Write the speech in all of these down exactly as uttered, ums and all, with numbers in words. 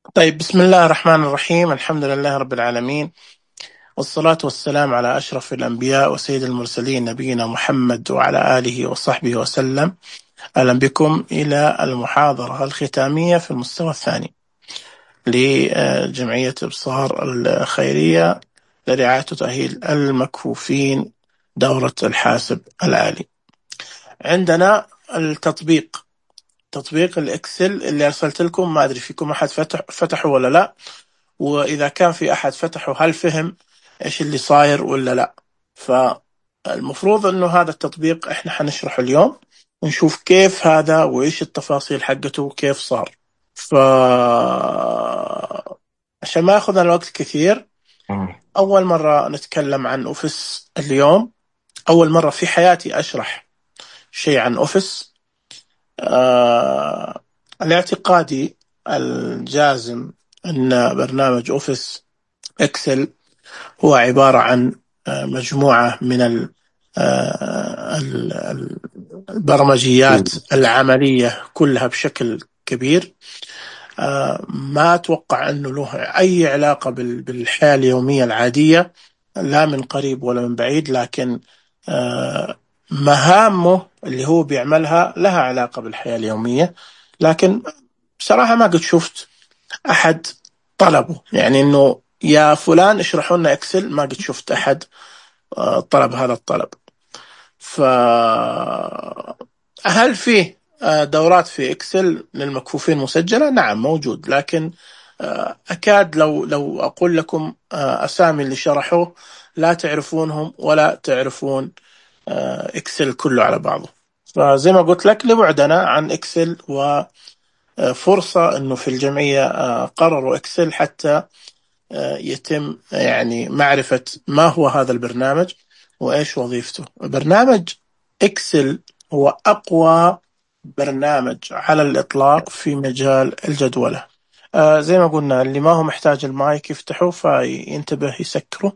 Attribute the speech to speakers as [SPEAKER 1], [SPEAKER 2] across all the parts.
[SPEAKER 1] طيب، بسم الله الرحمن الرحيم. الحمد لله رب العالمين، والصلاة والسلام على أشرف الأنبياء وسيد المرسلين نبينا محمد وعلى آله وصحبه وسلم. أهلا بكم إلى المحاضرة الختامية في المستوى الثاني لجمعية إبصار الخيرية لرعاية وتأهيل المكفوفين دورة الحاسب الآلي. عندنا التطبيق، تطبيق الإكسل اللي أرسلت لكم. ما أدري فيكم أحد فتح فتحه ولا لا، وإذا كان في أحد فتحه هل فهم إيش اللي صاير ولا لا. فالمفروض أنه هذا التطبيق إحنا حنشرحه اليوم ونشوف كيف هذا وإيش التفاصيل حقته وكيف صار. ف عشان ما يأخذنا الوقت كثير،
[SPEAKER 2] مم.
[SPEAKER 1] أول مرة نتكلم عن أوفيس اليوم. أول مرة في حياتي أشرح شيء عن أوفيس. آه... الاعتقادي الجازم أن برنامج أوفيس إكسل هو عبارة عن آه، مجموعة من ال- آه، ال- ال- البرمجيات العملية كلها بشكل كبير. آه، ما أتوقع أنه له أي علاقة بال- بالحياة اليومية العادية، لا من قريب ولا من بعيد، لكن آه، مهامه اللي هو بيعملها لها علاقة بالحياة اليومية. لكن بصراحة ما قد شفت أحد طلبه، يعني إنه يا فلان اشرحوا لنا إكسل. ما قد شفت أحد آه، طلب هذا الطلب. فهل فيه آه، دورات في إكسل للمكفوفين مسجلة؟ نعم، موجود. لكن آه، أكاد لو لو أقول لكم آه، أسامي اللي شرحوه لا تعرفونهم ولا تعرفون آه، إكسل كله على بعضه. فزي ما قلت لك، لبعدنا عن إكسل، وفرصة أنه في الجمعية آه، قرروا إكسل حتى يتم يعني معرفة ما هو هذا البرنامج وإيش وظيفته. برنامج إكسل هو أقوى برنامج على الإطلاق في مجال الجدولة. آه زي ما قلنا، اللي ما هو محتاج المايك يفتحه فينتبه يسكره.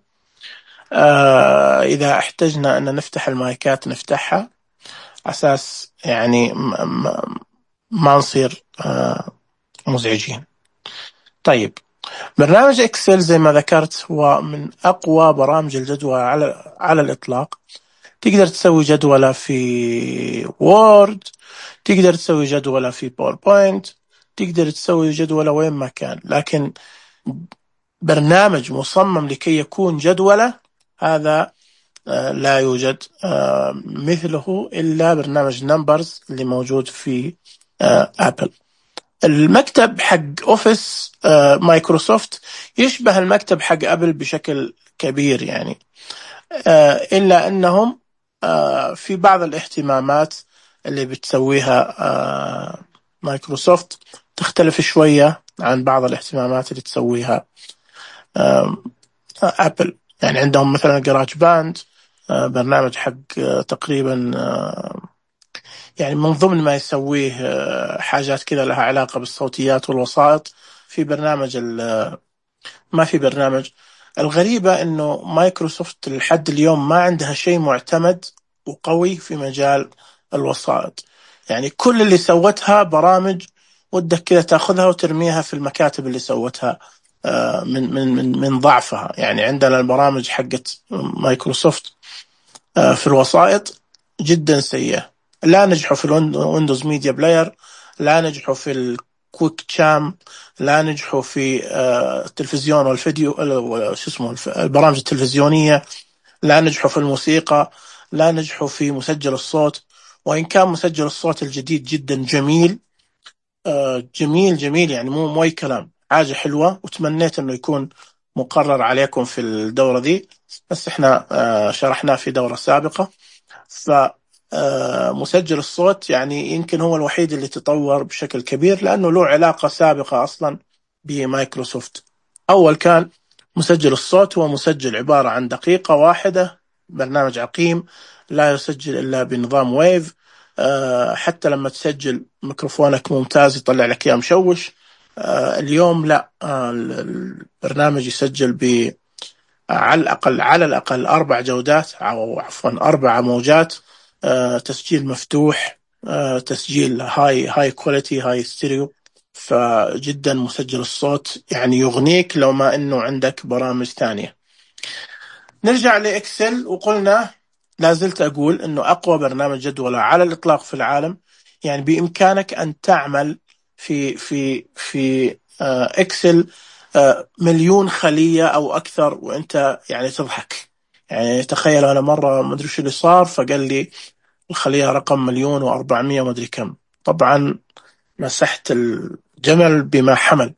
[SPEAKER 1] آه إذا احتجنا أن نفتح المايكات نفتحها، أساس يعني م- م- ما نصير آه مزعجين. طيب، برنامج إكسل زي ما ذكرت هو من أقوى برامج الجدول على على الإطلاق. تقدر تسوي جدولة في وورد، تقدر تسوي جدولة في باوربوينت، تقدر تسوي جدولة وين ما كان. لكن برنامج مصمم لكي يكون جدولة، هذا آه، لا يوجد آه، مثله إلا برنامج نمبرز اللي موجود في آه، أبل. المكتب حق اوفيس آه، مايكروسوفت يشبه المكتب حق ابل بشكل كبير، يعني آه، الا انهم آه، في بعض الاهتمامات اللي بتسويها آه، مايكروسوفت تختلف شوية عن بعض الاهتمامات اللي تسويها آه، ابل. يعني عندهم مثلا جراج باند، آه، برنامج حق آه، تقريبا آه، يعني من ضمن ما يسويه آه، حاجات كذا لها علاقة بالصوتيات والوسائط. في برنامج ال- ما في برنامج. الغريبة انه مايكروسوفت لحد اليوم ما عندها شيء معتمد وقوي في مجال الوسائط. يعني كل اللي سوتها برامج ودك كذا تاخذها وترميها في المكاتب اللي سوتها آه، من من من من ضعفها. يعني عندنا البرامج حقت مايكروسوفت آه، في الوسائط جدا سيئة. لا نجحوا في الويندوز ميديا بلاير، لا نجحوا في الكويك تشام، لا نجحوا في آه، التلفزيون والفيديو ال- شو اسمه الف- البرامج التلفزيونية، لا نجحوا في الموسيقى، لا نجحوا في مسجل الصوت. وإن كان مسجل الصوت الجديد جدا جميل، آه، جميل جميل، يعني مو مو أي كلام، حاجة حلوة، وتمنيت إنه يكون مقرر عليكم في الدورة دي. بس احنا آه، شرحناه في دورة سابقة. فمسجل الصوت يعني يمكن هو الوحيد اللي تطور بشكل كبير، لأنه له علاقة سابقة أصلا بمايكروسوفت. أول كان مسجل الصوت هو مسجل عبارة عن دقيقة واحدة، برنامج عقيم لا يسجل إلا بنظام ويف. آه، حتى لما تسجل ميكروفونك ممتاز يطلع لك إياه مشوش. آه، اليوم لا، آه، البرنامج يسجل ب على الأقل على الأقل أربع جودات، أو عفوا أربع موجات. آه، تسجيل مفتوح، آه، تسجيل هاي هاي كواليتي، هاي ستيريو. فجدا مسجل الصوت يعني يغنيك لو ما إنه عندك برامج ثانية. نرجع لإكسل، وقلنا لازلت أقول إنه أقوى برنامج جدولة على الإطلاق في العالم. يعني بإمكانك أن تعمل في في في آه، إكسل آه، مليون خلية أو أكثر وأنت يعني تضحك. يعني تخيل أنا مرة ما أدري شو اللي صار، فقال لي الخلية رقم مليون وأربعمية ما أدري كم. طبعا مسحت الجمل بما حمل.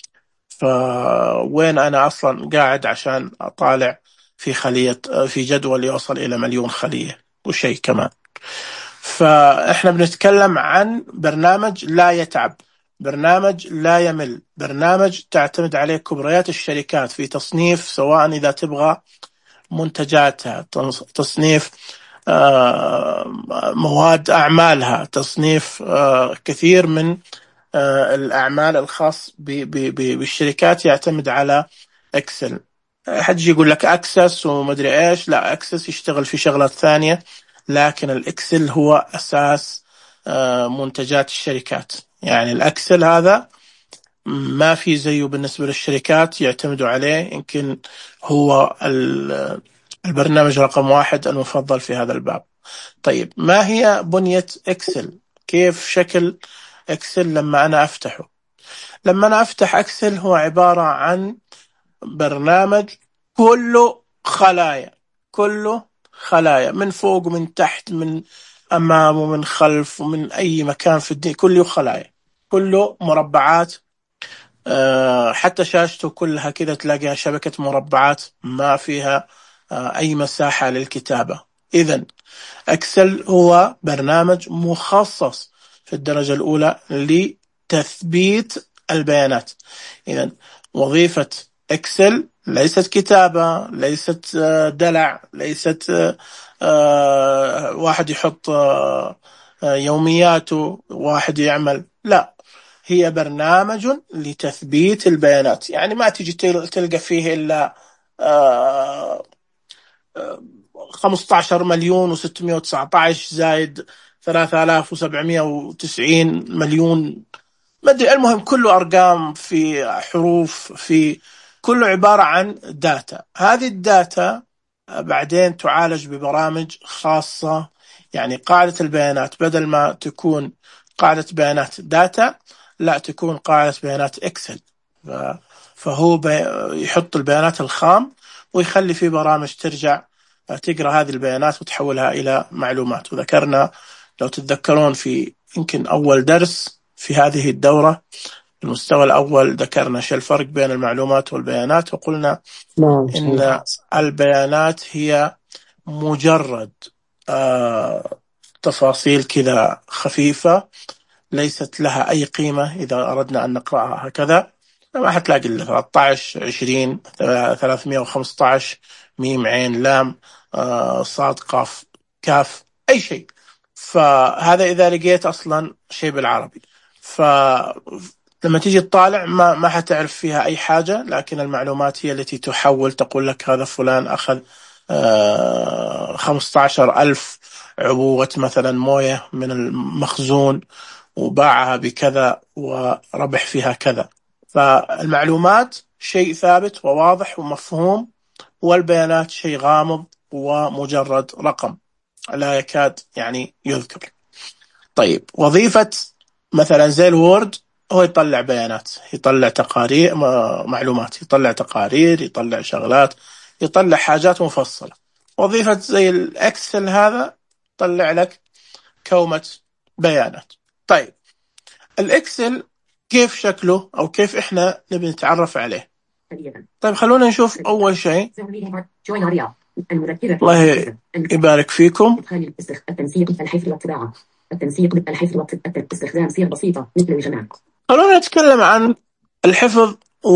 [SPEAKER 1] فوين أنا أصلا قاعد عشان أطالع في خلية في جدول يوصل إلى مليون خلية وشيء كمان. فإحنا بنتكلم عن برنامج لا يتعب، برنامج لا يمل، برنامج تعتمد عليه كبريات الشركات في تصنيف، سواء إذا تبغى منتجاتها، تصنيف آه، مواد أعمالها، تصنيف آه، كثير من آه، الأعمال الخاص ب- ب- ب- بالشركات يعتمد على إكسل. حد يجي يقول لك أكسس ومدري إيش، لا، أكسس يشتغل في شغلات ثانية، لكن الإكسل هو أساس آه، منتجات الشركات. يعني الأكسل هذا ما في زيه بالنسبة للشركات، يعتمدوا عليه. يمكن هو ال- البرنامج رقم واحد المفضل في هذا الباب. طيب، ما هي بنية إكسل؟ كيف شكل إكسل لما أنا أفتحه؟ لما أنا أفتح إكسل هو عبارة عن برنامج كله خلايا، كله خلايا من فوق ومن تحت، من أمام ومن خلف ومن أي مكان في الدنيا، كله خلايا، كله مربعات. آه، حتى شاشته كلها كذا تلاقيها شبكة مربعات، ما فيها آه، أي مساحة للكتابة. إذن أكسل هو برنامج مخصص في الدرجة الأولى لتثبيت البيانات. إذن وظيفة إكسل ليست كتابة، ليست آه، دلع، ليست آه، آه، واحد يحط آه، آه، يومياته، واحد يعمل، لا، هي برنامج لتثبيت البيانات. يعني ما تجي تل- تلقى فيه إلا آه، خمسة عشر مليون وستمائة وتسعة عشر زائد ثلاثة آلاف وسبعمائة وتسعين مليون، ما ادري، المهم كله ارقام في حروف، في كله عباره عن داتا. هذه الداتا بعدين تعالج ببرامج خاصه. يعني قاعده البيانات بدل ما تكون قاعده بيانات داتا، لا، تكون قاعده بيانات اكسل. ف- فهو بي- يحط البيانات الخام ويخلي في برامج ترجع تقرا هذه البيانات وتحولها الى معلومات. وذكرنا، لو تتذكرون، في يمكن اول درس في هذه الدورة، المستوى الأول، ذكرنا شو الفرق بين المعلومات والبيانات، وقلنا
[SPEAKER 2] نعم
[SPEAKER 1] إن
[SPEAKER 2] صحيح.
[SPEAKER 1] البيانات هي مجرد آه، تفاصيل كذا خفيفة، ليست لها أي قيمة إذا أردنا أن نقرأها هكذا. ما حتلاقي إلا ثلاثة عشر عشرين ثلاثمائة وخمسة عشر ميم عين لام آه، صاد قاف كاف، أي شيء. فهذا إذا لقيت أصلا شيء بالعربي. فلما تيجي تطالع ما ما حتعرف فيها أي حاجة، لكن المعلومات هي التي تحول، تقول لك هذا فلان أخذ آه، خمسة عشر ألف عبوة مثلا موية من المخزون وباعها بكذا وربح فيها كذا. فالمعلومات شيء ثابت وواضح ومفهوم، والبيانات شيء غامض ومجرد رقم لا يكاد يعني يذكر. طيب، وظيفة مثلا زي الوورد، هو يطلع بيانات، يطلع تقارير، معلومات، يطلع تقارير، يطلع شغلات، يطلع حاجات مفصلة. وظيفة زي الإكسل هذا يطلع لك كومة بيانات. طيب، الإكسل كيف شكله أو كيف إحنا نبي نتعرف عليه؟ طيب، خلونا نشوف أول شيء. الله يبارك فيكم.
[SPEAKER 2] التنسيق، الحفظ والطباعة. التنسيق، الحفظ والطباعة. استخدام صيغ بسيطة مثل الجمع.
[SPEAKER 1] خلونا نتكلم عن الحفظ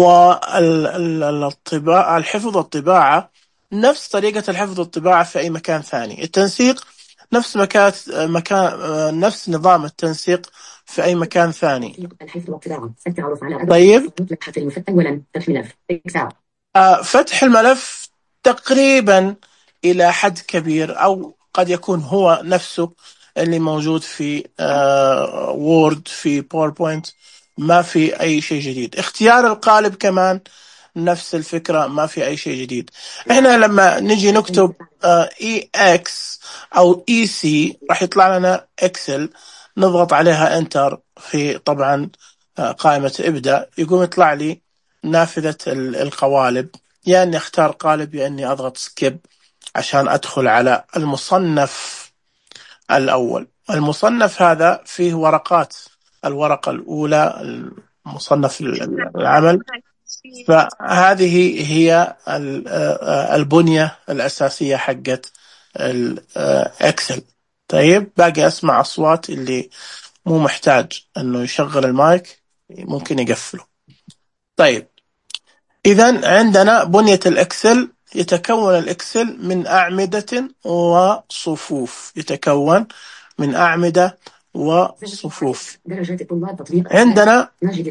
[SPEAKER 1] والطباعة. الحفظ والطباعة نفس طريقة الحفظ والطباعة في أي مكان ثاني. التنسيق نفس مكان مكان نفس نظام التنسيق في أي مكان ثاني.
[SPEAKER 2] الحفظ والطباعة. التعرف على
[SPEAKER 1] طيب،
[SPEAKER 2] أولا فتح ملف إكسل.
[SPEAKER 1] آه، فتح الملف تقريبا إلى حد كبير، أو قد يكون هو نفسه اللي موجود في آه، وورد، في باوربوينت، ما في أي شيء جديد. اختيار القالب كمان نفس الفكرة، ما في أي شيء جديد. إحنا لما نجي نكتب إي إكس أو إي سي راح يطلع لنا إكسل، نضغط عليها انتر في طبعا قائمة ابدأ، يقوم يطلع لي نافذة القوالب، يا يعني أني أختار قالب يا أني أضغط سكيب عشان أدخل على المصنف الأول. المصنف هذا فيه ورقات، الورقة الأولى المصنف العمل، فهذه هي البنية الأساسية حقت الإكسل. طيب باقي أسمع أصوات، اللي مو محتاج أنه يشغل المايك ممكن يقفله. طيب إذن عندنا بنية الإكسل، يتكون الإكسل من أعمدة وصفوف، يتكون من أعمدة وصفوف. عندنا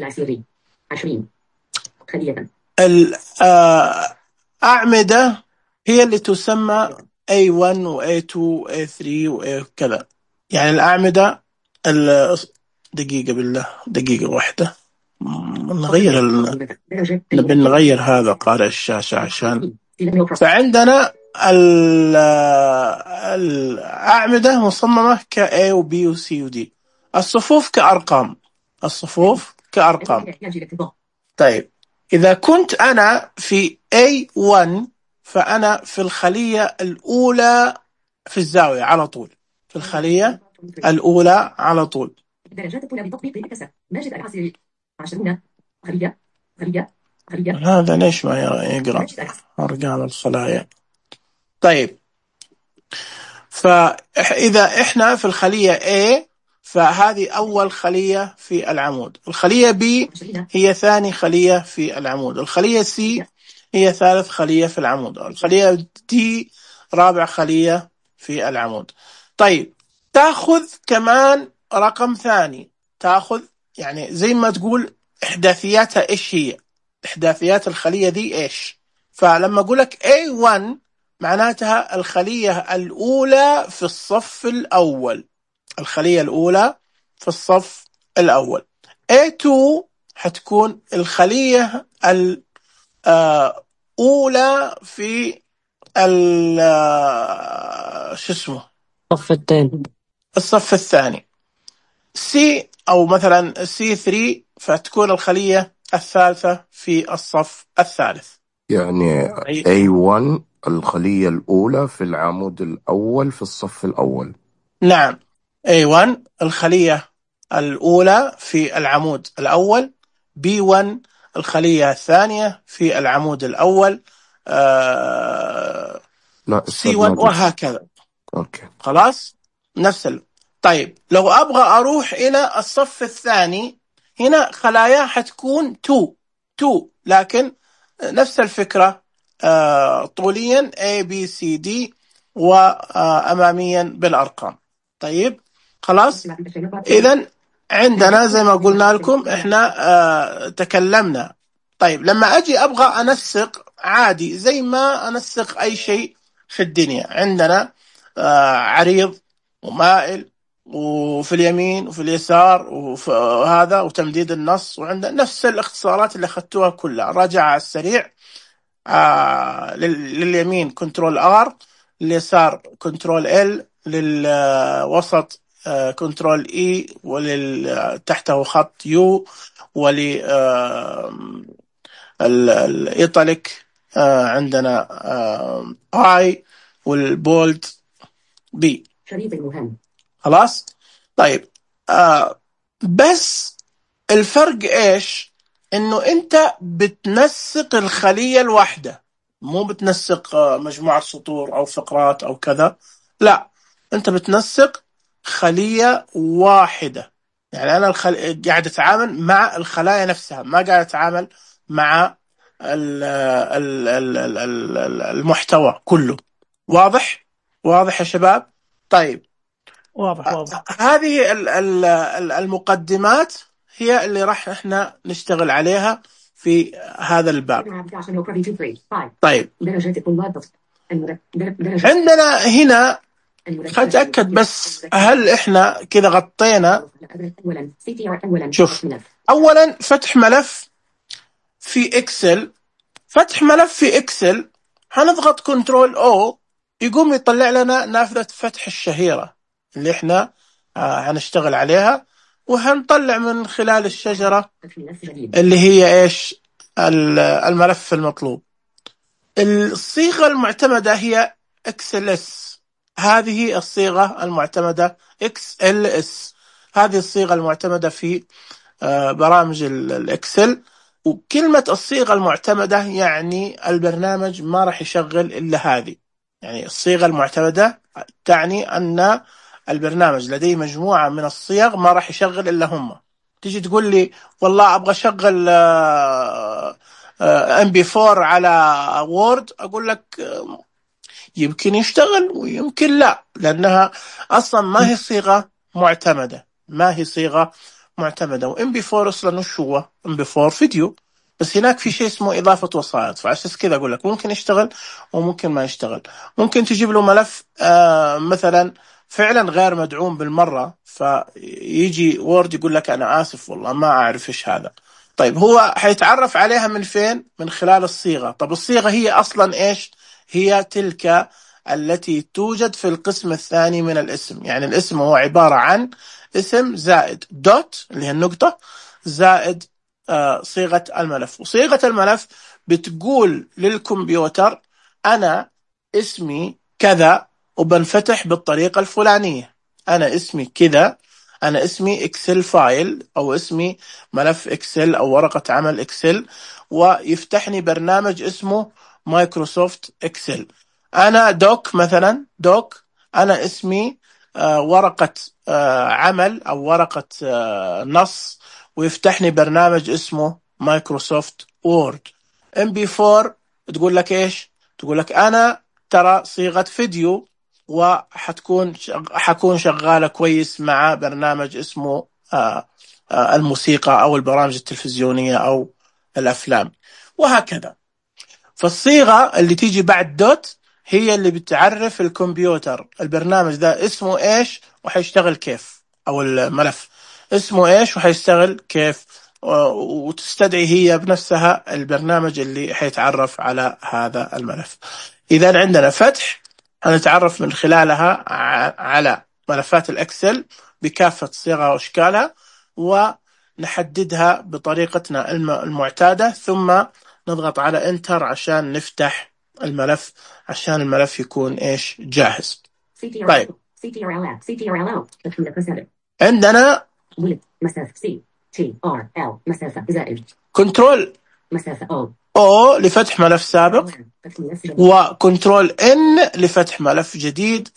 [SPEAKER 1] الأعمدة هي اللي تسمى إيه واحد و إيه اثنين و إيه ثلاثة وكذا، يعني الأعمدة. دقيقة بالله، دقيقة واحدة، نغير ال... نبي نغير هذا قارئ الشاشة عشان. فعندنا الأعمدة مصممة ك A و B و C و D، الصفوف كأرقام، الصفوف كأرقام. طيب إذا كنت أنا في إيه واحد فأنا في الخلية الأولى في الزاوية على طول، في الخلية الأولى على طول. درجات الطلاب تطبيق للأسف ماجد العصيري عشرون خلية خلية خلية. هذا ليش ما يقرأ أرقام الخلايا؟ طيب فإذا إحنا في الخلية A فهذه أول خلية في العمود، الخلية B هي ثاني خلية في العمود، الخلية C هي ثالث خلية في العمود، الخلية D رابع خلية في العمود. طيب تأخذ كمان رقم ثاني، تأخذ يعني زي ما تقول إحداثياتها إيش هي، إحداثيات الخلية دي إيش. فلما أقولك إيه واحد معناتها الخلية الأولى في الصف الأول، الخلية الأولى في الصف الأول. إيه اثنين حتكون الخلية الأولى في شو اسمه
[SPEAKER 2] الصف الثاني،
[SPEAKER 1] الصف الثاني. سي أو مثلا سي ثلاثة فتكون الخلية الثالثة في الصف الثالث.
[SPEAKER 3] يعني إيه واحد الخلية الأولى في العمود الأول في الصف الأول.
[SPEAKER 1] نعم، إيه واحد الخلية الأولى في العمود الأول، بي واحد الخلية الثانية في العمود الأول، آه
[SPEAKER 3] لا
[SPEAKER 1] سي واحد وهكذا.
[SPEAKER 3] أوكي
[SPEAKER 1] خلاص نفس ال... طيب لو أبغى أروح إلى الصف الثاني، هنا خلايا حتكون اثنين اثنين لكن نفس الفكرة، آه طوليا A B C D وأماميا بالأرقام. طيب خلاص، إذن عندنا زي ما قلنا لكم إحنا آه تكلمنا. طيب لما أجي أبغى أنسق عادي زي ما أنسق أي شيء في الدنيا، عندنا آه عريض ومائل وفي اليمين وفي اليسار وهذا وتمديد النص، وعندنا نفس الاختصارات اللي أخذتوها كلها. راجع على السريع، آه لليمين كنترول آر، لليسار كنترول ال، للوسط آه كنترول اي، ولتحته خط يو، ول آه الايطاليك آه عندنا آه اي، والبولد بي.
[SPEAKER 2] شريط المهم.
[SPEAKER 1] خلاص. طيب آه بس الفرق ايش؟ انه انت بتنسق الخلية الواحدة، مو بتنسق مجموعة سطور او فقرات او كذا، لا انت بتنسق خلية واحدة. يعني انا الخل... قاعد اتعامل مع الخلايا نفسها، ما قاعد اتعامل مع ال... ال... ال... ال... المحتوى كله. واضح؟ واضح يا شباب؟ طيب
[SPEAKER 4] واضح واضح.
[SPEAKER 1] هذه ال... ال... المقدمات هي اللي راح احنا نشتغل عليها في هذا الباب. طيب عندنا هنا خلينا بس هل احنا كذا غطينا؟ شوف أولا فتح ملف في إكسل. فتح ملف في إكسل هنضغط كنترول أو، يقوم يطلع لنا نافذة فتح الشهيرة اللي إحنا آه هنشتغل عليها، وهنطلع من خلال الشجرة اللي هي إيش الملف المطلوب. الصيغة المعتمدة هي إكس إل إس. هذه الصيغة المعتمدة إكس إل إس، هذه الصيغة المعتمدة في برامج الإكسل. وكلمة الصيغة المعتمدة يعني البرنامج ما راح يشغل إلا هذه. يعني الصيغة المعتمدة تعني أن البرنامج لديه مجموعة من الصيغ ما راح يشغل إلا هم. تيجي تقول لي والله أبغى أشغل إم بي فور على وورد، أقول لك يمكن يشتغل ويمكن لا، لأنها أصلا ما هي صيغة معتمدة، ما هي صيغة معتمدة. وإم بي فور أصلا وش هو؟ إم بي فور فيديو، بس هناك في شيء اسمه إضافة وسائط، فعشان كذا أقول لك ممكن يشتغل وممكن ما يشتغل. ممكن تجيب له ملف آه مثلا فعلا غير مدعوم بالمرة، فيجي وورد يقول لك أنا آسف والله ما أعرف إيش هذا. طيب هو حيتعرف عليها من فين؟ من خلال الصيغة. طب الصيغة هي أصلا إيش؟ هي تلك التي توجد في القسم الثاني من الاسم. يعني الاسم هو عبارة عن اسم زائد دوت اللي هي النقطة زائد آه صيغة الملف. وصيغة الملف بتقول للكمبيوتر أنا اسمي كذا وبنفتح بالطريقة الفلانية، أنا اسمي كذا، أنا اسمي إكسل فايل أو اسمي ملف إكسل أو ورقة عمل إكسل، ويفتحني برنامج اسمه مايكروسوفت إكسل. أنا دوك مثلا، دوك أنا اسمي آه ورقة آه عمل أو ورقة آه نص، ويفتحني برنامج اسمه مايكروسوفت وورد. إم بي فور تقول لك إيش؟ تقول لك أنا ترى صيغة فيديو وحتكون حكون شغالة كويس مع برنامج اسمه آه آه الموسيقى أو البرامج التلفزيونية أو الأفلام، وهكذا. فالصيغة اللي تيجي بعد دوت هي اللي بتعرف الكمبيوتر البرنامج ده اسمه إيش وحيشتغل كيف، أو الملف اسمه إيش وحيشتغل كيف، وتستدعي هي بنفسها البرنامج اللي حيتعرف على هذا الملف. إذا عندنا فتح هنتعرف من خلالها على ملفات الأكسل بكافة صيغها وأشكالها، ونحددها بطريقتنا المعتادة، ثم نضغط على انتر عشان نفتح الملف، عشان الملف يكون ايش جاهز. طيب عندنا
[SPEAKER 2] مسافة سي تي ار ال مسافة زائد
[SPEAKER 1] كنترول
[SPEAKER 2] مسافة او
[SPEAKER 1] او لفتح ملف سابق، وكنترول ان لفتح ملف جديد،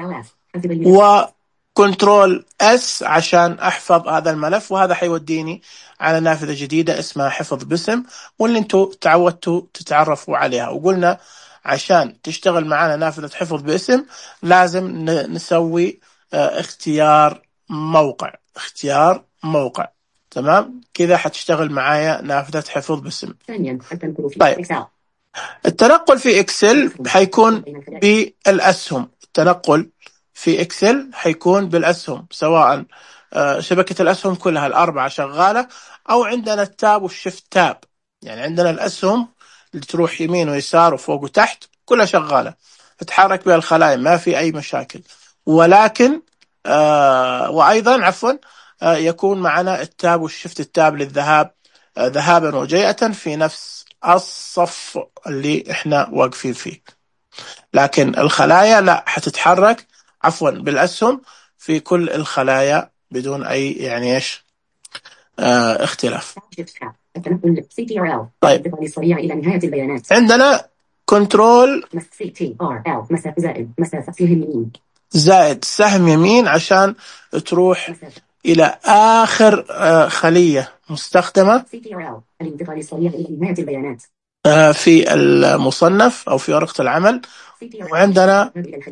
[SPEAKER 1] وكنترول اس عشان احفظ هذا الملف، وهذا حيوديني على نافذة جديدة اسمها حفظ باسم، واللي انتم تعودتوا تتعرفوا عليها. وقلنا عشان تشتغل معنا نافذة حفظ باسم لازم نسوي اه اختيار موقع، اختيار موقع. تمام كذا حتشتغل معايا نافذة حفظ باسم. طيب التنقل في إكسل حيكون بالأسهم، التنقل في إكسل حيكون بالأسهم، سواء شبكة الأسهم كلها الأربعة شغالة أو عندنا التاب والشيفت تاب. يعني عندنا الأسهم اللي تروح يمين ويسار وفوق وتحت كلها شغالة، تتحرك بها الخلايا ما في أي مشاكل. ولكن آه وأيضا عفوا آه يكون معنا التاب والشيفت التاب للذهاب آه ذهابا وجيئة في نفس الصف اللي احنا واقفين فيه. لكن الخلايا لا، حتتحرك عفوا بالأسهم في كل الخلايا بدون أي يعني إيش آه اختلاف. طيب عندنا كنترول زائد سهم يمين عشان تروح إلى آخر آه خلية مستخدمة آه في المصنف أو في ورقة العمل. وعندنا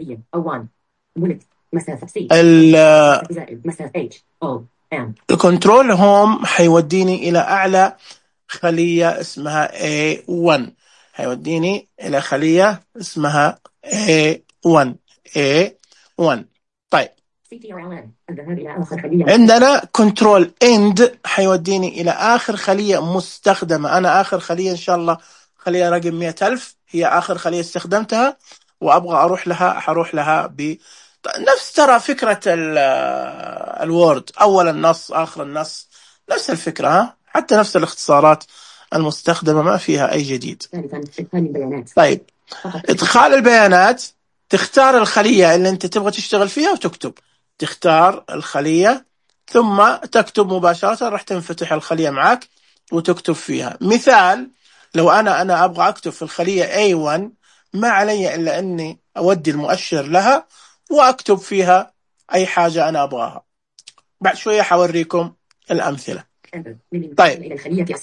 [SPEAKER 1] الكنترول هوم حيوديني إلى أعلى خلية اسمها إيه ون، حيوديني إلى خلية اسمها إيه ون إيه ون. طيب عندنا كنترول اند حيوديني إلى آخر خلية مستخدمة. أنا آخر خلية إن شاء الله خلية رقم مئة ألف هي آخر خلية استخدمتها وأبغى أروح لها، حروح لها ب نفس ترى فكرة الوورد، أول النص آخر النص نفس الفكرة، ها؟ حتى نفس الاختصارات المستخدمة ما فيها أي جديد. طيب إدخال البيانات، تختار الخلية اللي أنت تبغى تشتغل فيها وتكتب، تختار الخلية ثم تكتب مباشرة، راح تنفتح الخلية معك وتكتب فيها. مثال لو أنا أنا أبغى أكتب في الخلية إيه وان ما علي إلا أني أودي المؤشر لها وأكتب فيها أي حاجة أنا أبغاها. بعد شوية حوريكم الأمثلة. طيب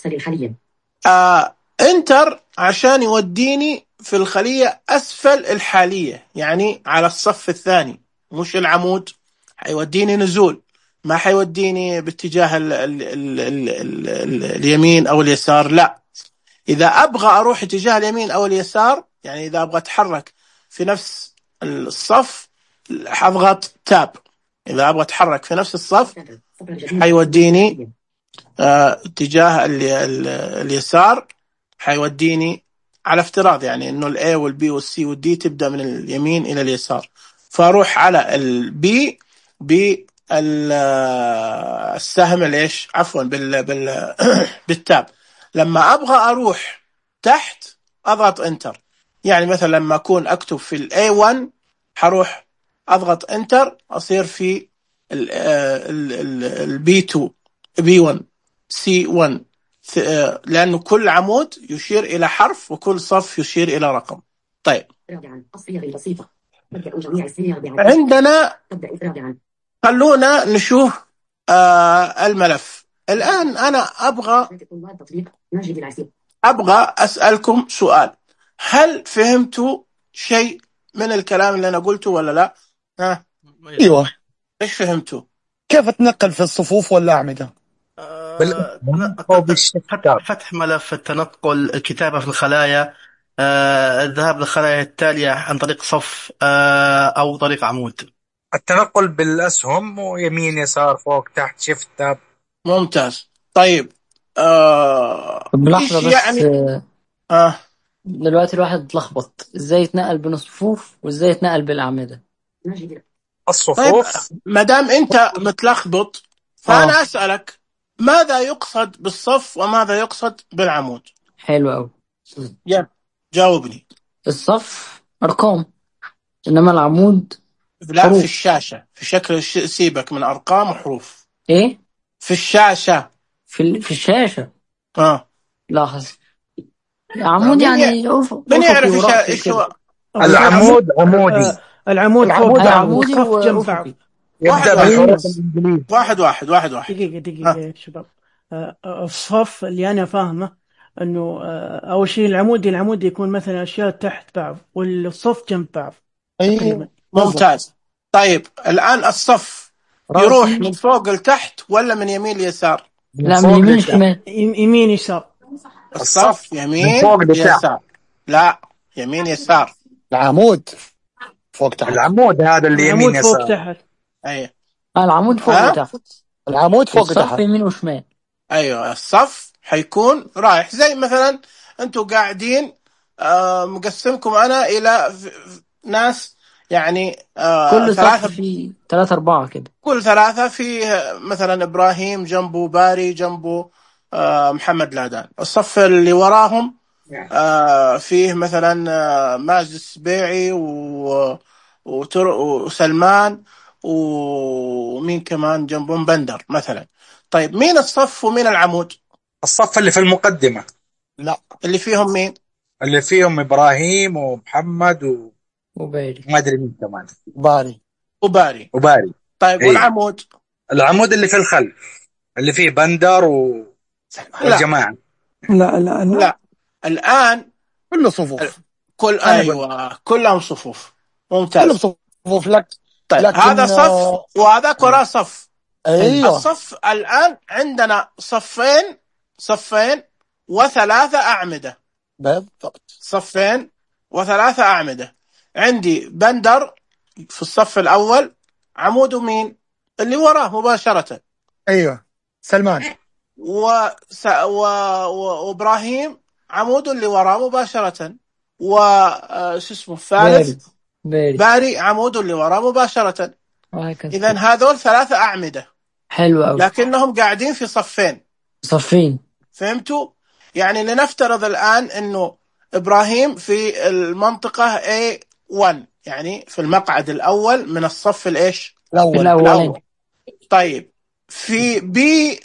[SPEAKER 1] آه انتر عشان يوديني في الخلية أسفل الحالية، يعني على الصف الثاني مش العمود، حيوديني نزول، ما حيوديني باتجاه ال ال ال ال ال ال اليمين أو اليسار. لا، إذا أبغى أروح اتجاه اليمين أو اليسار، يعني إذا أبغى أتحرك في نفس الصف حضغط تاب. إذا أبغى أتحرك في نفس الصف حيوديني آه، اتجاه ال ال اليسار، حيوديني على افتراض يعني إنه ال A وال B وال C وال D تبدأ من اليمين إلى اليسار، فأروح على ال B بالسهم الإيش عفوا بال بال بالتاب. لما أبغى أروح تحت أضغط إنتر، يعني مثلا لما أكون أكتب في ال إيه وان حروح أضغط إنتر أصير في ال ال ال ال بي تو بي وان سي وان، لأنه كل عمود يشير إلى حرف وكل صف يشير إلى رقم. طيب عندنا خلونا نشوف آه الملف. الآن أنا أبغى أبغى أسألكم سؤال، هل فهمتوا شيء من الكلام اللي أنا قلته ولا لا؟ ها؟
[SPEAKER 4] ايوه.
[SPEAKER 1] إيش فهمتوا؟
[SPEAKER 4] كيف تنقل في الصفوف والأعمدة؟
[SPEAKER 5] آه لا، فتح ملف التنقل، الكتابة في الخلايا، آه الذهاب للخلايا التالية عن طريق صف آه أو طريق عمود.
[SPEAKER 6] التنقل بالأسهم ويمين يسار فوق تحت شيفت تاب.
[SPEAKER 1] ممتاز. طيب آه
[SPEAKER 7] بلحظة
[SPEAKER 1] إيش
[SPEAKER 7] بس
[SPEAKER 1] يعني آه
[SPEAKER 7] دلوقتي الواحد اتلخبط، ازاي يتنقل بين الصفوف وازاي يتنقل بالأعمدة؟
[SPEAKER 6] الصفوف.
[SPEAKER 1] طيب ما دام أنت متلخبط فأنا
[SPEAKER 7] اه
[SPEAKER 1] أسألك ماذا يقصد بالصف وماذا يقصد بالعمود؟
[SPEAKER 7] حلو أوي.
[SPEAKER 1] يلا جاوبني.
[SPEAKER 7] الصف أرقام، إنما العمود
[SPEAKER 1] لا
[SPEAKER 7] حروف.
[SPEAKER 1] في الشاشة في شكل الش... سيبك من أرقام وحروف.
[SPEAKER 7] إيه؟
[SPEAKER 1] في الشاشة
[SPEAKER 7] في ال... في الشاشة.
[SPEAKER 1] آه
[SPEAKER 7] لاحظ عمود يعني أفق
[SPEAKER 1] من يعرف إيش
[SPEAKER 7] ورأسي
[SPEAKER 1] إيش
[SPEAKER 7] وكده.
[SPEAKER 1] هو
[SPEAKER 6] العمود عمودي.
[SPEAKER 8] العمود فوق
[SPEAKER 7] العمود
[SPEAKER 8] بعض
[SPEAKER 7] عمودي
[SPEAKER 8] والصف جنب بعض.
[SPEAKER 7] وأفقي.
[SPEAKER 6] يبدأ
[SPEAKER 1] واحد
[SPEAKER 6] بالحروف الإنجليزية.
[SPEAKER 1] واحد واحد واحد واحد
[SPEAKER 8] دقيقة دقيقة يا شباب. آه، آه، الصف اللي أنا فاهمه إنه آه، أول شيء العمودي العمودي يكون مثلا أشياء تحت بعض والصف جنب بعض تقريبا.
[SPEAKER 1] ممتاز. طيب الآن الصف يروح من فوق لتحت ولا من يمين ليسار؟
[SPEAKER 7] لا من يمين شمال.
[SPEAKER 8] يمين يسار.
[SPEAKER 1] الصف يمين يسار. لا يمين يسار.
[SPEAKER 4] العمود فوق تحت.
[SPEAKER 6] العمود هذا اللي يمين يسار.
[SPEAKER 8] العمود فوق تحت.
[SPEAKER 1] أيه.
[SPEAKER 7] العمود فوق وتحت.
[SPEAKER 4] العمود فوق
[SPEAKER 7] تحت. الصف يمين وشمال.
[SPEAKER 1] أيوة الصف حيكون رايح زي مثلا أنتوا قاعدين آه مقسمكم أنا إلى ناس يعني آه
[SPEAKER 7] كل
[SPEAKER 1] ثلاثة
[SPEAKER 7] صف في ثلاثة أربعة كده.
[SPEAKER 1] كل ثلاثة فيه مثلا إبراهيم جنبه باري جنبه آه محمد لادان. الصف اللي وراهم آه فيه مثلا آه ماجد السبيعي و... وتر... وسلمان ومين كمان جنبهم بندر مثلا. طيب مين الصف ومين العمود؟
[SPEAKER 6] الصف اللي في المقدمة.
[SPEAKER 1] لا اللي فيهم مين؟
[SPEAKER 6] اللي فيهم إبراهيم ومحمد و...
[SPEAKER 7] وباري
[SPEAKER 6] ما أدري مين كمان.
[SPEAKER 4] باري
[SPEAKER 1] وباري
[SPEAKER 6] وباري.
[SPEAKER 1] طيب
[SPEAKER 6] إيه.
[SPEAKER 1] والعمود؟
[SPEAKER 6] العمود اللي في الخلف اللي فيه بندر و... والجماعة.
[SPEAKER 8] لا لا لا,
[SPEAKER 1] لا. الآن
[SPEAKER 4] كله صفوف.
[SPEAKER 1] كل أيوة كلهم صفوف. ممتاز.
[SPEAKER 4] كلهم صفوف لك.
[SPEAKER 1] طيب
[SPEAKER 4] لكن
[SPEAKER 1] هذا صف وهذا وراه صف.
[SPEAKER 4] ايوه.
[SPEAKER 1] الصف الآن عندنا صفين صفين وثلاثة أعمدة.
[SPEAKER 4] بالضبط.
[SPEAKER 1] صفين وثلاثة أعمدة. عندي بندر في الصف الأول عموده مين؟ اللي وراه مباشرة.
[SPEAKER 4] ايوه سلمان.
[SPEAKER 1] وس... و... و... وإبراهيم عموده اللي وراه مباشرة. وش اسمه الثالث؟
[SPEAKER 7] باري.
[SPEAKER 1] باري عموده اللي وراه مباشرة.
[SPEAKER 7] وهكذا.
[SPEAKER 1] إذن هذول ثلاثة أعمدة،
[SPEAKER 7] حلو أوي.
[SPEAKER 1] لكنهم قاعدين في صفين.
[SPEAKER 7] صفين.
[SPEAKER 1] فهمتوا؟ يعني لنفترض الآن إنه إبراهيم في المنطقة إيه ون، يعني في المقعد الأول من الصف الإيش؟
[SPEAKER 4] الأول.
[SPEAKER 1] الأول. طيب في بي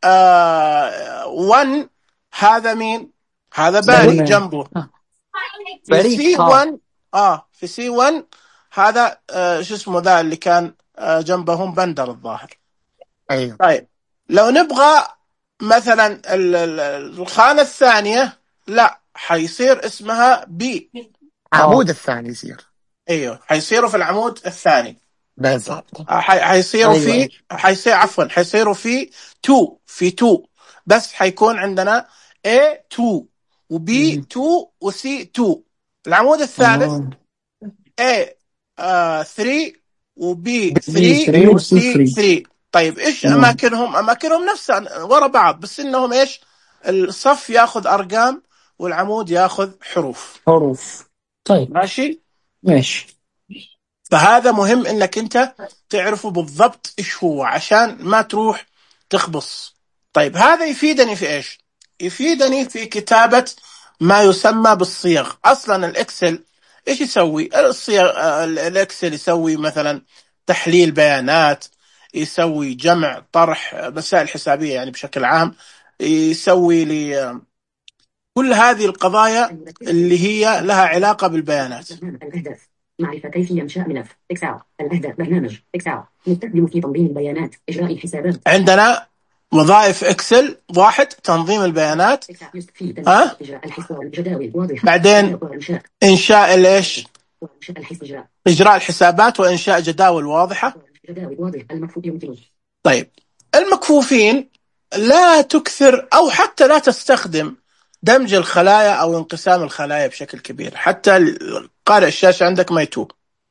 [SPEAKER 1] آه ون هذا مين؟ هذا باري
[SPEAKER 7] سلمان.
[SPEAKER 1] جنبه.
[SPEAKER 7] آه.
[SPEAKER 1] في
[SPEAKER 7] باري.
[SPEAKER 1] سي
[SPEAKER 7] آه.
[SPEAKER 1] ون آه في سي ون هذا آه شو اسمه ذا اللي كان آه جنبهم بندر الظاهر.
[SPEAKER 4] أيوه.
[SPEAKER 1] طيب لو نبغى مثلا ال- ال- الخانة الثانية، لا حيصير اسمها بي.
[SPEAKER 4] عمود الثاني يصير.
[SPEAKER 1] ايوه حيصيروا في العمود الثاني.
[SPEAKER 4] بالضبط.
[SPEAKER 1] آه، حي- حيصيروا
[SPEAKER 7] أيوة.
[SPEAKER 1] في حيصير عفوا حيصيروا في تو في تو، بس حيكون عندنا A تو وبي تو وسي تو. العمود الثالث
[SPEAKER 7] آه.
[SPEAKER 1] A آه ثري وبي
[SPEAKER 7] بي
[SPEAKER 1] ثري
[SPEAKER 7] ثري
[SPEAKER 1] وسي
[SPEAKER 7] وسي
[SPEAKER 1] ثري. طيب ايش
[SPEAKER 7] تمام.
[SPEAKER 1] اماكنهم؟ اماكنهم نفسها ورا بعض، بس انهم ايش؟ الصف ياخذ ارقام والعمود ياخذ حروف.
[SPEAKER 7] حروف. طيب
[SPEAKER 1] ماشي
[SPEAKER 7] ماشي.
[SPEAKER 1] فهذا مهم انك انت تعرفه بالضبط ايش هو عشان ما تروح تخبص. طيب هذا يفيدني في ايش؟ يفيدني في كتابة ما يسمى بالصيغ. اصلا الاكسل ايش يسوي؟ الصيغ آه، الاكسل يسوي مثلا تحليل بيانات، يسوي جمع طرح، آه، مسائل حسابية يعني بشكل عام، يسوي لي آه، كل هذه القضايا اللي هي لها علاقة بالبيانات.
[SPEAKER 2] الأهداف. معرفة كيفية إنشاء ملف إكسل. الأهداف. برنامج إكسل يستخدم في تنظيم البيانات، إجراء الحسابات.
[SPEAKER 1] عندنا وظائف اكسل: واحد تنظيم البيانات، ها؟
[SPEAKER 2] إجراء الحساب، جداول واضحة.
[SPEAKER 1] بعدين
[SPEAKER 2] وإنشاء
[SPEAKER 1] انشاء الايش؟
[SPEAKER 2] وإنشاء الحساب. إجراء
[SPEAKER 1] اجراء الحسابات وانشاء جداول واضحة.
[SPEAKER 2] جداول واضح. المكفوف يمكنه.
[SPEAKER 1] طيب المكفوفين لا تكثر او حتى لا تستخدم دمج الخلايا او انقسام الخلايا بشكل كبير، حتى قارئ الشاشة عندك ما يتوب.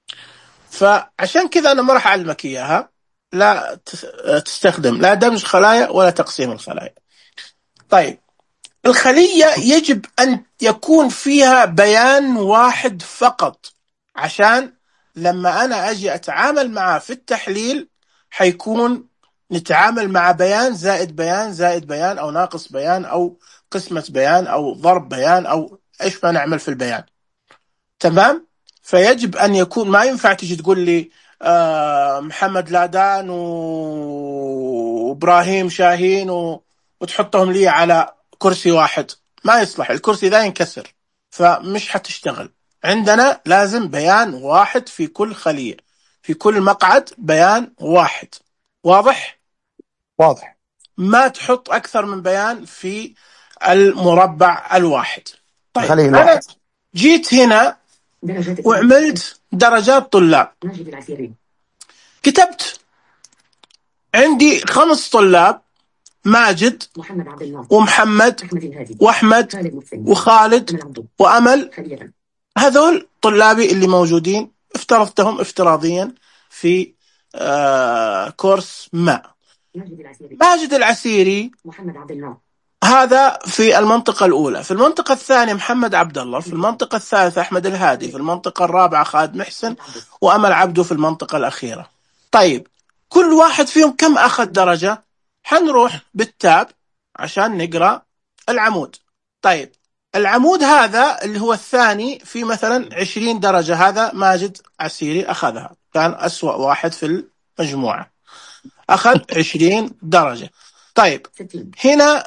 [SPEAKER 1] فعشان كذا انا ما راح اعلمك اياها. لا تستخدم لا دمج خلايا ولا تقسيم الخلايا. طيب الخلية يجب أن يكون فيها بيان واحد فقط، عشان لما أنا أجي أتعامل معه في التحليل حيكون نتعامل مع بيان زائد بيان زائد بيان، أو ناقص بيان، أو قسمة بيان، أو ضرب بيان، أو إيش ما نعمل في البيان. تمام؟ فيجب أن يكون، ما ينفع تجي تقول لي آه محمد لادان وإبراهيم شاهين و... وتحطهم لي على كرسي واحد. ما يصلح، الكرسي ذا ينكسر، فمش حتشتغل. عندنا لازم بيان واحد في كل خلية، في كل مقعد بيان واحد. واضح؟
[SPEAKER 4] واضح.
[SPEAKER 1] ما تحط أكثر من بيان في المربع الواحد. طيب
[SPEAKER 4] خليه
[SPEAKER 1] أنا
[SPEAKER 4] الواحد.
[SPEAKER 1] جيت هنا
[SPEAKER 2] درجات.
[SPEAKER 1] وعملت درجات طلاب.
[SPEAKER 2] ماجد العسيري.
[SPEAKER 1] كتبت عندي خمس طلاب: ماجد
[SPEAKER 2] محمد عبد الله
[SPEAKER 1] ومحمد
[SPEAKER 2] أحمد الهادي
[SPEAKER 1] وأحمد
[SPEAKER 2] خالد محسن
[SPEAKER 1] وخالد
[SPEAKER 2] أمل عبدو
[SPEAKER 1] وأمل.
[SPEAKER 2] خليلا.
[SPEAKER 1] هذول طلابي اللي موجودين، افترضتهم افتراضيا في آه كورس ما.
[SPEAKER 2] ماجد العسيري.
[SPEAKER 1] ماجد العسيري
[SPEAKER 2] محمد عبد الله.
[SPEAKER 1] هذا في المنطقة الأولى. في المنطقة الثانية محمد عبد الله. في المنطقة الثالثة أحمد الهادي. في المنطقة الرابعة خالد محسن وأمل عبده في المنطقة الأخيرة. طيب كل واحد فيهم كم أخذ درجة؟ حنروح بالتاب عشان نقرأ العمود. طيب العمود هذا اللي هو الثاني في مثلا عشرين درجة، هذا ماجد عسيري أخذها، كان أسوأ واحد في المجموعة، أخذ عشرين درجة. طيب
[SPEAKER 2] ستين.
[SPEAKER 1] هنا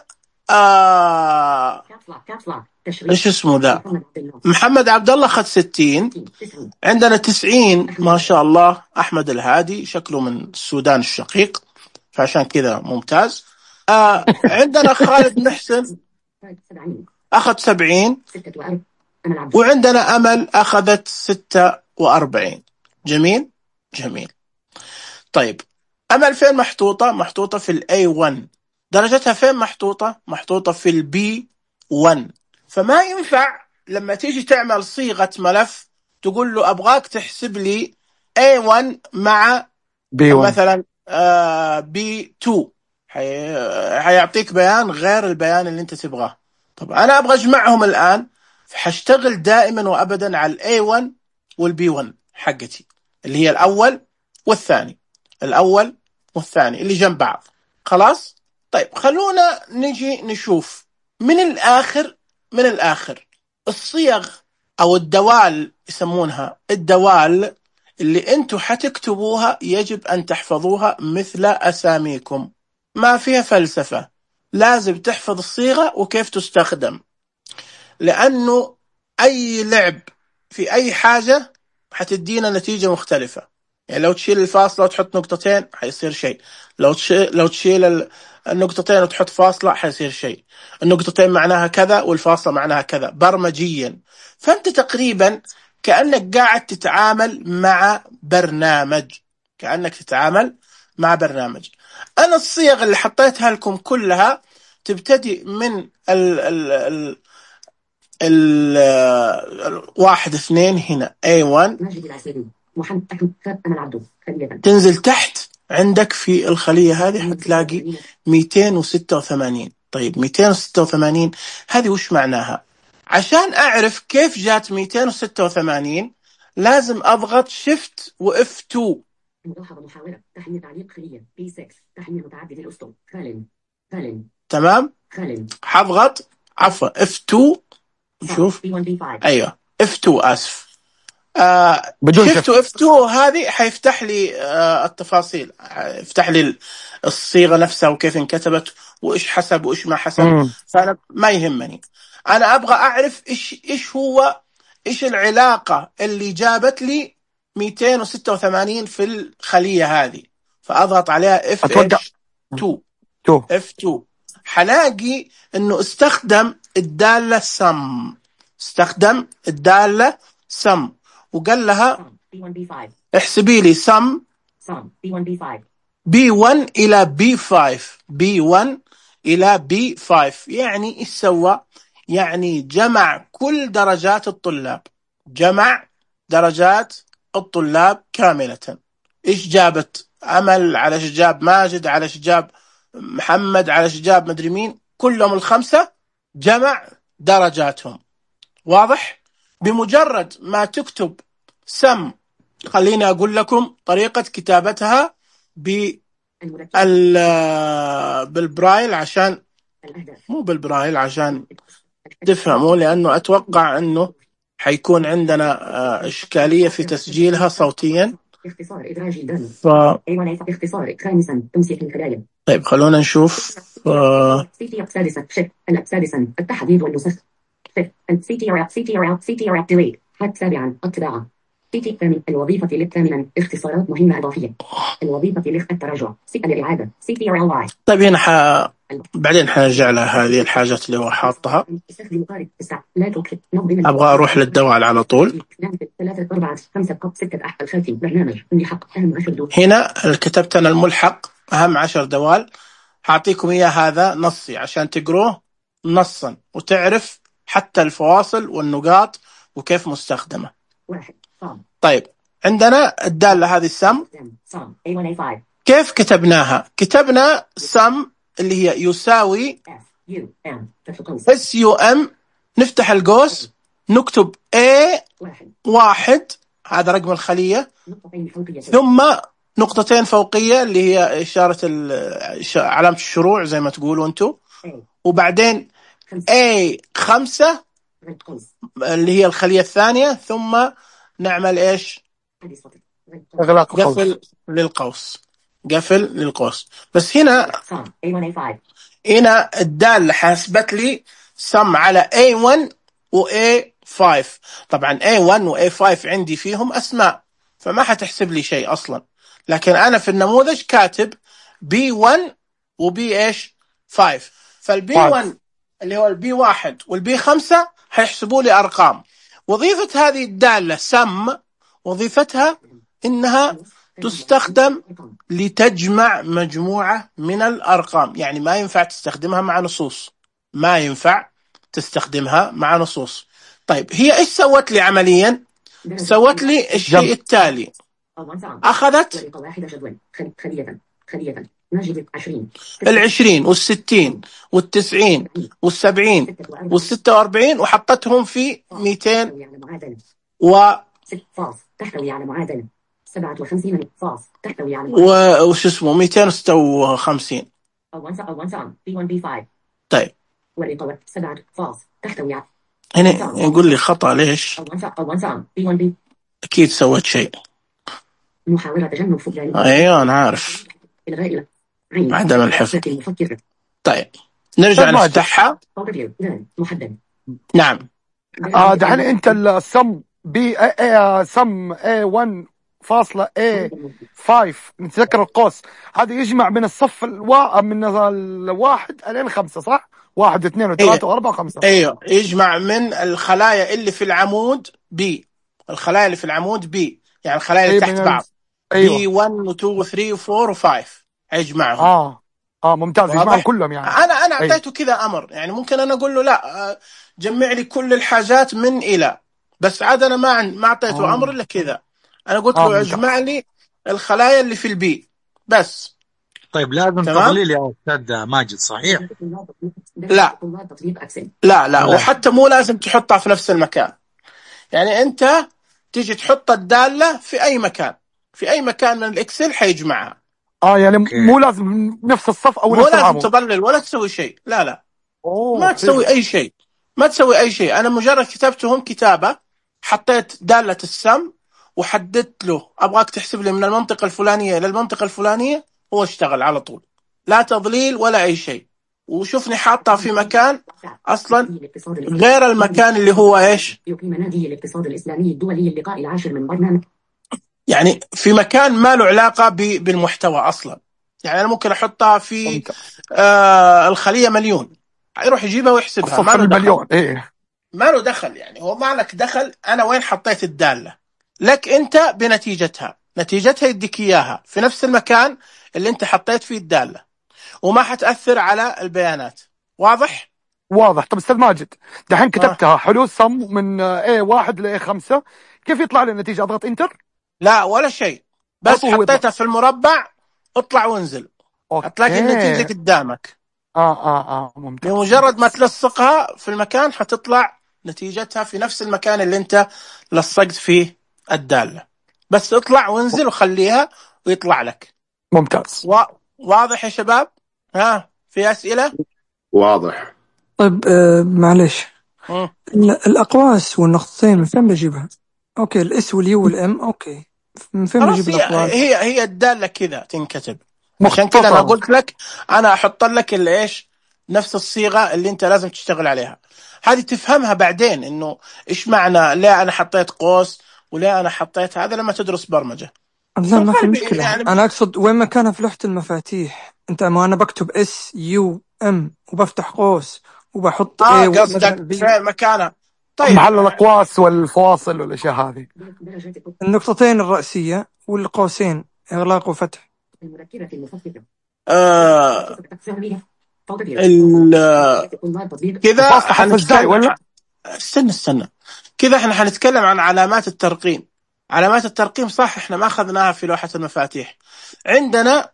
[SPEAKER 1] آه
[SPEAKER 2] كابسلا كابسلا تشريح.
[SPEAKER 1] ايش اسمه ذا؟
[SPEAKER 2] محمد عبد الله.
[SPEAKER 1] محمد عبد الله اخذ ستين.
[SPEAKER 2] تسعين.
[SPEAKER 1] عندنا تسعين ما شاء الله احمد الهادي، شكله من السودان الشقيق فعشان كذا ممتاز. آه عندنا خالد محسن
[SPEAKER 2] سبعين.
[SPEAKER 1] اخذ سبعين.
[SPEAKER 2] ستة وأربعين. أمل عبدو.
[SPEAKER 1] وعندنا امل اخذت ستة وأربعين. جميل جميل. طيب امل فين محطوطة؟ محطوطة في الاي ون. درجتها فين محطوطة؟ محطوطة في البي ون. فما ينفع لما تيجي تعمل صيغة ملف تقول له أبغاك تحسب لي إيه ون مع
[SPEAKER 4] بي واحد
[SPEAKER 1] مثلا بي تو حيعطيك بيان غير البيان اللي انت تبغاه. طب انا ابغى اجمعهم الان، فحشتغل دائما وابدا على الاي واحد والبي واحد حقتي اللي هي الاول والثاني، الاول والثاني اللي جنب بعض. خلاص. طيب خلونا نجي نشوف من الاخر، من الاخر الصيغ او الدوال يسمونها، الدوال اللي انتوا حتكتبوها يجب ان تحفظوها مثل اساميكم، ما فيها فلسفة. لازم تحفظ الصيغة وكيف تستخدم، لانه اي لعب في اي حاجة حتدينا نتيجة مختلفة. يعني لو تشيل الفاصلة وتحط نقطتين حيصير شيء، لو تشيل لو تشيل النقطتين وتحط فاصلة حيصير شيء. النقطتين معناها كذا والفاصلة معناها كذا برمجيا. فأنت تقريبا كأنك قاعد تتعامل مع برنامج، كأنك تتعامل مع برنامج. أنا الصيغ اللي حطيتها لكم كلها تبتدي من ال ال ال ال واحد اثنين هنا إيه واحد،
[SPEAKER 2] ماجد العسيري، محمد أحمد أنا العبد خلية.
[SPEAKER 1] تنزل تحت عندك في الخلية هذه حتلاقي مئتين وستة وثمانين. طيب مئتين وستة وثمانين هذه وش معناها؟ عشان أعرف كيف جات مئتين وستة وثمانين لازم أضغط شيفت وإف تو.
[SPEAKER 2] ملاحظة محاورة تحميل تعليق خلية بي ستة تحميل متعدد الأسطر خالن خالن
[SPEAKER 1] تمام.
[SPEAKER 2] خالن
[SPEAKER 1] حضغط عفوا إف تو. شوف
[SPEAKER 2] بي واحد بي خمسة.
[SPEAKER 1] أيوة إف تو آسف. آه
[SPEAKER 4] بدون
[SPEAKER 1] شفتوا اف اثنين هذه حيفتح لي آه التفاصيل، يفتح لي الصيغه نفسها وكيف انكتبت وايش حسب وايش ما حسب.
[SPEAKER 4] مم.
[SPEAKER 1] فانا ما يهمني، انا ابغى اعرف ايش ايش هو ايش العلاقه اللي جابت لي مئتين وستة وثمانين في الخليه هذه. فاضغط عليها اف
[SPEAKER 4] اتوقع
[SPEAKER 1] تو.
[SPEAKER 4] تو
[SPEAKER 1] اف تو حلاقي انه استخدم الداله سم، استخدم الداله سم وقال لها
[SPEAKER 2] بي واحد بي خمسة
[SPEAKER 1] احسبي لي سم
[SPEAKER 2] صام بي واحد بي خمسة
[SPEAKER 1] بي واحد الى بي خمسة، بي واحد الى بي خمسة. يعني ايش سوى؟ يعني جمع كل درجات الطلاب، جمع درجات الطلاب كاملة. ايش جابت امل، على ايش جاب ماجد، على ايش جاب محمد، على ايش جاب مدري مين، كلهم الخمسة جمع درجاتهم. واضح؟ بمجرد ما تكتب سم، خليني أقول لكم طريقة كتابتها بال بالبرايل عشان مو بالبرايل عشان تفهموا، لأنه أتوقع أنه حيكون عندنا إشكالية في تسجيلها صوتيا.
[SPEAKER 2] اختصار إدراج الدم
[SPEAKER 1] ف...
[SPEAKER 2] اختصار خامسا تمسك الخلايا.
[SPEAKER 1] طيب خلونا نشوف.
[SPEAKER 2] سي سادسا شك سادسا التحديد والنسخ. سي تي ار سي تي ار سي تي ار ديليت حد سابعا الطباعة. سي تي الثامن الوظيفة للثامنا اختصارات مهمة إضافية. الوظيفة للتراجع سي الإعادة سي تي ار واي.
[SPEAKER 1] طيب هنا ح... بعدين حنرجع لها هذه الحاجات اللي هو حاطها.
[SPEAKER 2] استخدم قارئ الساعة لا تكتب نظم.
[SPEAKER 1] أبغى أروح للدوال على طول.
[SPEAKER 2] ثلاثة أربعة خمسة قط ستة أحد الخلفي برنامج ملحق أهم عشر دول.
[SPEAKER 1] هنا كتبت أنا الملحق أهم عشر دوال، هعطيكم إياه هذا نصي عشان تقروه نصا وتعرف حتى الفواصل والنقاط وكيف مستخدمة.
[SPEAKER 2] واحد صام.
[SPEAKER 1] طيب عندنا الدالة هذه السم،
[SPEAKER 2] صام إيه واحد إيه خمسة.
[SPEAKER 1] كيف كتبناها؟ كتبنا سم اللي هي يساوي اس يو ام، نفتح القوس نكتب A واحد هذا رقم الخلية، ثم نقطتين فوقية اللي هي إشارة علامة الشروع زي ما تقولوا أنتم، وبعدين A خمسة اللي هي الخلية الثانية، ثم نعمل إيش؟ قفل للقوس، قفل للقوس. بس هنا هنا الدالة حاسبت لي سم على إيه واحد و إيه خمسة. طبعا إيه واحد و إيه خمسة عندي فيهم أسماء فما حتحسب لي شيء أصلا، لكن أنا في النموذج كاتب بي واحد وبي إيش خمسة، فالبي واحد اللي هو البي واحد والبي خمسة هيحسبوا لي أرقام. وظيفة هذه الدالة سم وظيفتها إنها تستخدم لتجمع مجموعة من الأرقام، يعني ما ينفع تستخدمها مع نصوص، ما ينفع تستخدمها مع نصوص. طيب هي إيش سوت لي عمليا؟ سوت لي الشيء التالي، أخذت
[SPEAKER 2] ورقة واحدة جدول خل- خلية خلية نجد عشرين
[SPEAKER 1] العشرين والستين والتسعين والسبعين
[SPEAKER 2] ستة وأربعين
[SPEAKER 1] والستة وأربعين وحطتهم في مئتين
[SPEAKER 2] تحتوي على معادلة
[SPEAKER 1] و
[SPEAKER 2] ست فاص تحتوي على معادلة سبعة وخمسين فاص تحتوي على معادلة
[SPEAKER 1] و- وش اسمه مئتين وستة وخمسين.
[SPEAKER 2] أو one أو one song بي one بي five
[SPEAKER 1] طيب
[SPEAKER 2] ورقة سبعة فاص تحتوي على
[SPEAKER 1] هنا يقول لي خطأ ليش؟
[SPEAKER 2] أو one song أو one song بي one بي
[SPEAKER 1] أكيد سويت شيء.
[SPEAKER 2] محاولة تجنب فقدان
[SPEAKER 1] أيوة أنا عارف
[SPEAKER 2] إلغاء عين
[SPEAKER 1] عدم الحفظ.
[SPEAKER 2] المفكر
[SPEAKER 1] طيب نرجع
[SPEAKER 4] طيب، ماجد.
[SPEAKER 1] نفتحها.
[SPEAKER 2] overview ذهن محدد
[SPEAKER 1] نعم
[SPEAKER 4] آه دحين انت السم بي اي سم اي واحد فاصلة اي خمسة نتذكر القوس هذا يجمع من الصف الوا من الواحد الين خمسة صح؟ واحد واثنين وثلاثة واربعة وخمسة.
[SPEAKER 1] ايوه يجمع من الخلايا اللي في العمود بي الخلايا اللي في العمود بي يعني الخلايا اللي
[SPEAKER 4] أي
[SPEAKER 1] تحت
[SPEAKER 4] من ال-
[SPEAKER 1] بعض
[SPEAKER 4] ايوه
[SPEAKER 1] بي واحد و اثنين و ثلاثة و أربعة و خمسة يجمعهم.
[SPEAKER 4] اه اه ممتاز يجمعهم
[SPEAKER 1] واضح؟
[SPEAKER 4] كلهم يعني.
[SPEAKER 1] انا انا
[SPEAKER 4] أي.
[SPEAKER 1] اعطيته كذا امر يعني ممكن انا اقول له لا آه، جمع لي كل الحاجات من الى بس عاد انا ما عن- ما اعطيته
[SPEAKER 4] آه.
[SPEAKER 1] امر الا كذا. انا قلت
[SPEAKER 4] آه،
[SPEAKER 1] له
[SPEAKER 4] ممتاز.
[SPEAKER 1] اجمع لي الخلايا اللي في البي بس.
[SPEAKER 6] طيب لازم
[SPEAKER 1] تمام.
[SPEAKER 6] تضليل يا أستاذ ماجد صحيح؟
[SPEAKER 1] لا.
[SPEAKER 2] تطبيق أكسل
[SPEAKER 1] لا لا
[SPEAKER 6] لا.
[SPEAKER 1] وحتى مو لازم تحطها في نفس المكان. يعني انت تيجي تحط الدالة في اي مكان في اي مكان من الاكسل حيجمعها.
[SPEAKER 4] اه يعني
[SPEAKER 6] أوكي.
[SPEAKER 4] مو لازم نفس الصف او
[SPEAKER 1] مو
[SPEAKER 4] نفس
[SPEAKER 1] لازم
[SPEAKER 4] العمود.
[SPEAKER 1] تضلل ولا تسوي شيء. لا لا
[SPEAKER 4] أوه،
[SPEAKER 1] ما تسوي
[SPEAKER 4] حلو.
[SPEAKER 1] اي شيء ما تسوي اي شيء. انا مجرد كتبتهم كتابة حطيت دالة السم وحددت له ابغاك تحسب لي من المنطقة الفلانية الى المنطقة الفلانية هو اشتغل على طول لا تضليل ولا اي شيء. وشوفني حاطها في مكان اصلا غير المكان اللي هو ايش
[SPEAKER 2] يقيم نادي الاقتصاد الإسلامي الدولي اللقاء العاشر من برنامج
[SPEAKER 1] يعني في مكان ما له علاقة ب- بالمحتوى أصلا. يعني أنا ممكن أحطها في
[SPEAKER 4] ممتاز.
[SPEAKER 1] آه الخلية مليون يروح يجيبها ويحسبها
[SPEAKER 4] الصف
[SPEAKER 1] ما له دخل
[SPEAKER 4] المليون ايه.
[SPEAKER 1] ما له دخل. يعني هو ما لك دخل. أنا وين حطيت الدالة لك أنت بنتيجتها نتيجتها يديك إياها في نفس المكان اللي أنت حطيت فيه الدالة وما حتأثر على البيانات. واضح؟
[SPEAKER 4] واضح. طب استاذ ماجد دحين
[SPEAKER 1] آه.
[SPEAKER 4] كتبتها حلول صم من اي واحد ل خمسة كيف يطلع لي النتيجة؟ اضغط انتر؟
[SPEAKER 1] لا ولا شيء بس
[SPEAKER 4] أطول ويطلع.
[SPEAKER 1] حطيتها في المربع اطلع وانزل هتلاقي النتيجة
[SPEAKER 4] اوكي.
[SPEAKER 1] قدامك.
[SPEAKER 4] اه اه اه ممتاز.
[SPEAKER 1] بمجرد ما تلصقها في المكان حتطلع نتيجتها في نفس المكان اللي انت لصقت فيه الدالة. بس اطلع وانزل وخليها ويطلع لك.
[SPEAKER 4] ممتاز.
[SPEAKER 1] و... واضح يا شباب؟ ها في أسئلة؟
[SPEAKER 3] واضح.
[SPEAKER 9] طيب آه معلش
[SPEAKER 1] مم.
[SPEAKER 9] ال- الأقواس والنقطتين من فين بجيبها؟ أوكي الإس واليو والإم أوكي من فين
[SPEAKER 1] خلاص
[SPEAKER 9] بجيب
[SPEAKER 1] هي
[SPEAKER 9] الأقواس؟
[SPEAKER 1] هي هي الدالة كذا تنكتب. عشان كذا انا
[SPEAKER 4] مختصر.
[SPEAKER 1] قلت لك انا احط لك اللي ايش نفس الصيغة اللي انت لازم تشتغل عليها. هذه تفهمها بعدين انه ايش معنى ليه انا حطيت قوس وليه انا حطيت هذا لما تدرس برمجة.
[SPEAKER 9] لا ما في
[SPEAKER 1] فقلبي
[SPEAKER 9] مشكلة
[SPEAKER 1] يعني
[SPEAKER 9] أنا أقصد وين مكانها في لوحة المفاتيح. أنت ما أنا بكتب إس يو إم وبفتح قوس وبحط
[SPEAKER 1] اه
[SPEAKER 9] إيه
[SPEAKER 1] قصدك
[SPEAKER 9] مثلا بي.
[SPEAKER 1] فين مكانها. طيب
[SPEAKER 4] محل الاقواس والفواصل والاشياء هذه.
[SPEAKER 9] النقطتين الرئيسية والقوسين إغلاق وفتح.
[SPEAKER 2] المذكرة المفكرة
[SPEAKER 1] آه ال- كذا
[SPEAKER 4] الفاصلة حرف ازاي
[SPEAKER 1] حنتكلم
[SPEAKER 4] ولا؟
[SPEAKER 1] استنى استنى كذا احنا حنتكلم عن علامات الترقيم. علامات الترقيم صح احنا ما اخذناها في لوحة المفاتيح. عندنا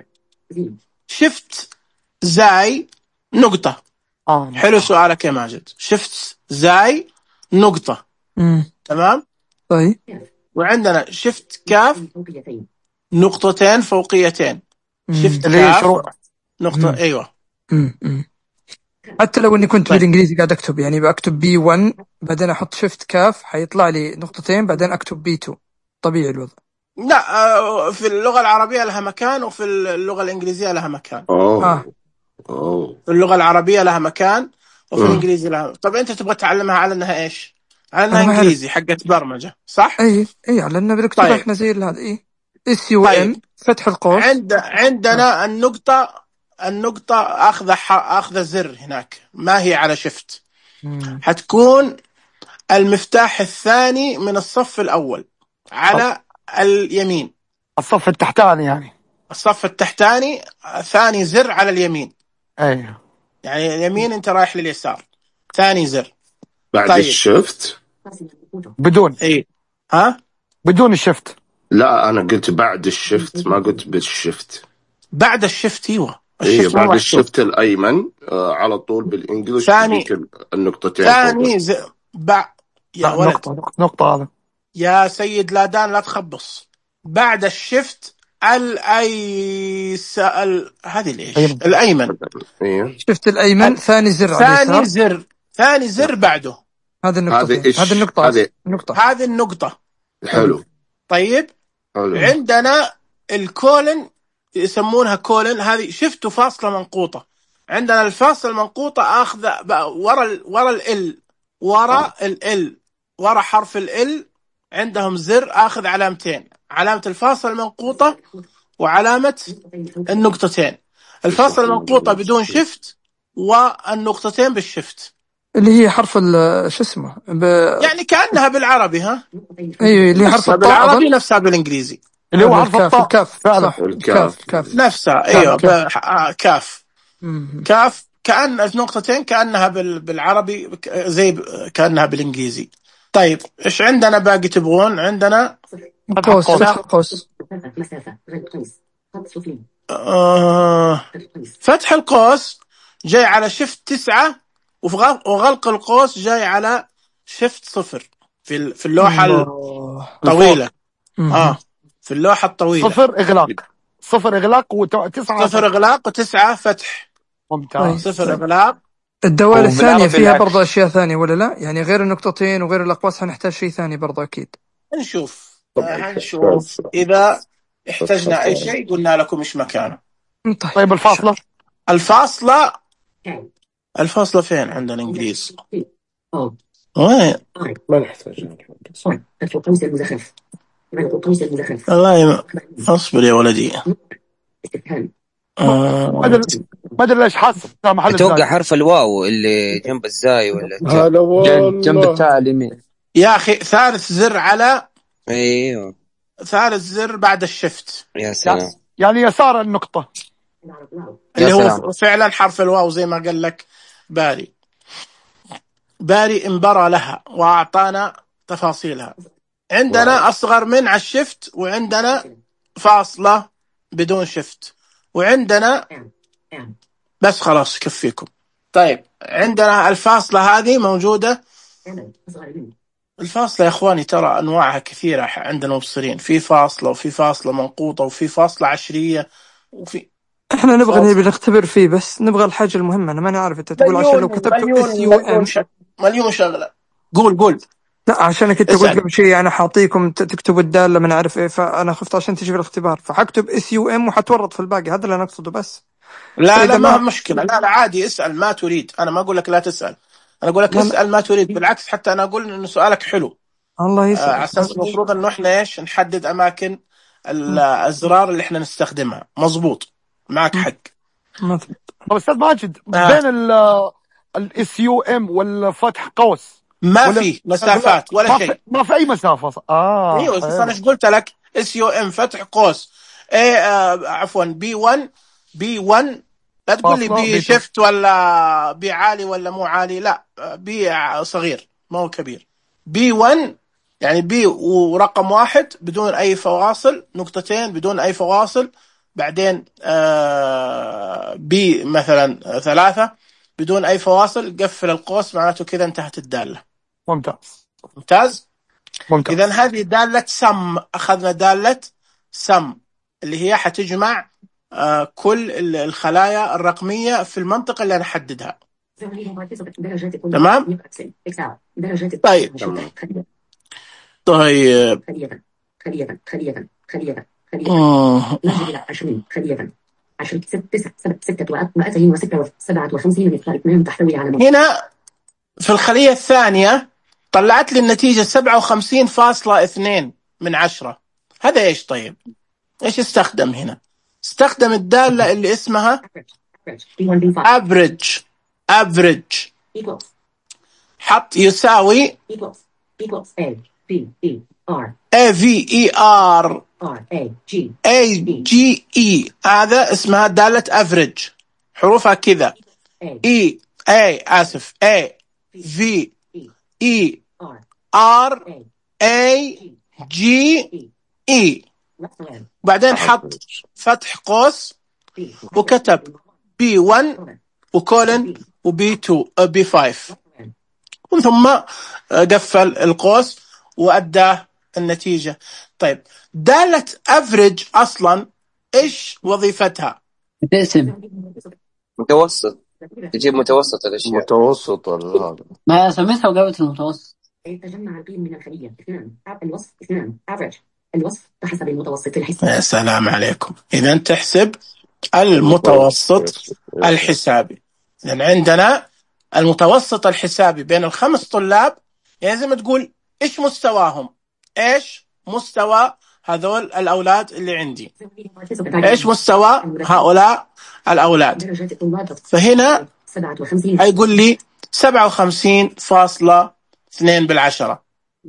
[SPEAKER 1] شفت زاي نقطة.
[SPEAKER 4] اه
[SPEAKER 1] حلو سؤالك يا ماجد. شفت زاي نقطة
[SPEAKER 9] امم
[SPEAKER 1] تمام.
[SPEAKER 9] طيب
[SPEAKER 1] وعندنا شفت كاف نقطتين فوقيتين.
[SPEAKER 9] مم.
[SPEAKER 1] شفت
[SPEAKER 4] اللي هي
[SPEAKER 1] كاف
[SPEAKER 4] شروط.
[SPEAKER 1] نقطة
[SPEAKER 9] مم.
[SPEAKER 1] ايوه.
[SPEAKER 9] مم. مم. حتى لو اني كنت
[SPEAKER 1] طيب.
[SPEAKER 9] بالانجليزي قاعد اكتب يعني بكتب بي واحد بعدين احط شيفت كاف حيطلع لي نقطتين بعدين اكتب بي اثنين طبيعي الوضع.
[SPEAKER 1] لا آه، في اللغة العربية لها مكان وفي اللغة الإنجليزية لها مكان.
[SPEAKER 3] اوه
[SPEAKER 9] اه
[SPEAKER 3] اوه
[SPEAKER 1] في اللغة العربية لها مكان وفي
[SPEAKER 3] مم.
[SPEAKER 1] الإنجليزي لها. طب أنت تبغى تعلمها على أنها إيش؟ على أنها
[SPEAKER 9] انا ما اعرف.
[SPEAKER 1] إنجليزي حقت برمجة صح؟
[SPEAKER 9] اي اي لان بنكتبها
[SPEAKER 1] طيب.
[SPEAKER 9] احنا زي هذا اي اس يو
[SPEAKER 1] طيب.
[SPEAKER 9] ام فتح القوس.
[SPEAKER 1] عند عندنا النقطة النقطة أخذ أخذ زر هناك ما هي على شفت.
[SPEAKER 9] مم.
[SPEAKER 1] حتكون المفتاح الثاني من الصف الأول على اليمين.
[SPEAKER 4] الصف التحتاني يعني.
[SPEAKER 1] الصف التحتاني ثاني زر على اليمين.
[SPEAKER 4] ايوه
[SPEAKER 1] يعني اليمين أنت رايح لليسار ثاني زر.
[SPEAKER 3] بعد
[SPEAKER 1] طيب.
[SPEAKER 3] الشفت
[SPEAKER 4] بدون
[SPEAKER 1] إيه ها
[SPEAKER 4] بدون الشفت.
[SPEAKER 3] لا أنا قلت بعد الشفت، ما قلت بالشفت.
[SPEAKER 1] بعد الشفت ايوه
[SPEAKER 3] إيه
[SPEAKER 1] الشفت مو
[SPEAKER 3] بعد
[SPEAKER 1] محسوب.
[SPEAKER 3] الشفت الأيمن آه على طول بالإنجليش
[SPEAKER 1] ثاني
[SPEAKER 3] تجيك النقطتين فوق.
[SPEAKER 1] ثاني ز... بع... يا
[SPEAKER 4] لا
[SPEAKER 1] ولد
[SPEAKER 4] نقطة نقطة نقطة هذا.
[SPEAKER 1] يا سيد لادان لا تخبص. بعد الشفت الايس ال... هذه الايش
[SPEAKER 4] أيمن.
[SPEAKER 1] الايمن.
[SPEAKER 3] إيه
[SPEAKER 9] شفت الأيمن
[SPEAKER 1] ال-
[SPEAKER 9] ثاني زر على
[SPEAKER 1] ثاني
[SPEAKER 9] اليسار.
[SPEAKER 1] زر ثاني زر بعده
[SPEAKER 9] هذه
[SPEAKER 3] هذه
[SPEAKER 9] النقطتين، هذه
[SPEAKER 3] إيش
[SPEAKER 9] النقطة
[SPEAKER 3] هذه؟
[SPEAKER 9] أصلا نقطة.
[SPEAKER 1] هذه النقطة.
[SPEAKER 3] حلو
[SPEAKER 1] طيب
[SPEAKER 3] حلو.
[SPEAKER 1] عندنا الكولن يسمونها كولن، هذه شفتوا فاصلة منقوطة. عندنا الفاصلة المنقوطة اخذ بقى ورا ال ورا ال ورا ال ورا حرف ال عندهم زر اخذ علامتين، علامة الفاصلة المنقوطة وعلامة النقطتين. الفاصلة المنقوطة بدون شفت والنقطتين بالشفت،
[SPEAKER 9] اللي هي حرف ال- شو اسمه ب...
[SPEAKER 1] يعني كأنها بالعربي. ها
[SPEAKER 9] ايوه اللي هي حرف
[SPEAKER 1] نفسها
[SPEAKER 9] الطاء
[SPEAKER 1] بالعربي
[SPEAKER 9] أظن.
[SPEAKER 1] نفسها بالانجليزي
[SPEAKER 4] اللي هو
[SPEAKER 9] هذا
[SPEAKER 4] حرف
[SPEAKER 9] الكاف
[SPEAKER 4] الطاء
[SPEAKER 9] الكاف
[SPEAKER 4] فعلا.
[SPEAKER 9] صح
[SPEAKER 3] الكاف.
[SPEAKER 9] الكاف كاف
[SPEAKER 1] نفسها
[SPEAKER 9] كاف
[SPEAKER 1] ايوه
[SPEAKER 9] كاف.
[SPEAKER 1] ب- آه، كاف
[SPEAKER 9] مم.
[SPEAKER 1] كاف كأن النقطتين كأنها بال- بالعربي ك- زي ب- كأنها بالانجليزي. طيب ايش عندنا باقي تبغون؟ عندنا
[SPEAKER 9] قوس
[SPEAKER 4] قوس.
[SPEAKER 9] فتح قوس.
[SPEAKER 2] مسافة غير قوس خط سفلي
[SPEAKER 1] آه
[SPEAKER 2] قوس
[SPEAKER 1] فتح القوس جاي على شفت تسعة، وفغ- وغلق القوس جاي على شفت صفر في ال- في اللوحة
[SPEAKER 9] الله.
[SPEAKER 1] الطويلة.
[SPEAKER 9] مم.
[SPEAKER 1] اه في اللوحة الطويلة
[SPEAKER 4] صفر إغلاق صفر إغلاق وتسعة
[SPEAKER 1] صفر اغلاق وتسعة فتح.
[SPEAKER 4] ممتاز.
[SPEAKER 9] طيب.
[SPEAKER 1] صفر اغلاق.
[SPEAKER 9] الدوال الثانية
[SPEAKER 10] وبالعربي
[SPEAKER 9] فيها
[SPEAKER 10] العكس.
[SPEAKER 9] برضه أشياء ثانية ولا لا؟ يعني غير النقطتين وغير الأقواس حنحتاج شيء ثاني برضه أكيد.
[SPEAKER 1] نشوف
[SPEAKER 3] طبعاً.
[SPEAKER 1] هنشوف إذا احتجنا أي شيء قلنا لكم إيش مكانه.
[SPEAKER 9] طيب
[SPEAKER 4] طيب الفاصلة.
[SPEAKER 1] الفاصلة
[SPEAKER 2] كان
[SPEAKER 1] الفاصلة فين عندنا إنجليز؟
[SPEAKER 2] أو
[SPEAKER 1] وين؟
[SPEAKER 3] ما نحتاج.
[SPEAKER 2] صوت فتح قوس المزخرف غلق قوس المزخرف
[SPEAKER 1] والله ما- اصبر يا ولدي.
[SPEAKER 2] استفهام
[SPEAKER 1] آه.
[SPEAKER 4] ما أدري ما أدري ليش حاسس محل
[SPEAKER 10] اتوقع
[SPEAKER 4] الزاي.
[SPEAKER 10] حرف الواو اللي جنب الزاي ولا التاء.
[SPEAKER 3] هلا
[SPEAKER 11] جنب جنب
[SPEAKER 3] والله.
[SPEAKER 11] التاء على اليمين.
[SPEAKER 1] يا أخي ثالث زر على
[SPEAKER 10] ايوه
[SPEAKER 1] ثالث زر بعد الشفت
[SPEAKER 10] يا سلام.
[SPEAKER 4] يعني يسار النقطة.
[SPEAKER 1] اللي هو
[SPEAKER 10] سلام.
[SPEAKER 1] فعلا حرف الواو زي ما قال لك باري. باري انبرى لها وأعطانا تفاصيلها. عندنا أصغر من على الشفت، وعندنا فاصلة بدون شفت، وعندنا بس خلاص يكفيكم. طيب عندنا الفاصلة هذه موجودة. الفاصلة يا اخواني ترى انواعها كثيرة عندنا مبصرين، في فاصلة وفي فاصلة منقوطة وفي فاصلة عشرية وفي
[SPEAKER 9] احنا نبغى
[SPEAKER 1] فاصلة
[SPEAKER 9] نبي نختبر فيه، بس نبغى الحاجة المهمة. انا ماني عارف انت تقول عشان لو
[SPEAKER 1] مليون
[SPEAKER 9] كتبت اس
[SPEAKER 1] مليون
[SPEAKER 9] يو
[SPEAKER 1] مليون
[SPEAKER 9] ام.
[SPEAKER 1] شغلة مليون شغلة. قول قول
[SPEAKER 9] لا عشان كنت قلت
[SPEAKER 1] اسأل.
[SPEAKER 9] قبل شيء انا حاعطيكم ت- تكتبوا الدالة ما نعرف ايه، فانا خفت عشان تجي في الاختبار فحكتب اس يو ام وحتورط في الباقي. هذا اللي انا اقصده بس.
[SPEAKER 1] لا
[SPEAKER 9] فإذا
[SPEAKER 1] لا ما هو
[SPEAKER 9] ما
[SPEAKER 1] مشكلة. لا لا عادي اسأل ما تريد. أنا ما أقول لك لا تسأل، أنا أقول لك
[SPEAKER 9] لا لا
[SPEAKER 1] اسأل ما تريد. بالعكس حتى أنا أقول إنه سؤالك حلو.
[SPEAKER 9] الله
[SPEAKER 1] آه، على
[SPEAKER 9] يسعدك.
[SPEAKER 1] أساس المفروض إنه إحنا إيش نحدد أماكن ال- الأزرار اللي إحنا نستخدمها. مظبوط معك حق.
[SPEAKER 9] مثلا
[SPEAKER 4] طب أستاذ ماجد
[SPEAKER 1] آه.
[SPEAKER 4] بين ال الاس يو ام والفتح قوس
[SPEAKER 1] ما
[SPEAKER 4] ولا
[SPEAKER 1] في مسافات ولا
[SPEAKER 4] ما في
[SPEAKER 1] شيء.
[SPEAKER 4] ما في أي مسافة. آه
[SPEAKER 1] ايوه بس
[SPEAKER 4] حلو.
[SPEAKER 1] انا ايش قلت لك؟ اس يو ام فتح قوس اي آه عفوا بي واحد بي واحد. لا تقول لي
[SPEAKER 4] فاصلة
[SPEAKER 1] بي
[SPEAKER 4] بي تو.
[SPEAKER 1] شفت ولا بي عالي ولا مو عالي. لا آه، بي ع- صغير ما هو كبير. بي واحد يعني بي ورقم واحد بدون اي فواصل، نقطتين بدون اي فواصل، بعدين آه بي مثلا ثلاثة بدون اي فواصل، قفل القوس معناته كذا انتهت الدالة.
[SPEAKER 4] ممتاز
[SPEAKER 1] ممتاز.
[SPEAKER 4] ممتاز.
[SPEAKER 1] إذا هذه دالة سم. أخذنا دالة سم اللي هي حتجمع آه كل ال- الخلايا الرقمية في المنطقة اللي نحددها. تمام. طيب طيب
[SPEAKER 2] خلية خلية خلية خلية
[SPEAKER 1] آه.
[SPEAKER 2] خلية عشرين خلية عشرين ست تسعة سبعة ستة ومائتين وستة وسبعة وخمسين مثل اثنان تحتوي على مض.
[SPEAKER 1] هنا في الخلية الثانية طلعت لي النتيجة سبعة وخمسين فاصلة اثنين من عشرة. هذا إيش؟ طيب إيش استخدم هنا؟ استخدم الدالة اللي اسمها average. average
[SPEAKER 2] equals
[SPEAKER 1] حط يساوي
[SPEAKER 2] equals equals A B E R
[SPEAKER 1] A V E R
[SPEAKER 2] R A G
[SPEAKER 1] A G E. هذا اسمها دالة average. حروفها كذا
[SPEAKER 2] A
[SPEAKER 1] E A آسف A V E
[SPEAKER 2] R
[SPEAKER 1] R
[SPEAKER 2] A
[SPEAKER 1] A G E بعدين حط فتح قوس وكتب بي ون وكولن وبي تو بي فايف ومن ثم قفل القوس وأدى النتيجة. طيب دالة average أصلا إيش وظيفتها؟
[SPEAKER 7] تقسم
[SPEAKER 10] متوسط، تجيب متوسط الأشياء.
[SPEAKER 3] متوسط هذا.
[SPEAKER 7] ما سميتها وجابت المتوسط.
[SPEAKER 2] تجمع القيم من الخلية. اثنان الوصف. اثنان average الوصف تحسب المتوسط الحسابي.
[SPEAKER 1] يا سلام عليكم. إذا تحسب المتوسط الحسابي. لأن عندنا المتوسط الحسابي بين الخمس طلاب، يعني زي ما تقول إيش مستواهم، إيش مستوى هذول الأولاد اللي عندي، إيش مستوى هؤلاء الأولاد. فهنا هيقول لي سبعة وخمسين فاصلة اثنين بالعشرة.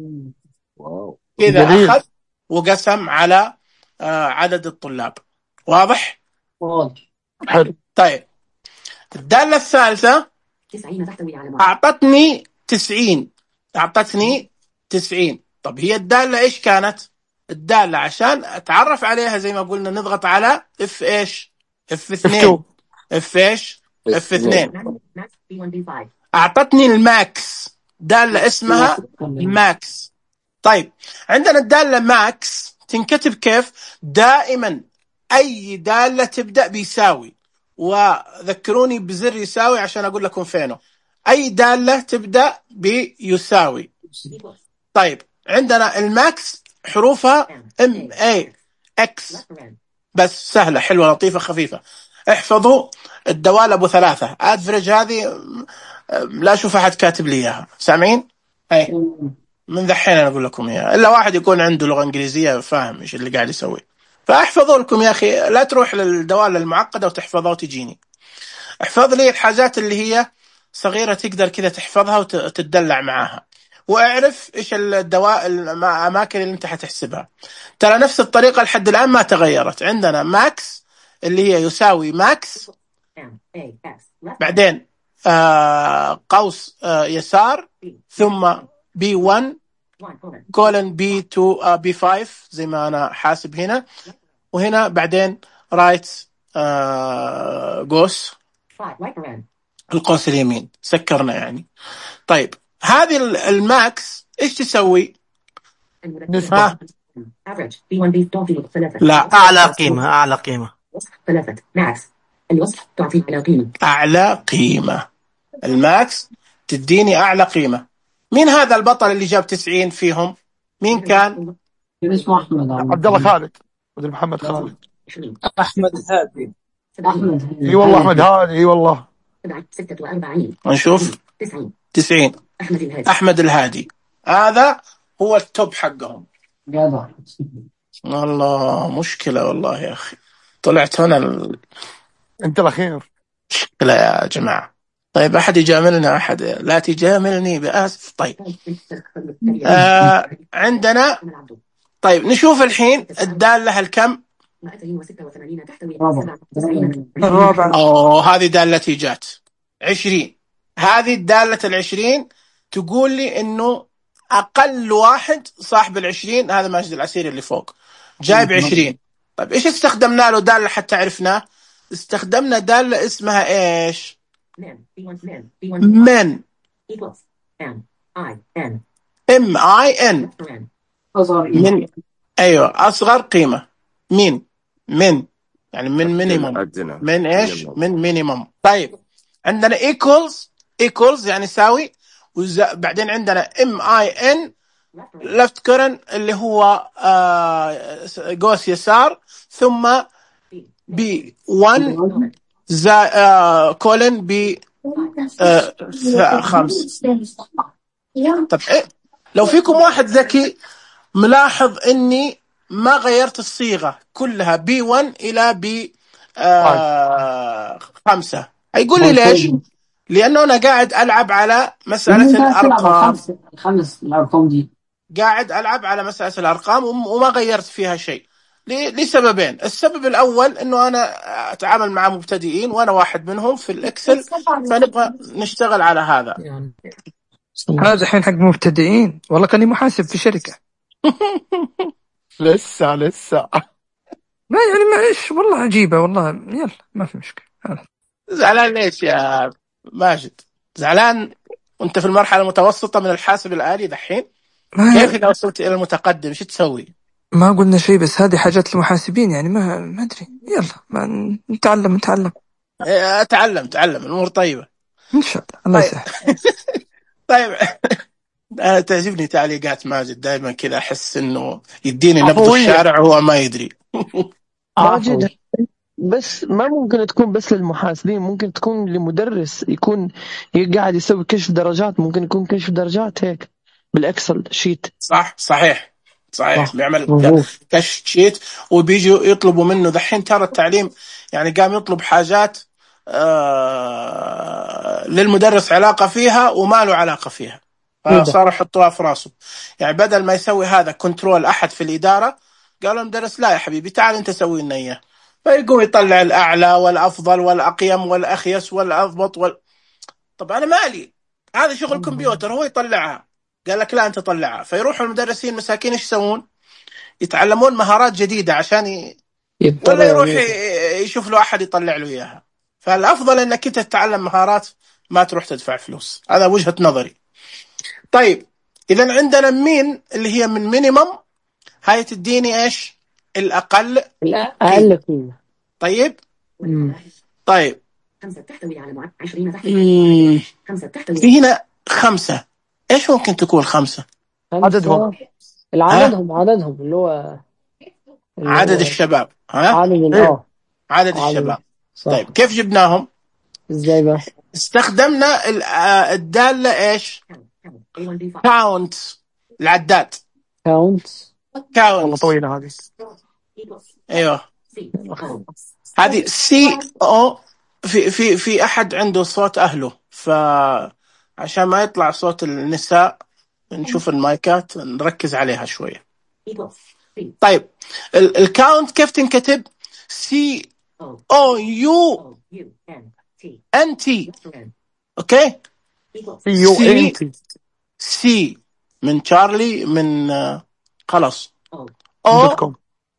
[SPEAKER 1] إذا أخذ وقسم على عدد الطلاب. واضح؟
[SPEAKER 7] واضح.
[SPEAKER 1] حلو. طيب الدالة الثالثة أعطتني تسعين، أعطتني تسعين. طب هي الدالة إيش كانت؟ الدالة عشان أتعرف عليها زي ما قلنا نضغط على اف إيش اف اثنين اف إيش اف اثنين. أعطتني الماكس، دالة اسمها ماكس. طيب عندنا الدالة ماكس تنكتب كيف؟ دائما أي دالة تبدأ بيساوي، وذكروني بزر يساوي عشان أقول لكم فينه. أي دالة تبدأ بيساوي. طيب عندنا الماكس حروفها ام اي اكس بس، سهلة حلوة لطيفة خفيفة. احفظوا الدوال أبو ثلاثة ادفرج، هذه لا أشوف أحد كاتب لي إياها. سامعين؟ أي من ذحين أنا أقول لكم إياها، إلا واحد يكون عنده لغة إنجليزية فاهم إيش اللي قاعد يسوي. فاحفظوا لكم يا أخي، لا تروح للدوال المعقدة وتحفظها وتجيني. احفظ لي الحاجات اللي هي صغيرة تقدر كذا تحفظها وتتدلع معاها، واعرف إيش الدواء الأماكن اللي أنت حتحسبها. ترى نفس الطريقة لحد الآن ما تغيرت. عندنا ماكس اللي هي يساوي ماكس، بعدين آه قوس آه يسار، ثم بي ون كولن بي تو آه بي فايف زي ما أنا حاسب هنا، وهنا بعدين رايت آه قوس القوس اليمين سكرنا يعني. طيب هذه الماكس إيش تسوي؟
[SPEAKER 4] نسبة.
[SPEAKER 1] لا،
[SPEAKER 5] أعلى قيمة. أعلى قيمة.
[SPEAKER 2] ثلاثة ماكس الوصف تعطي أعلى قيمة.
[SPEAKER 1] أعلى قيمة. الماكس تديني أعلى قيمة. مين هذا البطل اللي جاب تسعين فيهم؟ مين كان؟
[SPEAKER 7] اسمه أحمد
[SPEAKER 4] عبد الله خالد مدري محمد خالد.
[SPEAKER 11] أحمد هادي.
[SPEAKER 7] أحمد
[SPEAKER 4] اي والله أحمد هادي. اي والله.
[SPEAKER 2] ستة وأربعين.
[SPEAKER 1] نشوف. تسعين.
[SPEAKER 2] أحمد الهادي.
[SPEAKER 1] أحمد الهادي هذا هو التوب حقهم.
[SPEAKER 7] جدع.
[SPEAKER 1] والله مشكلة والله يا أخي، طلعت هنا ال...
[SPEAKER 4] أنت الأخير.
[SPEAKER 1] مشكلة يا جماعة. طيب أحد يجاملنا، أحد لا تجاملني بآسف. طيب آه عندنا. طيب نشوف الحين الدالة الكم.
[SPEAKER 9] الرابع.
[SPEAKER 1] أوه هذه دالتي جات عشرين. هذه الدالة العشرين تقول لي إنه أقل واحد صاحب العشرين هذا ماجد العسيري اللي فوق جايب عشرين. طيب إيش استخدمنا له دالة حتى عرفناه؟ استخدمنا دالة اسمها إيش؟ من ام اي ان من. ايوه اصغر قيمه. مين من يعني من مينيمم. من ايش؟ من مينيمم. طيب عندنا ايكولز. ايكولز يعني يساوي، وبعدين عندنا ام اي ان لفت كورن اللي هو آه قوس يسار، ثم بي واحد زا آه كولن بي آه خمس. طب إيه؟ لو فيكم واحد ذكي ملاحظ اني ما غيرت الصيغة كلها بي واحد الى بي آه خمسة، هيقول لي ليش؟ لانه انا قاعد العب على مسألة الارقام.
[SPEAKER 7] خمس الارقام دي
[SPEAKER 1] قاعد العب على مسألة الارقام وما غيرت فيها شيء لسببين. السبب الاول انه انا اتعامل مع مبتدئين وانا واحد منهم في الاكسل، فنبغى نشتغل على هذا.
[SPEAKER 9] هذا الحين حق مبتدئين. والله كاني محاسب في شركة.
[SPEAKER 4] لسه لسه
[SPEAKER 9] ما يعني معلش والله عجيبة والله. يلا ما في مشكلة. يلا.
[SPEAKER 1] زعلان ليش يا ماجد؟ زعلان وانت في المرحله المتوسطه من الحاسب الآلي دحين؟ كيف
[SPEAKER 9] ما
[SPEAKER 1] اذا وصلت الى المتقدم شو تسوي؟
[SPEAKER 9] ما قلنا شيء، بس هذه حاجات المحاسبين يعني ما ما أدري. يلا ما نتعلم نتعلم
[SPEAKER 1] إيه، اتعلم تعلم الامور طيبه
[SPEAKER 9] إن شاء الله. الله
[SPEAKER 1] طيب.
[SPEAKER 9] يسهل.
[SPEAKER 1] طيب أنا تعجبني تعليقات ماجد دائما كذا، احس انه يديني نبض
[SPEAKER 4] عفوية.
[SPEAKER 1] الشارع وهو ما يدري.
[SPEAKER 12] ماجد،
[SPEAKER 4] عفوي.
[SPEAKER 12] بس ما ممكن تكون بس للمحاسبين، ممكن تكون لمدرس يكون قاعد يسوي كشف درجات، ممكن يكون كشف درجات هيك بالاكسل شيت.
[SPEAKER 1] صح صحيح صحيح
[SPEAKER 7] صح
[SPEAKER 1] بيعمل
[SPEAKER 7] مظبوط.
[SPEAKER 1] كشف شيت وبيجوا يطلبوا منه دحين. ترى التعليم يعني قام يطلب حاجات آه للمدرس علاقة فيها وما له علاقة فيها،
[SPEAKER 7] ايه ده؟
[SPEAKER 1] فصار يحطوها في راسه. يعني بدل ما يسوي هذا كنترول أحد في الإدارة، قالوا المدرس لا يا حبيبي تعال أنت سوي لنا إياه، فيقوم يطلع الأعلى والأفضل والأقيم والأخيس والأضبط وال... طب أنا مالي، هذا شغل كمبيوتر هو يطلعها. قال لك لا أنت طلعها. فيروحوا المدرسين مساكين إيش يسوون؟ يتعلمون مهارات جديدة عشان ي...
[SPEAKER 7] يضطر
[SPEAKER 1] ولا يروح
[SPEAKER 7] يعمل.
[SPEAKER 1] ي- يشوف له أحد يطلع له إياها. فالأفضل إنك أنت تتعلم مهارات ما تروح تدفع فلوس. هذا وجهة نظري. طيب إذا عندنا مين اللي هي من مينيمم، هاي تديني إيش الأقل
[SPEAKER 7] لا
[SPEAKER 1] قيمة.
[SPEAKER 7] اقل قيمة.
[SPEAKER 1] طيب
[SPEAKER 7] مم.
[SPEAKER 1] طيب
[SPEAKER 2] خمسة تحتوي على مع... عشرين تحتوي
[SPEAKER 1] مم.
[SPEAKER 2] خمسة تحتوي
[SPEAKER 1] في هنا خمسة، إيش ممكن تكون خمسة؟
[SPEAKER 4] عددهم.
[SPEAKER 7] خمسة
[SPEAKER 1] ها
[SPEAKER 7] العددهم عددهم اللي هو اللي
[SPEAKER 1] عدد
[SPEAKER 7] هو
[SPEAKER 1] الشباب. ها
[SPEAKER 7] عدد ال-
[SPEAKER 4] ايه
[SPEAKER 7] اه
[SPEAKER 1] عدد
[SPEAKER 7] عدد.
[SPEAKER 1] الشباب.
[SPEAKER 7] صح.
[SPEAKER 1] طيب كيف جبناهم؟
[SPEAKER 7] ازاي بقى؟
[SPEAKER 1] استخدمنا ال- آه، الدالة إيش كاونت، العداد
[SPEAKER 7] كاونت.
[SPEAKER 4] والله
[SPEAKER 1] كاونت.
[SPEAKER 4] طويلة هذه.
[SPEAKER 1] ايوه هذه سي او. في في في احد عنده صوت اهله، فعشان ما يطلع صوت النساء نشوف المايكات نركز عليها شويه. طيب ال- الكاونت كيف تنكتب؟ سي او يو ان تي. اوكي
[SPEAKER 4] يو
[SPEAKER 1] سي
[SPEAKER 4] ان تي.
[SPEAKER 1] سي من تشارلي من آه، خلاص
[SPEAKER 4] دوت
[SPEAKER 1] او
[SPEAKER 4] كوم.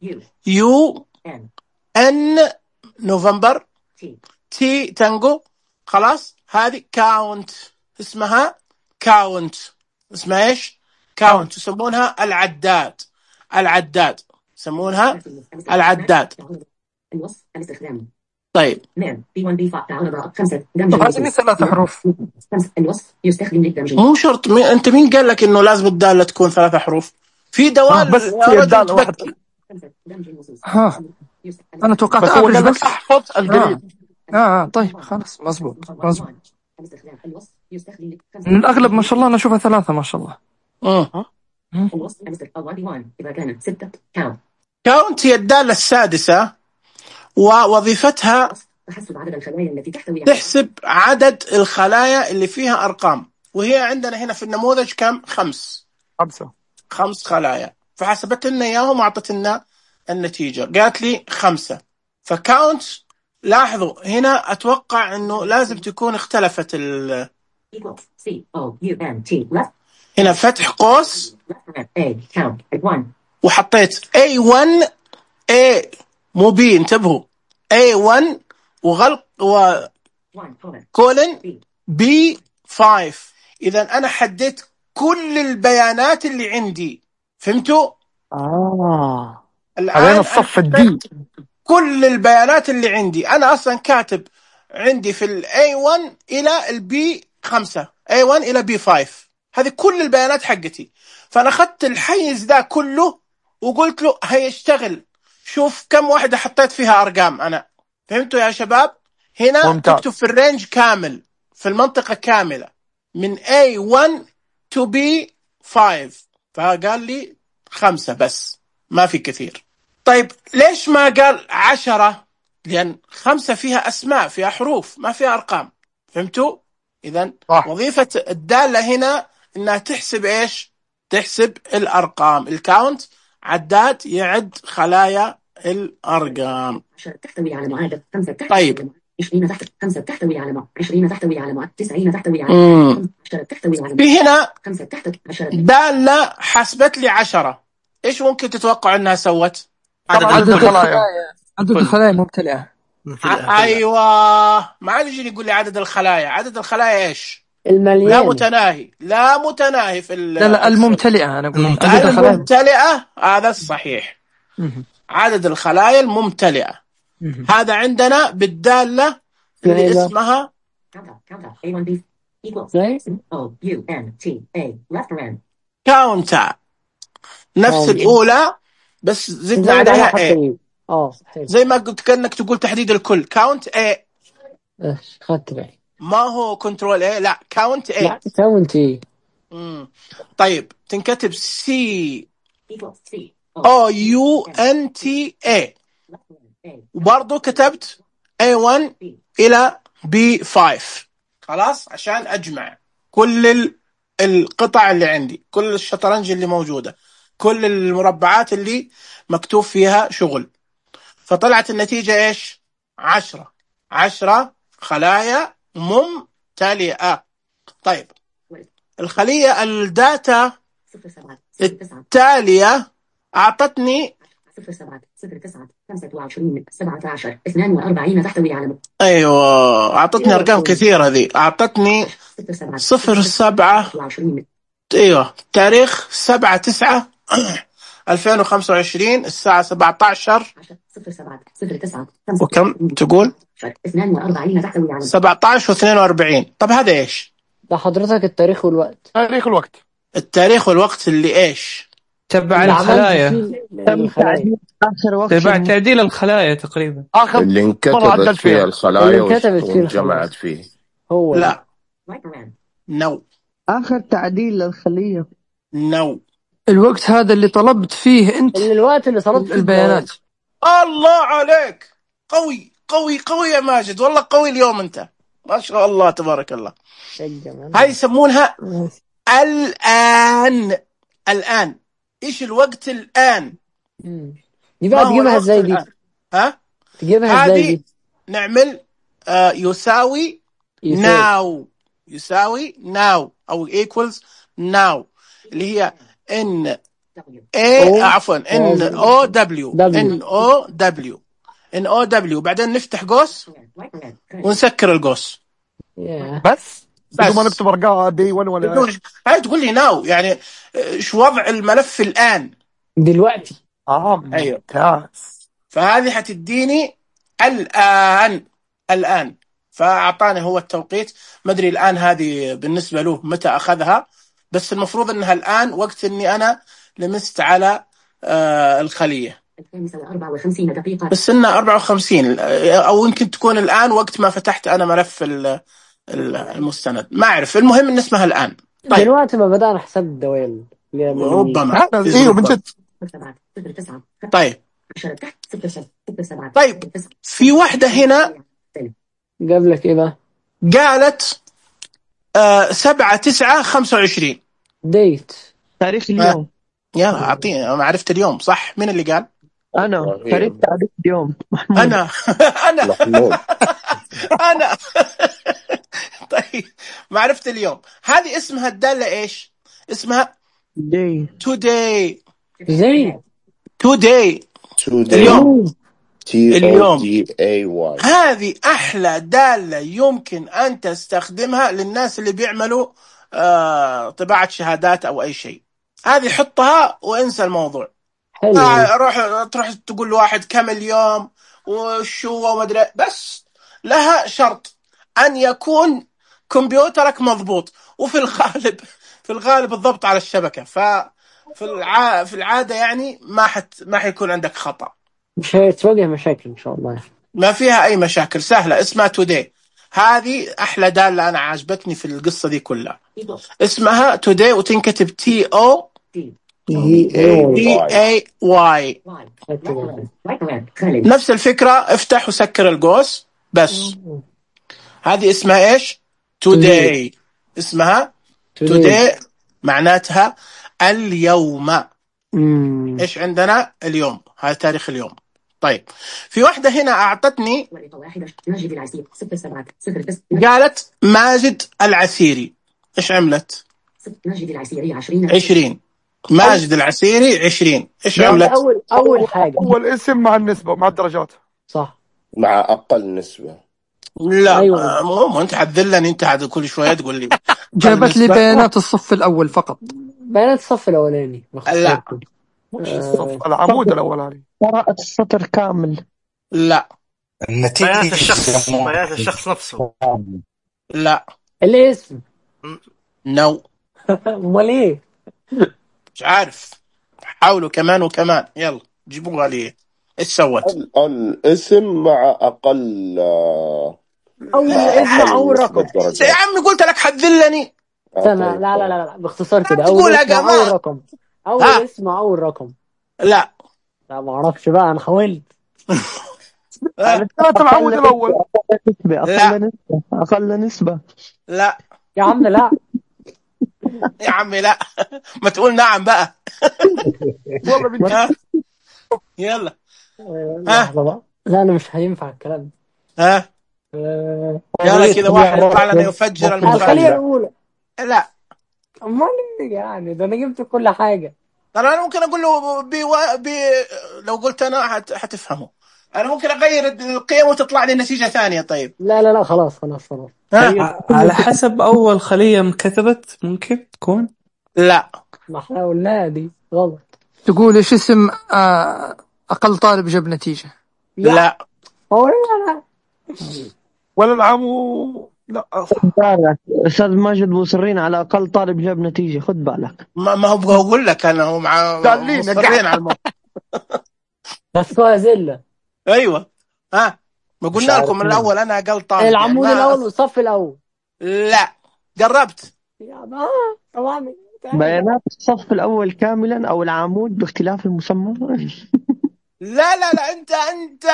[SPEAKER 1] يو ان نوفمبر تي تانجو. خلاص هذه كاونت، اسمها كاونت. اسمها ايش؟ كاونت.
[SPEAKER 4] كاونت.
[SPEAKER 1] يسمونها العداد. العداد يسمونها العداد.
[SPEAKER 2] الوصف الاستخدام
[SPEAKER 1] طيب
[SPEAKER 2] نعم بي واحد بي خمسة خمسة
[SPEAKER 9] طب
[SPEAKER 2] دمج
[SPEAKER 9] هذه
[SPEAKER 2] النصوص.
[SPEAKER 9] من ثلاث حروف.
[SPEAKER 2] خمسة الوصف يستخدم للدمج.
[SPEAKER 1] مو شرط. مين انت مين قال لك انه لازم الدالة تكون ثلاثة حروف؟ في
[SPEAKER 9] اه
[SPEAKER 1] دوال
[SPEAKER 9] بس
[SPEAKER 1] يا
[SPEAKER 9] هي
[SPEAKER 1] رجل
[SPEAKER 9] الدالة واحد.
[SPEAKER 1] تبكي.
[SPEAKER 2] خمسة دمج النصوص.
[SPEAKER 9] ها انا توقعت
[SPEAKER 4] بس هو
[SPEAKER 9] افرج
[SPEAKER 4] قال لك
[SPEAKER 9] بس.
[SPEAKER 4] احفظ
[SPEAKER 9] اه
[SPEAKER 4] القريب.
[SPEAKER 9] اه آه، طيب خلاص مزبوط مزبوط.
[SPEAKER 2] الاستخدام الوصف يستخدم
[SPEAKER 9] من
[SPEAKER 2] خمسة
[SPEAKER 9] الاغلب ما شاء الله انا اشوفها ثلاثة ما شاء الله.
[SPEAKER 1] مم.
[SPEAKER 9] مم.
[SPEAKER 2] الوصف الاستخدام واحد إذا كانت ستة كاونت.
[SPEAKER 1] كاونت هي الدالة السادسة، ووظيفتها
[SPEAKER 2] تحسب عدد الخلايا التي تحتوي على
[SPEAKER 1] تحسب عدد الخلايا اللي فيها أرقام. وهي عندنا هنا في النموذج كم؟ خمس
[SPEAKER 4] خمسة.
[SPEAKER 1] خمس خلايا. فحسبت لنا إياهم وأعطت لنا النتيجة، قالت لي خمسة. فكاونت لاحظوا هنا أتوقع أنه لازم تكون اختلفت ال...
[SPEAKER 2] equals C O U N T left
[SPEAKER 1] هنا فتح قوس
[SPEAKER 2] left A count one
[SPEAKER 1] وحطيت إيه وان A مو B، انتبهوا إيه وان وغلق
[SPEAKER 2] one colon
[SPEAKER 1] وكولن
[SPEAKER 2] B
[SPEAKER 1] بي خمسة. إذا أنا حددت كل البيانات اللي عندي. فهمتوا؟
[SPEAKER 7] اه
[SPEAKER 1] الآن
[SPEAKER 4] علينا
[SPEAKER 1] أنا
[SPEAKER 4] الصف الدي.
[SPEAKER 1] حطيت كل البيانات اللي عندي. أنا أصلا كاتب عندي في ال إيه وان إلى ال بي خمسة، إيه وان إلى بي خمسة، هذه كل البيانات حقتي. فأنا أخذت الحيز ذا كله وقلت له هيشتغل، شوف كم واحدة حطيت فيها أرقام أنا. فهمتوا يا شباب؟ هنا
[SPEAKER 4] ممتاز.
[SPEAKER 1] تكتب في الرينج كامل، في المنطقة كاملة من إيه وان to بي خمسة. فقال لي خمسة بس، ما في كثير. طيب ليش ما قال عشرة؟ لأن خمسة فيها أسماء، فيها حروف، ما فيها أرقام. فهمتوا؟ إذن
[SPEAKER 4] صح.
[SPEAKER 1] وظيفة الدالة هنا إنها تحسب إيش؟ تحسب الأرقام. الكاونت عداد يعد خلايا الأرقام.
[SPEAKER 2] عشرة تحتوي على معادلة خمسة تحتوي
[SPEAKER 1] طيب.
[SPEAKER 2] على عشرين تحت خمسة تحتوي على مع عشرين تحتوي على مع تسعين تحتوي على
[SPEAKER 1] مم.
[SPEAKER 2] عشرة تحتوي على
[SPEAKER 1] في هنا
[SPEAKER 2] خمسة تحت عشرة
[SPEAKER 1] دالة حسبت لي عشرة. ايش ممكن تتوقع انها سوت؟
[SPEAKER 5] عدد
[SPEAKER 9] عدد
[SPEAKER 5] الكل
[SPEAKER 9] الخلايا عدد
[SPEAKER 5] كل
[SPEAKER 9] الخلايا ممتلئة.
[SPEAKER 5] ممتلئة
[SPEAKER 1] ع-
[SPEAKER 5] كلها.
[SPEAKER 1] ايوه، ما عاد يجي يقول لي عدد الخلايا. عدد الخلايا ايش؟ لا
[SPEAKER 7] المليانة.
[SPEAKER 1] متناهي، لا متناهي في
[SPEAKER 9] لا لا
[SPEAKER 1] الاكسل.
[SPEAKER 9] الممتلئة أنا أقول عدد
[SPEAKER 5] الممتلئة.
[SPEAKER 9] الخلايا.
[SPEAKER 1] الممتلئة هذا الصحيح،
[SPEAKER 9] مهم.
[SPEAKER 1] عدد الخلايا الممتلئة.
[SPEAKER 9] مهم.
[SPEAKER 1] هذا عندنا بالدالة اللي
[SPEAKER 7] ايوه
[SPEAKER 1] اسمها
[SPEAKER 2] Counter, counter, A one B equals
[SPEAKER 7] زي
[SPEAKER 2] O U N T A left paren.
[SPEAKER 1] كاونتا، نفس
[SPEAKER 7] كاونت
[SPEAKER 1] الأولى بس زدنا
[SPEAKER 7] زود عليها
[SPEAKER 1] عليها
[SPEAKER 7] حتى
[SPEAKER 1] ايه،
[SPEAKER 7] ايه. اه حلو.
[SPEAKER 1] زي ما قلت كأنك تقول تحديد الكل. كاونت ايه،
[SPEAKER 7] ايش خدت بالي.
[SPEAKER 1] ما هو كنترول ايه، لا كاونت ايه.
[SPEAKER 7] لا كاونت ايه.
[SPEAKER 1] مم. طيب تنكتب سي
[SPEAKER 2] Equals C
[SPEAKER 1] او يو ان تي اي،
[SPEAKER 2] left paren. A
[SPEAKER 1] وبرضه كتبت إيه ون
[SPEAKER 2] B
[SPEAKER 1] إلى بي خمسة. خلاص، عشان أجمع كل ال- القطع اللي عندي، كل الشطرنج اللي موجودة، كل المربعات اللي مكتوب فيها شغل. فطلعت النتيجة إيش؟ عشرة. عشرة خلايا ممتلئة. طيب الخلية الداتا
[SPEAKER 2] صفر سبعة صفر تسعة
[SPEAKER 1] التالية أعطتني
[SPEAKER 2] صفر سبعة صفر تسعة خمسة وعشرين سبعة عشر اثنان وأربعين تحتوي على
[SPEAKER 1] أيوة، أعطتني
[SPEAKER 7] يلا
[SPEAKER 1] أرقام
[SPEAKER 7] كويس.
[SPEAKER 1] كثيرة ذي. أعطتني
[SPEAKER 2] صفر سبعة
[SPEAKER 1] صفر سبعة
[SPEAKER 2] وعشرين
[SPEAKER 1] ايوه، تاريخ سبعة تسعة ألفين وخمسة وعشرين الساعة سبعة عشر
[SPEAKER 2] صفر سبعة صفر تسعة خمسة
[SPEAKER 1] وكم تقول؟
[SPEAKER 2] اثنان وأربعين تحتوي على
[SPEAKER 1] سبعة عشر واثنين وأربعين. طب هذا ايش؟
[SPEAKER 7] ده حضرتك التاريخ والوقت
[SPEAKER 4] تاريخ الوقت.
[SPEAKER 1] التاريخ والوقت اللي ايش؟
[SPEAKER 11] تبع
[SPEAKER 7] اللي عملت
[SPEAKER 11] الخلايا،
[SPEAKER 7] فيه
[SPEAKER 12] تم
[SPEAKER 7] الخلايا.
[SPEAKER 12] تعديل آخر وقت
[SPEAKER 11] تبع
[SPEAKER 12] الم-
[SPEAKER 11] تعديل الخلايا تقريبا.
[SPEAKER 4] آخر
[SPEAKER 3] اللي
[SPEAKER 4] مرة
[SPEAKER 3] انكتبت
[SPEAKER 4] عدلت
[SPEAKER 3] فيها
[SPEAKER 4] فيها.
[SPEAKER 3] الخلايا
[SPEAKER 7] اللي
[SPEAKER 3] وش-
[SPEAKER 7] انكتبت فيه
[SPEAKER 3] وانجمعت
[SPEAKER 7] الخلايا
[SPEAKER 3] فيه.
[SPEAKER 7] هو ده.
[SPEAKER 1] لا،
[SPEAKER 2] right paren.
[SPEAKER 1] نو
[SPEAKER 12] آخر تعديل للخلية.
[SPEAKER 1] نو.
[SPEAKER 9] الوقت هذا اللي طلبت فيه أنت
[SPEAKER 7] اللي الوقت اللي طلبت فيه الدوام.
[SPEAKER 9] البيانات.
[SPEAKER 1] الله عليك، قوي قوي قوي يا ماجد، والله قوي اليوم انت، ما شاء الله تبارك الله.
[SPEAKER 7] يا الجمال.
[SPEAKER 1] هاي يسمونها الآن. الآن ايش الوقت الآن؟
[SPEAKER 7] مم. دي
[SPEAKER 1] ما
[SPEAKER 7] بقى
[SPEAKER 1] هو
[SPEAKER 7] تجيبها
[SPEAKER 1] الوقت
[SPEAKER 7] ازاي دي؟
[SPEAKER 1] الآن؟ ها؟
[SPEAKER 7] تجيبها ازاي
[SPEAKER 1] هذه
[SPEAKER 7] دي؟
[SPEAKER 1] نعمل آه يساوي
[SPEAKER 7] يساوي.
[SPEAKER 1] ناو، يساوي ناو او equals ناو، اللي هي ان اي
[SPEAKER 7] او
[SPEAKER 1] عفوا ان او دبليو
[SPEAKER 7] دبليو.
[SPEAKER 1] ان او دبليو ان او دبليو. بعدين نفتح قوس
[SPEAKER 2] right paren.
[SPEAKER 1] ونسكر القوس
[SPEAKER 7] ياه.
[SPEAKER 4] بس بدون ما
[SPEAKER 1] بس.
[SPEAKER 4] نكتب أرقام بي ون ولا
[SPEAKER 1] بدون- هاي تقول لي ناو يعني ايش وضع الملف الان.
[SPEAKER 7] دلوقتي.
[SPEAKER 4] آه
[SPEAKER 1] ايوه،
[SPEAKER 4] ممتاز.
[SPEAKER 1] فهذه حتديني الان. الان فاعطاني هو التوقيت. ما ادري الان هذه بالنسبه له متى اخذها، بس المفروض انها الان وقت اني انا لمست على آه الخليه.
[SPEAKER 2] الخامسة وأربعة وخمسين دقيقة
[SPEAKER 1] بس انها أربعة وخمسين، او يمكن تكون الان وقت ما فتحت انا ملف ال- ال- المستند، ما اعرف. المهم ان اسمها الان. طيب
[SPEAKER 7] دلوقتي ما بدأنا حساب الدوام. اليابانيين.
[SPEAKER 1] ربما
[SPEAKER 4] هذا ايوه من
[SPEAKER 1] ربما.
[SPEAKER 4] جد.
[SPEAKER 2] صفر سبعة صفر تسعة
[SPEAKER 1] طيب
[SPEAKER 2] عشرة تحت صفر سبعة صفر سبعة
[SPEAKER 1] طيب في واحده هنا
[SPEAKER 7] جاب لك ايه بقى؟
[SPEAKER 1] قالت آه سبعة تسعة خمسة وعشرين.
[SPEAKER 7] ديت.
[SPEAKER 12] تاريخ اليوم.
[SPEAKER 1] يلا اعطيني، انا عرفت اليوم صح. مين اللي قال؟
[SPEAKER 12] أنا
[SPEAKER 3] إبراهيم.
[SPEAKER 12] تاريخ تعديل اليوم محمود.
[SPEAKER 1] انا انا
[SPEAKER 3] محمود.
[SPEAKER 1] انا طيب ما عرفت اليوم. هذه اسمها الدالة ايش؟ اسمها
[SPEAKER 12] دي
[SPEAKER 1] today.
[SPEAKER 7] زي
[SPEAKER 1] today
[SPEAKER 3] today.
[SPEAKER 1] اليوم.
[SPEAKER 3] تي او
[SPEAKER 1] اليوم.
[SPEAKER 3] دي اي واي.
[SPEAKER 1] هذه احلى دالة يمكن ان تستخدمها للناس اللي بيعملوا آه طباعة شهادات او اي شيء. هذه حطها وانسى الموضوع.
[SPEAKER 7] حلو.
[SPEAKER 1] آه روح تروح تقول لواحد كم اليوم وشو وما ادري، بس لها شرط ان يكون كمبيوترك مضبوط، وفي الغالب في الغالب الضبط على الشبكة. ف في الع... في العادة يعني ما حت ما حيكون عندك خطأ،
[SPEAKER 7] مش هتواجه مشاكل ان شاء الله.
[SPEAKER 1] ما فيها اي مشاكل، سهلة. اسمها توداي. هذه احلى دالة انا عجبتني في القصة دي كلها. اسمها توداي وتنكتب تي او
[SPEAKER 7] دي
[SPEAKER 1] دي اي واي. نفس الفكرة. افتح وسكر القوس بس. هذه اسمها ايش؟ today. اسمها today معناتها اليوم.
[SPEAKER 7] مم.
[SPEAKER 1] ايش عندنا اليوم؟ هذا تاريخ اليوم. طيب في واحدة هنا اعطتني
[SPEAKER 2] ماجد العسير صفر سبعة صفر تسعة
[SPEAKER 1] قالت ماجد العسيري. ايش عملت؟
[SPEAKER 2] ماجد العسيري عشرين
[SPEAKER 1] عشرين. ماجد العسيري عشرين. ايش
[SPEAKER 7] يعني
[SPEAKER 1] عملت؟
[SPEAKER 7] اول اول حاجه
[SPEAKER 4] اول اسم مع النسبه مع الدرجات.
[SPEAKER 7] صح.
[SPEAKER 3] مع أقل نسبة.
[SPEAKER 1] لا
[SPEAKER 7] ايوه
[SPEAKER 1] آه، مو مو انت حتذلني، انت عاد كل شويه تقول لي
[SPEAKER 9] جابت لي
[SPEAKER 1] بالنسبة.
[SPEAKER 9] بيانات الصف الأول فقط.
[SPEAKER 7] بيانات الصف الاولاني
[SPEAKER 1] لا
[SPEAKER 7] باختصار.
[SPEAKER 4] وش
[SPEAKER 7] آه،
[SPEAKER 4] الصف العمود الاولاني؟
[SPEAKER 12] قراءة السطر كامل.
[SPEAKER 1] لا
[SPEAKER 5] بيانات الشخص
[SPEAKER 6] النتيجة
[SPEAKER 5] بيانات الشخص نفسه.
[SPEAKER 1] لا
[SPEAKER 7] الاسم.
[SPEAKER 1] نو
[SPEAKER 7] امال ايه؟
[SPEAKER 1] مش عارف. حاولوا كمان وكمان، يلا جيبوها لي. ايش سوت؟
[SPEAKER 3] ال- الاسم مع أقل آه،
[SPEAKER 7] اول
[SPEAKER 3] مع
[SPEAKER 7] اسم
[SPEAKER 3] أقل
[SPEAKER 7] اول
[SPEAKER 3] نسبة
[SPEAKER 7] رقم.
[SPEAKER 1] يا
[SPEAKER 3] درجات.
[SPEAKER 1] عمي قلت لك حتذلني.
[SPEAKER 3] آه
[SPEAKER 7] سنة.
[SPEAKER 3] طيب
[SPEAKER 7] لا لا
[SPEAKER 3] خلاص.
[SPEAKER 7] لا لا باختصار
[SPEAKER 1] لا
[SPEAKER 7] كده اول
[SPEAKER 1] تقول يا
[SPEAKER 7] اسم مع اول
[SPEAKER 1] جماعه.
[SPEAKER 7] رقم. اول
[SPEAKER 1] ها
[SPEAKER 7] اسم مع اول رقم.
[SPEAKER 1] لا
[SPEAKER 7] لا ما اعرفش بقى، انا حاولت.
[SPEAKER 1] ها
[SPEAKER 4] كانت العمود
[SPEAKER 12] أقل
[SPEAKER 4] الاول.
[SPEAKER 12] نسبة أقل
[SPEAKER 1] لا
[SPEAKER 12] نسبة أقل نسبة.
[SPEAKER 1] لا
[SPEAKER 7] يا عم لا.
[SPEAKER 1] يا عمي لا. ما تقول نعم بقى.
[SPEAKER 4] والله بنت.
[SPEAKER 1] ها يلا.
[SPEAKER 7] آه،
[SPEAKER 1] ها
[SPEAKER 7] لحظة بقى، لا انا مش هينفع الكلام ده.
[SPEAKER 1] ها
[SPEAKER 7] آه،
[SPEAKER 1] يلا كذا واحد يطلع لنا يفجر
[SPEAKER 7] الخلية
[SPEAKER 1] المفاجأة.
[SPEAKER 7] الاولى.
[SPEAKER 1] لا
[SPEAKER 7] امال ايه يعني؟ ده انا جبت كل حاجة.
[SPEAKER 1] ترى انا ممكن اقول له بي و... بي لو قلت انا حت... حتفهمه. انا ممكن اغير القيم وتطلع لي نتيجة ثانية. طيب
[SPEAKER 7] لا لا لا خلاص خلاص خلاص.
[SPEAKER 1] ها
[SPEAKER 11] ع- على حسب أول خلية انكتبت ممكن تكون.
[SPEAKER 1] لا
[SPEAKER 7] ما احنا قلناها دي غلط.
[SPEAKER 9] تقول ايش اسم آه، أقل طالب جاب نتيجة؟
[SPEAKER 7] يا
[SPEAKER 1] لا
[SPEAKER 7] هو إيه انا؟
[SPEAKER 4] ولا العمود لا
[SPEAKER 12] خد بالك أستاذ ماجد مصرين على أقل طالب جاب نتيجة. خد بالك.
[SPEAKER 1] ما, ما هو بقول لك انا هو مع
[SPEAKER 4] دالين
[SPEAKER 1] مصرين
[SPEAKER 4] قاعد.
[SPEAKER 1] على الموضوع.
[SPEAKER 7] بس هو زلة.
[SPEAKER 1] ايوه ها ما
[SPEAKER 6] مش
[SPEAKER 1] قلنا
[SPEAKER 6] عارف
[SPEAKER 1] لكم من
[SPEAKER 6] مين.
[SPEAKER 1] الاول انا اقل طالب يعني
[SPEAKER 7] العمود
[SPEAKER 1] ما
[SPEAKER 7] الاول والصف الاول.
[SPEAKER 1] لا قربت.
[SPEAKER 7] يا ما طبعا.
[SPEAKER 12] بيانات الصف الأول كاملا أو العمود باختلاف المسمى.
[SPEAKER 1] لا لا لا انت انت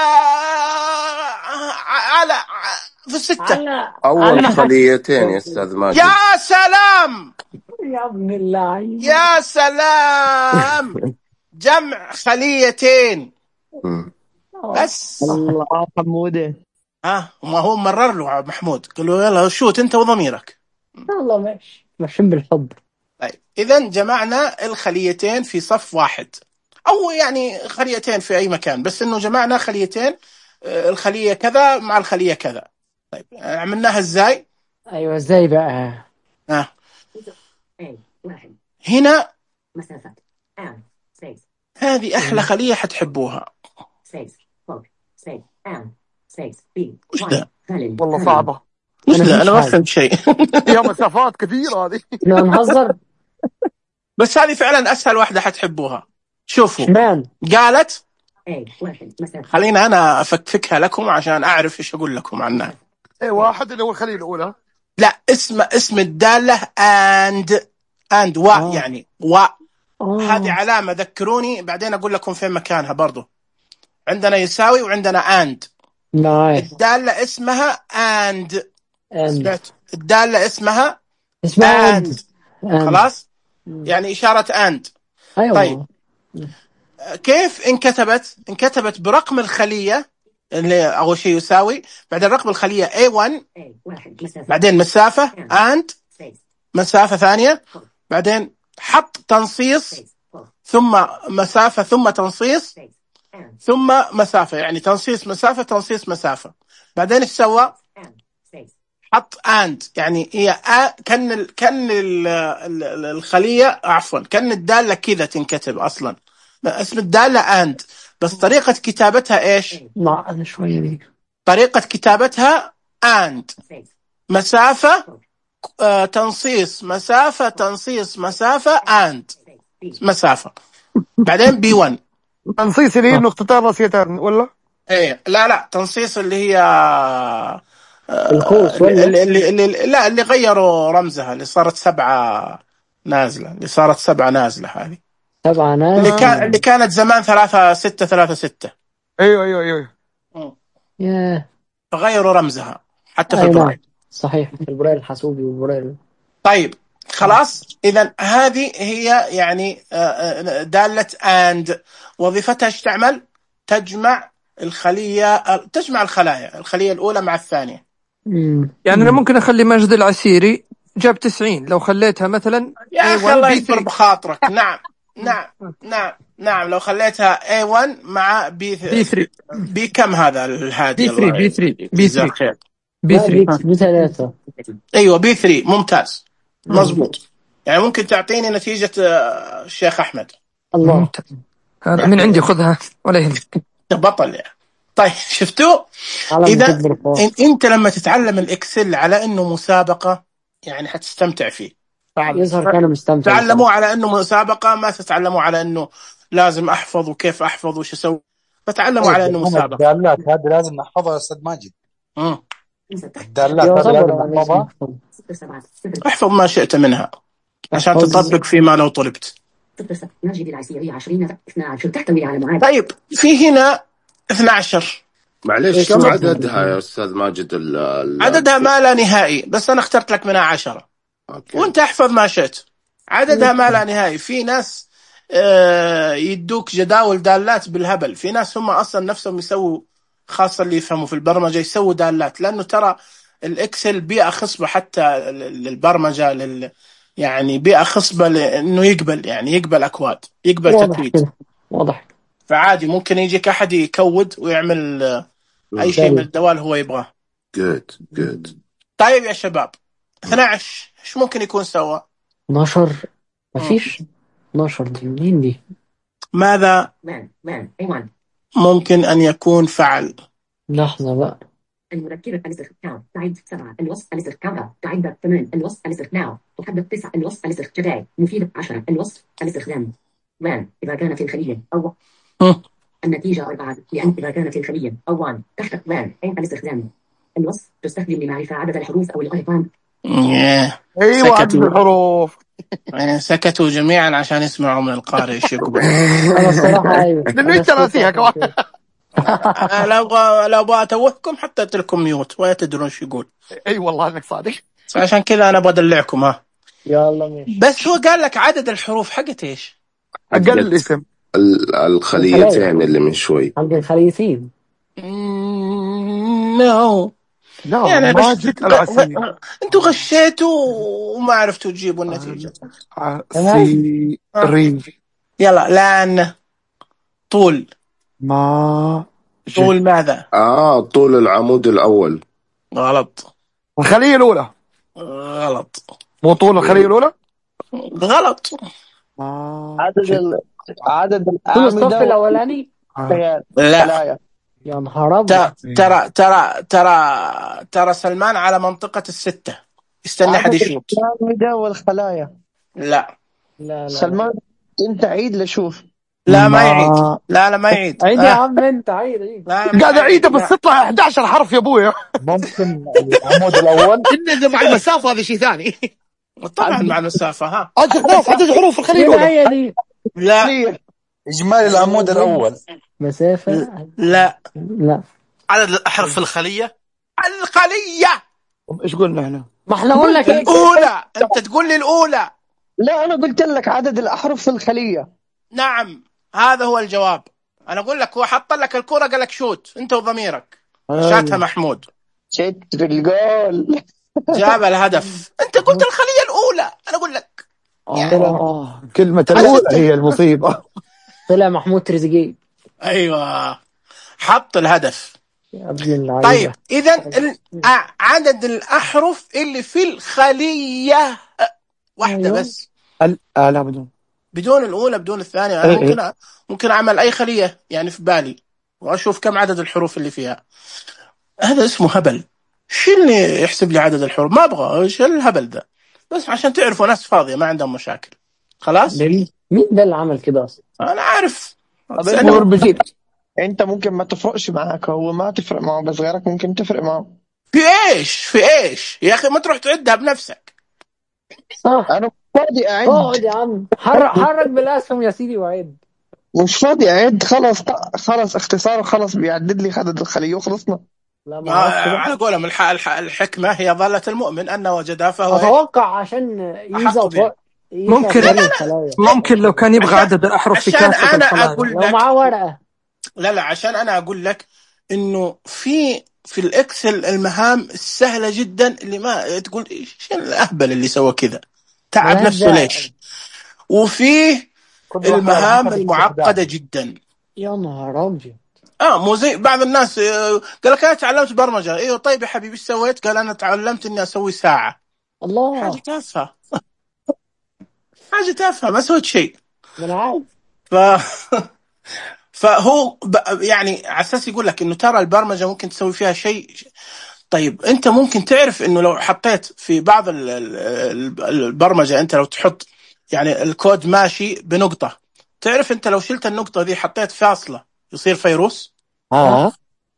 [SPEAKER 1] على في الستة.
[SPEAKER 7] على
[SPEAKER 3] أول
[SPEAKER 7] على
[SPEAKER 3] خليتين يا أستاذ ماجد.
[SPEAKER 1] يا سلام
[SPEAKER 7] يا ابن اللعيبة.
[SPEAKER 1] يا سلام جمع خليتين
[SPEAKER 3] مم.
[SPEAKER 1] بس.
[SPEAKER 12] الله حمودة.
[SPEAKER 1] ها ما هو مرر له محمود قال له يلا شوت انت وضميرك.
[SPEAKER 7] والله ماشي ماشيين بالحب.
[SPEAKER 1] طيب اذا جمعنا الخليتين في صف واحد او يعني خليتين في اي مكان، بس انه جمعنا خليتين آه، الخلية كذا مع الخلية كذا. طيب عملناها ازاي؟
[SPEAKER 7] ايوه ازاي بقى؟
[SPEAKER 1] ها
[SPEAKER 2] A واحد
[SPEAKER 1] هنا
[SPEAKER 2] مسافة M space
[SPEAKER 1] هذه احلى خلية حتحبوها.
[SPEAKER 2] space فوق space M space B
[SPEAKER 1] وش
[SPEAKER 2] واحد
[SPEAKER 1] ده؟
[SPEAKER 2] خالي
[SPEAKER 4] والله
[SPEAKER 2] خالي
[SPEAKER 4] صعبة.
[SPEAKER 1] وش
[SPEAKER 7] أنا
[SPEAKER 1] ده؟
[SPEAKER 7] مفيش
[SPEAKER 1] انا ما
[SPEAKER 7] حاجة.
[SPEAKER 1] فهمت شيء.
[SPEAKER 4] فيها مسافات كثيرة هذه.
[SPEAKER 7] احنا نهزر.
[SPEAKER 1] بس هذه فعلا اسهل واحدة حتحبوها. شوفوا
[SPEAKER 7] اشمعنى؟
[SPEAKER 1] قالت
[SPEAKER 2] A واحد مسافة
[SPEAKER 1] خلينا انا افكفكها لكم عشان اعرف ايش اقول لكم عنها.
[SPEAKER 4] ايه واحد اللي هو الخلية الأولى.
[SPEAKER 1] لا اسم اسم الدالة and and و
[SPEAKER 7] آه.
[SPEAKER 1] يعني و
[SPEAKER 7] آه.
[SPEAKER 1] هذه علامة ذكروني بعدين اقول لكم فين مكانها. برضو عندنا يساوي وعندنا and.
[SPEAKER 7] نايس.
[SPEAKER 1] الدالة اسمها and.
[SPEAKER 7] and
[SPEAKER 1] سمعت؟ الدالة اسمها
[SPEAKER 7] اسمها
[SPEAKER 1] and.
[SPEAKER 7] and. and.
[SPEAKER 1] خلاص يعني إشارة and.
[SPEAKER 7] ايوه.
[SPEAKER 1] طيب كيف انكتبت؟ انكتبت برقم الخلية اللي أول شيء يساوي، بعدين رقم الخلية إيه ون،
[SPEAKER 2] A واحد مسافة
[SPEAKER 1] بعدين مسافة and
[SPEAKER 2] space
[SPEAKER 1] مسافة ثانية، بعدين حط تنصيص
[SPEAKER 2] space فوق
[SPEAKER 1] ثم مسافة ثم تنصيص
[SPEAKER 2] space M
[SPEAKER 1] ثم مسافة، يعني تنصيص مسافة تنصيص مسافة. بعدين ايش سوى؟
[SPEAKER 2] M space
[SPEAKER 1] حط and يعني هي آ كان ال كان ال ال الخلية عفوا كان الدالة كذا تنكتب أصلا اسم الدالة and، بس طريقة كتابتها إيش؟
[SPEAKER 7] معقدة شوية دي.
[SPEAKER 1] طريقة كتابتها and
[SPEAKER 2] space
[SPEAKER 1] مسافة آه تنصيص مسافة تنصيص مسافة and
[SPEAKER 2] space B
[SPEAKER 1] مسافة بعدين بي ون.
[SPEAKER 4] تنصيص اللي هي نقطتين راسيتين ولا؟
[SPEAKER 1] ايه لا لا تنصيص اللي هي آه
[SPEAKER 7] القوس
[SPEAKER 1] اللي,
[SPEAKER 7] ولا؟
[SPEAKER 1] اللي, اللي, اللي لا اللي غيروا رمزها اللي صارت سبعة نازلة اللي صارت سبعة نازلة هذه
[SPEAKER 7] سبعة ناس.
[SPEAKER 1] اللي كان اللي كانت زمان ثلاثة ستة ثلاثة ستة.
[SPEAKER 4] ايوه ايوه ايوه.
[SPEAKER 7] ياه.
[SPEAKER 1] فغيروا رمزها حتى في
[SPEAKER 7] أي نعم.
[SPEAKER 1] البرايل.
[SPEAKER 7] صحيح في البرايل الحاسوبي والبرايل.
[SPEAKER 1] طيب خلاص إذا هذه هي يعني آه، دالة and وظيفتها ايش تعمل؟ تجمع الخلية تجمع الخلايا الخلية الأولى مع الثانية.
[SPEAKER 7] مم.
[SPEAKER 9] يعني أنا ممكن أخلي ماجد العسيري جاب تسعين، لو خليتها مثلا
[SPEAKER 1] يا أخي
[SPEAKER 9] إيه ون
[SPEAKER 1] الله
[SPEAKER 9] بي
[SPEAKER 1] يكبر
[SPEAKER 9] ثري.
[SPEAKER 1] بخاطرك. نعم نعم نعم نعم لو خليتها إيه ون مع بي
[SPEAKER 9] بي ثري
[SPEAKER 1] بي كم هذا الهادي
[SPEAKER 9] بي ثري
[SPEAKER 1] الله
[SPEAKER 9] بي ثري بي
[SPEAKER 1] يجزاه
[SPEAKER 9] ثري
[SPEAKER 1] خير.
[SPEAKER 9] بي
[SPEAKER 7] لا بي
[SPEAKER 9] ثري
[SPEAKER 7] بي ثلاثة.
[SPEAKER 1] ايوه بي ثري ممتاز مزبوط. يعني ممكن تعطيني نتيجة آه، الشيخ أحمد.
[SPEAKER 7] الله
[SPEAKER 9] ممتاز. هذا من عندي خذها ولا يهمك.
[SPEAKER 1] بطل يعني. طيب شفتوا
[SPEAKER 7] على
[SPEAKER 1] إذا
[SPEAKER 7] مكتب الخاص.
[SPEAKER 1] إن أنت لما تتعلم الإكسل على إنه مسابقة يعني حتستمتع فيه.
[SPEAKER 7] يظهر كان مستمتع.
[SPEAKER 1] تعلموا على إنه مسابقة، ما تتعلموا على إنه لازم أحفظ وكيف أحفظ وش أسوي، فتعلموا على إنه مسابقة.
[SPEAKER 6] الدالات هذه لازم نحفظها يا أستاذ ماجد.
[SPEAKER 1] مم.
[SPEAKER 6] الدالات هذه لازم نحفظها.
[SPEAKER 1] احفظ ما شئت منها عشان تطبق فيما لو طلبت.
[SPEAKER 2] ماجد العسيري عشرين اثنا عشر تحتوي على معاد.
[SPEAKER 1] طيب في هنا اثنا عشر.
[SPEAKER 3] معليش كم عددها يا أستاذ ماجد؟ ال ال
[SPEAKER 1] عددها ما لا نهائي، بس أنا اخترت لك منها عشرة. أوكي. وانت احفظ ما شئت. عددها ما لا نهائي. في ناس آه يدوك جداول دالات بالهبل، في ناس هم أصلا نفسهم يسووا، خاصة اللي يفهموا في البرمجة يسووا دالات، لأنه ترى الإكسل بيئة خصبة حتى للبرمجة، لل يعني بيئة خصبة لأنه يقبل يعني يقبل أكواد، يقبل
[SPEAKER 7] واضح
[SPEAKER 1] تكويد.
[SPEAKER 7] كده. واضح.
[SPEAKER 1] فعادي ممكن يجيك أحد يكود ويعمل أي شيء من الدوال هو يبغاه.
[SPEAKER 3] good good.
[SPEAKER 1] طيب يا شباب اثنا عشر ايش ممكن يكون سوا؟
[SPEAKER 7] اثنا عشر ما فيش. اثنا عشر دي منين دي؟
[SPEAKER 1] ماذا ممكن أن يكون فعل؟
[SPEAKER 7] لحظة بقى.
[SPEAKER 2] المذكرة ألسخ كاو تعد سبعة الوصف ألسخ كاو تعد ثمان الوصف ألسخ ناو تحدث تسعة الوصف ألسخ جداي مفيد عشرة الوصف ألسخ ذم وان إذا كانت الخلية أو النتيجة أربعة لأن إذا كانت الخلية أو وان تحت وان أين ألسخ ذم الوصف تستخدم لمعرفة عدد الحروف أو الأرقام.
[SPEAKER 4] ايوه عدد الحروف.
[SPEAKER 1] سكتوا جميعا عشان يسمعوا من القارئ ايش يقول.
[SPEAKER 7] انا الصراحه ايوه
[SPEAKER 4] لانه انت ناسيها كمان.
[SPEAKER 1] لا ابغى لا ابغى اتوهكم حتى اترككم ميوت ولا تدرون ايش يقول.
[SPEAKER 4] اي والله انك صادق.
[SPEAKER 1] عشان كذا انا بدلعكم. ها
[SPEAKER 7] يلا ماشي.
[SPEAKER 1] بس هو قال لك عدد الحروف حقت ايش؟
[SPEAKER 4] اقل الاسم
[SPEAKER 3] الخليتين اللي من شوي.
[SPEAKER 7] حق الخليتين.
[SPEAKER 1] نو
[SPEAKER 4] لا
[SPEAKER 1] يعني
[SPEAKER 4] ما جيت العسل.
[SPEAKER 1] انتوا غشيتوا وما عرفتوا تجيبوا النتيجة.
[SPEAKER 4] سي ري.
[SPEAKER 1] يلا لان طول
[SPEAKER 4] ما
[SPEAKER 1] طول ماذا؟
[SPEAKER 3] اه طول العمود الأول.
[SPEAKER 1] غلط.
[SPEAKER 4] الخلية الأولى.
[SPEAKER 1] غلط.
[SPEAKER 4] مو طول الخلية الأولى.
[SPEAKER 1] غلط.
[SPEAKER 4] آه.
[SPEAKER 12] عدد ال... عدد
[SPEAKER 7] طول الصف الأولاني.
[SPEAKER 1] آه. لا
[SPEAKER 7] يا نهار أبيض.
[SPEAKER 1] ترى ترى ترى ترى سلمان على منطقة الستة. استنى حد يشوف.
[SPEAKER 12] الأعمدة والخلايا.
[SPEAKER 1] لا
[SPEAKER 7] لا لا
[SPEAKER 12] سلمان انت عيد لشوف.
[SPEAKER 1] لا ما يعيد. لا لا ما يعيد.
[SPEAKER 7] عيد يا عم انت عيد عيد.
[SPEAKER 4] قاعد اعيده بس تطلع أحد عشر حرف يا ابويا.
[SPEAKER 6] ممكن العمود الاول
[SPEAKER 4] إن مع المسافة هذا شيء ثاني.
[SPEAKER 1] طبعا مع المسافة. ها
[SPEAKER 4] عدد حروف عدد حروف الخلية الأولى.
[SPEAKER 1] لا
[SPEAKER 6] اجمالي العمود الاول.
[SPEAKER 7] مسافة.
[SPEAKER 1] لا
[SPEAKER 7] لا
[SPEAKER 5] عدد الأحرف في الخلية.
[SPEAKER 1] الخلية.
[SPEAKER 4] ايش قلنا هنا؟
[SPEAKER 7] ما احنا قلنا كده.
[SPEAKER 1] الأولى. أنت تقول لي الأولى.
[SPEAKER 12] لا أنا قلت لك عدد الأحرف في الخلية.
[SPEAKER 1] نعم هذا هو الجواب. أنا أقول لك هو حط لك الكرة قال لك شوت أنت وضميرك. شاتها محمود.
[SPEAKER 12] شت بالجول.
[SPEAKER 1] جاب الهدف. أنت قلت الخلية الأولى. أنا أقول لك
[SPEAKER 4] يعني آه. كلمة الأولى هي المصيبة.
[SPEAKER 7] طلع محمود تريزيجيه.
[SPEAKER 1] أيوة حط الهدف.
[SPEAKER 7] يا ابن اللعيبة.
[SPEAKER 1] طيب إذا عدد الأحرف اللي في الخلية واحدة. أيوة. بس
[SPEAKER 4] آه لا بدون
[SPEAKER 1] بدون الأولى بدون الثانية. أنا ممكن ممكن أعمل أي خلية يعني في بالي وأشوف كم عدد الحروف اللي فيها. هذا اسمه هبل. شو اللي يحسب لي عدد الحروف؟ ما أبغى. إيش الهبل ده؟ بس عشان تعرفوا ناس فاضية ما عندهم مشاكل. خلاص.
[SPEAKER 7] مين ده اللي عمل كده أصلا؟
[SPEAKER 1] أنا عارف.
[SPEAKER 12] أنت ممكن ما تفرقش معك هو ما تفرق معه بس غيرك ممكن تفرق معه.
[SPEAKER 1] في إيش في إيش يا أخي ما تروح تعدها بنفسك.
[SPEAKER 7] صح.
[SPEAKER 12] أنا فاضي أعد.
[SPEAKER 7] اقعد يا عم حرك حرك بالأسهم يا سيدي وعد.
[SPEAKER 12] مش فاضي أعد. خلاص خلاص اختصار خلاص بيعدد لي عدد الخلية وخلصنا.
[SPEAKER 7] لا ما
[SPEAKER 1] على قولهم الح... الح... الحكمة هي ظلة المؤمن أن وجدها فهو
[SPEAKER 7] أتوقع عشان يزود.
[SPEAKER 9] ممكن ممكن لو كان يبغى عدد الأحرف في كافة الخلايا
[SPEAKER 7] لو معاه ورقة.
[SPEAKER 1] لا لا عشان أنا أقول لك إنه في في الإكسل المهام السهلة جدا اللي ما تقول إيش الأهبل اللي سوى كذا تعب نفسه ليش. وفيه المهام المعقدة جدا.
[SPEAKER 7] يا نهار أبيض.
[SPEAKER 1] اه مو زي بعض الناس آه، قال لك انا تعلمت برمجة. ايوه طيب يا حبيبي ايش سويت؟ قال انا تعلمت اني اسوي ساعة.
[SPEAKER 7] الله.
[SPEAKER 1] حاجة تافهة. حاجة تافهة ما سويت شيء.
[SPEAKER 7] من عاد.
[SPEAKER 1] ف فهو ب... يعني على اساس يقول لك انه ترى البرمجة ممكن تسوي فيها شيء. طيب انت ممكن تعرف انه لو حطيت في بعض ال- ال- البرمجة، انت لو تحط يعني الكود ماشي بنقطة، تعرف انت لو شلت النقطة دي حطيت فاصلة يصير فيروس.
[SPEAKER 4] اه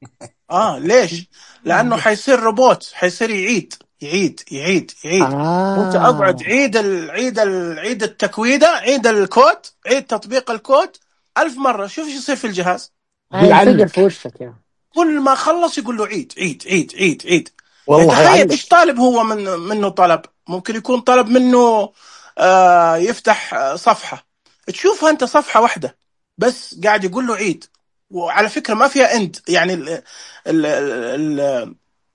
[SPEAKER 1] اه ليش؟ لانه حيصير روبوت، حيصير يعيد يعيد يعيد يعيد. وانت اقعد
[SPEAKER 7] آه.
[SPEAKER 1] عيد ال... عيد ال... عيد التكويدة، عيد الكود، عيد تطبيق الكود ألف مرة. شوف ايش يصير في الجهاز.
[SPEAKER 7] هينفجر في وشك يعني.
[SPEAKER 1] كل ما خلص يقول له عيد عيد عيد عيد عيد.
[SPEAKER 4] والله
[SPEAKER 1] تخيل
[SPEAKER 4] يعني
[SPEAKER 1] ايش طالب هو من منه طلب. ممكن يكون طلب منه آه يفتح آه، صفحة، تشوفها انت صفحة واحدة بس قاعد يقول له عيد. وعلى فكرة ما فيها اند، يعني ال ال ال ال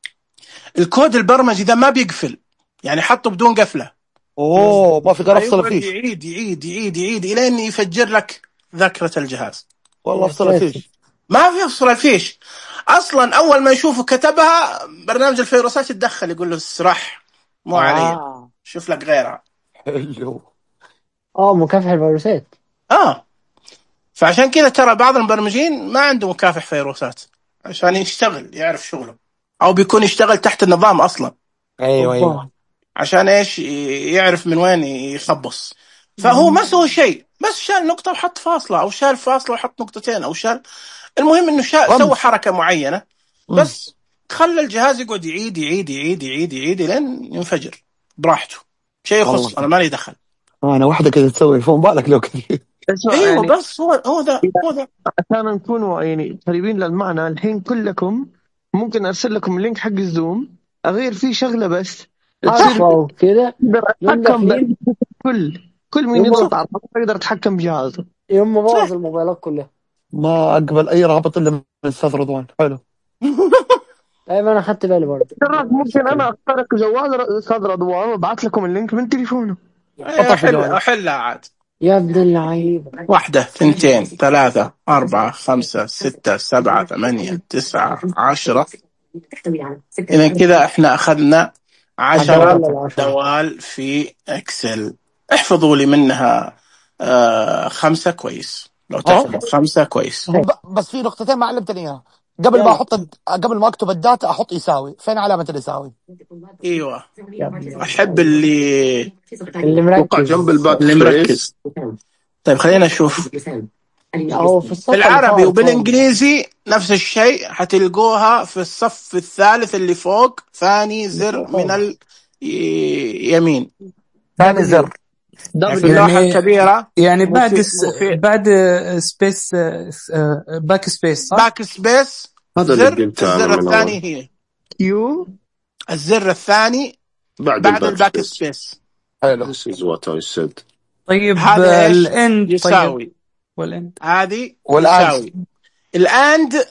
[SPEAKER 1] الكود البرمجي ده ما بيقفل، يعني حطه بدون قفلة.
[SPEAKER 4] اوه ما في غير افصل
[SPEAKER 1] يقعد
[SPEAKER 4] فيش.
[SPEAKER 1] يعيد يعيد يعيد يعيد الين يفجر لك ذاكرة الجهاز.
[SPEAKER 4] والله
[SPEAKER 7] يا
[SPEAKER 4] افصل
[SPEAKER 7] ساتر.
[SPEAKER 4] فيش.
[SPEAKER 1] ما في افصل الفيش اصلا. اول ما يشوفه كتبها برنامج الفيروسات يتدخل يقول له اسرح مو علي،
[SPEAKER 7] آه.
[SPEAKER 1] شوف لك غيرها.
[SPEAKER 4] حلو.
[SPEAKER 7] اه مكافح الفيروسات.
[SPEAKER 1] اه فعشان كذا ترى بعض المبرمجين ما عنده مكافح فيروسات عشان يشتغل يعرف شغله، او بيكون يشتغل تحت النظام اصلا
[SPEAKER 4] ايوه ايوه
[SPEAKER 7] اوبا.
[SPEAKER 1] عشان ايش؟ يعرف من وين يخبص. فهو ما سوى شيء، بس شال نقطة وحط فاصلة، او شال فاصلة وحط نقطتين، او شال، المهم انه شا... سوى
[SPEAKER 4] رمز.
[SPEAKER 1] حركة معينة
[SPEAKER 4] مم.
[SPEAKER 1] بس خلى الجهاز يقعد يعيد يعيد يعيد يعيد يعيد لين ينفجر براحته. شيء يخص
[SPEAKER 4] والله
[SPEAKER 1] انا مالي دخل.
[SPEAKER 4] انا واحده كذا تسوي فوق بالك لو كذا.
[SPEAKER 12] اسمع
[SPEAKER 1] ايوه
[SPEAKER 12] يعني
[SPEAKER 1] بس هو هو ذا هو ذا.
[SPEAKER 12] عشان نكون يعني قريبين للمعنى، الحين كلكم ممكن ارسل لكم اللينك حق الزوم، اغير فيه شغله بس تصير
[SPEAKER 7] حرفة وكده
[SPEAKER 12] اقدر
[SPEAKER 7] يوم
[SPEAKER 12] اتحكم
[SPEAKER 7] داخلين.
[SPEAKER 12] بكل كل مين
[SPEAKER 7] يوم
[SPEAKER 12] يضغط على الرابط اقدر اتحكم بجهازه.
[SPEAKER 7] يوم ما
[SPEAKER 1] صح.
[SPEAKER 7] بوظ الموبايلات كلها.
[SPEAKER 4] ما اقبل اي رابط الا من الاستاذ رضوان. حلو.
[SPEAKER 7] طيب انا خدت بالي برضه.
[SPEAKER 12] ترى ممكن انا
[SPEAKER 7] شكرا.
[SPEAKER 12] اخترق جوال استاذ رضوان وابعث لكم اللينك من تليفونه.
[SPEAKER 1] أيوة،
[SPEAKER 4] حطها في
[SPEAKER 1] احل
[SPEAKER 4] جوالك.
[SPEAKER 1] احلها عاد.
[SPEAKER 7] يا ابن اللعيبة.
[SPEAKER 1] واحدة، ثنتين، ثلاثة، أربعة، خمسة، ستة، سبعة، ثمانية، تسعة، عشرة. إذا كذا إحنا أخذنا عشرة
[SPEAKER 7] هدول العشرة.
[SPEAKER 1] دوال في إكسل. احفظوا لي منها آه خمسة كويس. لو
[SPEAKER 4] اه
[SPEAKER 1] تحفظوا خمسة كويس.
[SPEAKER 4] ب- بس في نقطتين ما علمتني اياها. قبل ما
[SPEAKER 7] يلا.
[SPEAKER 4] احط الد- قبل ما اكتب الداتا احط يساوي. فين علامه اليساوي؟
[SPEAKER 1] ايوه
[SPEAKER 7] يا ابن
[SPEAKER 1] احب اللي
[SPEAKER 7] اللي
[SPEAKER 3] اتوقع جنب
[SPEAKER 7] مركز.
[SPEAKER 3] الباك
[SPEAKER 1] اللي
[SPEAKER 3] سبيس.
[SPEAKER 1] مركز. طيب خلينا نشوف
[SPEAKER 7] او في الصف اللي
[SPEAKER 1] بالعربي
[SPEAKER 7] فوق فوق.
[SPEAKER 1] وبالانجليزي نفس الشيء. حتلقوها في الصف الثالث اللي فوق، ثاني زر من اليمين
[SPEAKER 4] ثاني
[SPEAKER 12] دبليو
[SPEAKER 4] زر.
[SPEAKER 1] يعني في
[SPEAKER 12] دبليو
[SPEAKER 1] اللوحة
[SPEAKER 11] يعني
[SPEAKER 1] الكبيرة.
[SPEAKER 11] يعني
[SPEAKER 1] مو
[SPEAKER 11] بعد
[SPEAKER 1] في
[SPEAKER 11] س...
[SPEAKER 1] مو في
[SPEAKER 11] بعد سبيس باك سبيس صح؟
[SPEAKER 1] باك سبيس.
[SPEAKER 3] هذا اللي
[SPEAKER 1] زر
[SPEAKER 3] قلته انا
[SPEAKER 1] الزر
[SPEAKER 3] من اول
[SPEAKER 1] الثاني هي
[SPEAKER 12] كيو
[SPEAKER 1] الزر الثاني
[SPEAKER 3] بعد
[SPEAKER 1] بعد
[SPEAKER 3] الباك
[SPEAKER 1] الباك
[SPEAKER 3] سبيس.
[SPEAKER 1] سبيس.
[SPEAKER 4] حلو.
[SPEAKER 3] This is what I said.
[SPEAKER 11] طيب
[SPEAKER 1] هذا ايش
[SPEAKER 11] الاند. طيب
[SPEAKER 1] يساوي؟
[SPEAKER 11] والاند
[SPEAKER 1] هذه
[SPEAKER 4] والآن
[SPEAKER 1] يساوي الاند.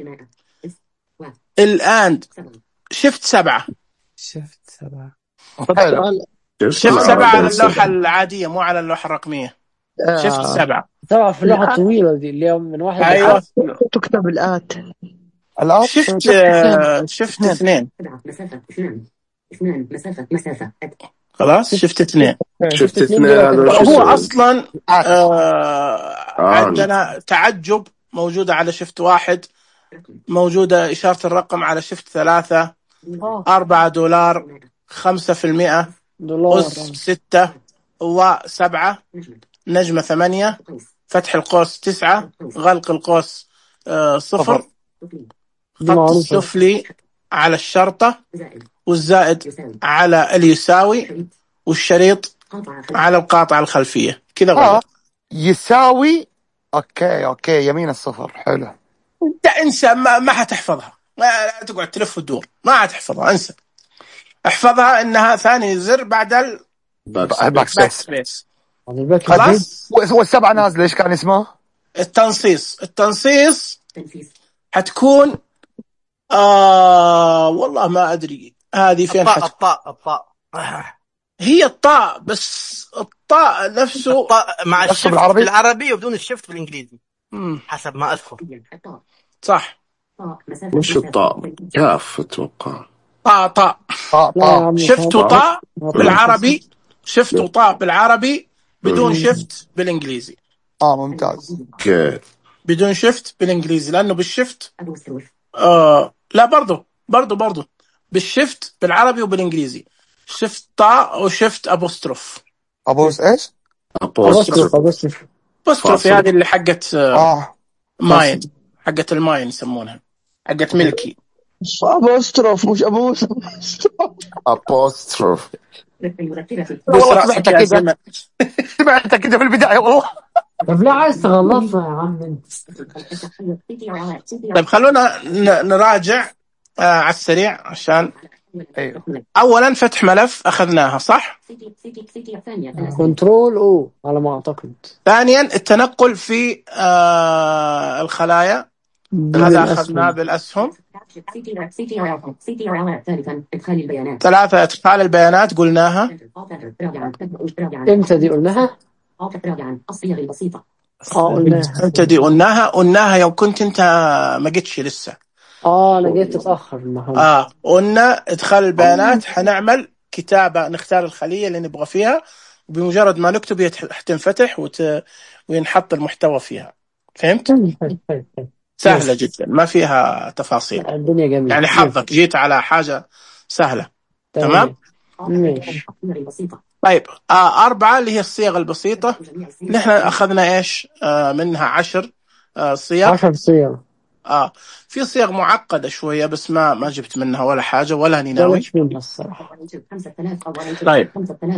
[SPEAKER 1] الاند شفت سبعة.
[SPEAKER 11] شفت سبعة.
[SPEAKER 12] طب
[SPEAKER 4] حلو.
[SPEAKER 12] سؤال
[SPEAKER 3] شوف
[SPEAKER 1] شفت
[SPEAKER 3] انا
[SPEAKER 1] سبعة على
[SPEAKER 3] عاد
[SPEAKER 1] اللوحة
[SPEAKER 3] أسأل.
[SPEAKER 1] العادية مو على اللوحة الرقمية. شفت
[SPEAKER 12] آه
[SPEAKER 1] سبعة.
[SPEAKER 7] طبعا في اللوحة
[SPEAKER 12] الآت
[SPEAKER 7] الطويلة دي اللي هي من واحد
[SPEAKER 1] ايوه
[SPEAKER 7] لخمسة.
[SPEAKER 12] تكتب الآت
[SPEAKER 4] الآن
[SPEAKER 1] شفت
[SPEAKER 12] شفت اثنين
[SPEAKER 1] آه، شفت
[SPEAKER 12] اثنين
[SPEAKER 1] اثنين.
[SPEAKER 2] مسافة اثنان اثنان مسافة مسافة
[SPEAKER 1] خلاص شفت اثنين.
[SPEAKER 12] اثنين.
[SPEAKER 3] شفت
[SPEAKER 7] شفت اثنين
[SPEAKER 3] اثنين
[SPEAKER 7] دلوقتي
[SPEAKER 3] هذا وش
[SPEAKER 7] في
[SPEAKER 1] هو
[SPEAKER 7] الأول.
[SPEAKER 3] يسوي؟
[SPEAKER 1] اصلا
[SPEAKER 4] آت.
[SPEAKER 1] آه
[SPEAKER 3] آن
[SPEAKER 1] عندنا تعجب موجودة على شفت واحد، موجودة إشارة الرقم على شفت ثلاثة،
[SPEAKER 7] اه
[SPEAKER 1] أربعة دولار، خمسة في المئة،
[SPEAKER 7] دولار.
[SPEAKER 1] أس ستة، وسبعة، نجمة ثمانية، فتح القوس تسعة، غلق القوس آه صفر،
[SPEAKER 4] صفر.
[SPEAKER 7] دي
[SPEAKER 1] خط
[SPEAKER 7] معروفة.
[SPEAKER 1] السفلي على الشرطة، والزائد على اليساوي، والشريط على القاطعة الخلفية. كذا
[SPEAKER 4] اه
[SPEAKER 1] غلط.
[SPEAKER 4] يساوي. اوكي اوكي يمين الصفر. حلو.
[SPEAKER 1] انت انسى، ما, ما حتحفظها. ما لا تقعد تلف وتدور، ما حتحفظها، انسى. احفظها انها ثاني زر بعد
[SPEAKER 3] باك
[SPEAKER 4] ب- الباك
[SPEAKER 3] سبيس.
[SPEAKER 1] الباك
[SPEAKER 4] سبيس.
[SPEAKER 1] سبيس.
[SPEAKER 7] هذا الباك سبيس.
[SPEAKER 1] خلاص.
[SPEAKER 4] و- والسبعة نازلة ايش كان اسمه؟
[SPEAKER 1] التنصيص التنصيص حتكون آه والله ما ادري هذه فين
[SPEAKER 5] الطاء
[SPEAKER 1] حتكون.
[SPEAKER 5] الطاء الطاء.
[SPEAKER 1] هي الطاء، بس الطاء نفسه
[SPEAKER 5] الطاء مع
[SPEAKER 4] نفسه
[SPEAKER 5] الشفت
[SPEAKER 4] بالعربي.
[SPEAKER 5] بالعربي وبدون الشفت بالانجليزي
[SPEAKER 1] مم.
[SPEAKER 5] حسب ما اذكر.
[SPEAKER 1] صح.
[SPEAKER 3] مش الطاء، كاف اتوقع.
[SPEAKER 1] طاء طاء
[SPEAKER 4] طاء
[SPEAKER 7] لا يا
[SPEAKER 4] طاء
[SPEAKER 7] عم
[SPEAKER 1] شفت
[SPEAKER 7] طاء.
[SPEAKER 1] وطاء
[SPEAKER 7] طاء.
[SPEAKER 1] بالعربي، شفت وطاء بالعربي بدون شفت بالانجليزي.
[SPEAKER 4] اه ممتاز.
[SPEAKER 3] اوكي.
[SPEAKER 1] بدون شفت بالانجليزي، لانه بالشفت آه لا برضو برضو برضو بالشفت بالعربي وبالانجليزي. شفت طاء وشفت ابوستروف.
[SPEAKER 4] ابوس ايش؟
[SPEAKER 7] أبصرف أبصرف
[SPEAKER 1] ابوستروف
[SPEAKER 3] فاصل.
[SPEAKER 1] هذه اللي حقت آه
[SPEAKER 4] اه
[SPEAKER 1] ماين، حقت الماين يسمونها، حقت ملكي.
[SPEAKER 12] ابوستروف مش ابوس.
[SPEAKER 3] ابوستروف.
[SPEAKER 1] بوس
[SPEAKER 4] والله
[SPEAKER 1] راسك
[SPEAKER 4] سمعت
[SPEAKER 1] يا
[SPEAKER 4] كده
[SPEAKER 1] زلمه.
[SPEAKER 4] سمعت كده في البدايه والله.
[SPEAKER 7] طب لا عايز تغلطنا يا عم انت.
[SPEAKER 1] طيب خلونا ن- نراجع آه على السريع عشان
[SPEAKER 4] ايوه
[SPEAKER 1] اولا فتح ملف اخذناها صح.
[SPEAKER 7] كنترول او على ما اعتقد.
[SPEAKER 1] ثانيا التنقل في آه الخلايا، هذا اخذناه بالاسهم. ثلاثة ادخال البيانات قلناها.
[SPEAKER 7] امتى دي قلناها؟ اه قلناها.
[SPEAKER 1] امتى دي قلناها؟ قلناها يوم كنت انت ما جيتش لسه.
[SPEAKER 7] اه انا جيت اتاخر النهارده.
[SPEAKER 1] اه قلنا ادخال البيانات حنعمل كتابة، نختار الخلية اللي نبغى فيها، وبمجرد ما نكتب هي حتنفتح وت... وينحط المحتوى فيها. فهمت؟ سهلة جدا ما فيها تفاصيل.
[SPEAKER 7] الدنيا جميلة
[SPEAKER 1] يعني حظك جيت على حاجة سهلة. تمام؟
[SPEAKER 7] ماشي.
[SPEAKER 1] طيب آه أربعة اللي هي الصيغ البسيطة. نحن أخذنا إيش آه منها عشر آه صيغ.
[SPEAKER 7] عشر صيغ.
[SPEAKER 1] آه في صيغ معقدة شوية بس ما ما جبت منها ولا حاجة ولا
[SPEAKER 7] ولا
[SPEAKER 1] نناوي.
[SPEAKER 7] مش منها الصراحة.
[SPEAKER 1] طيب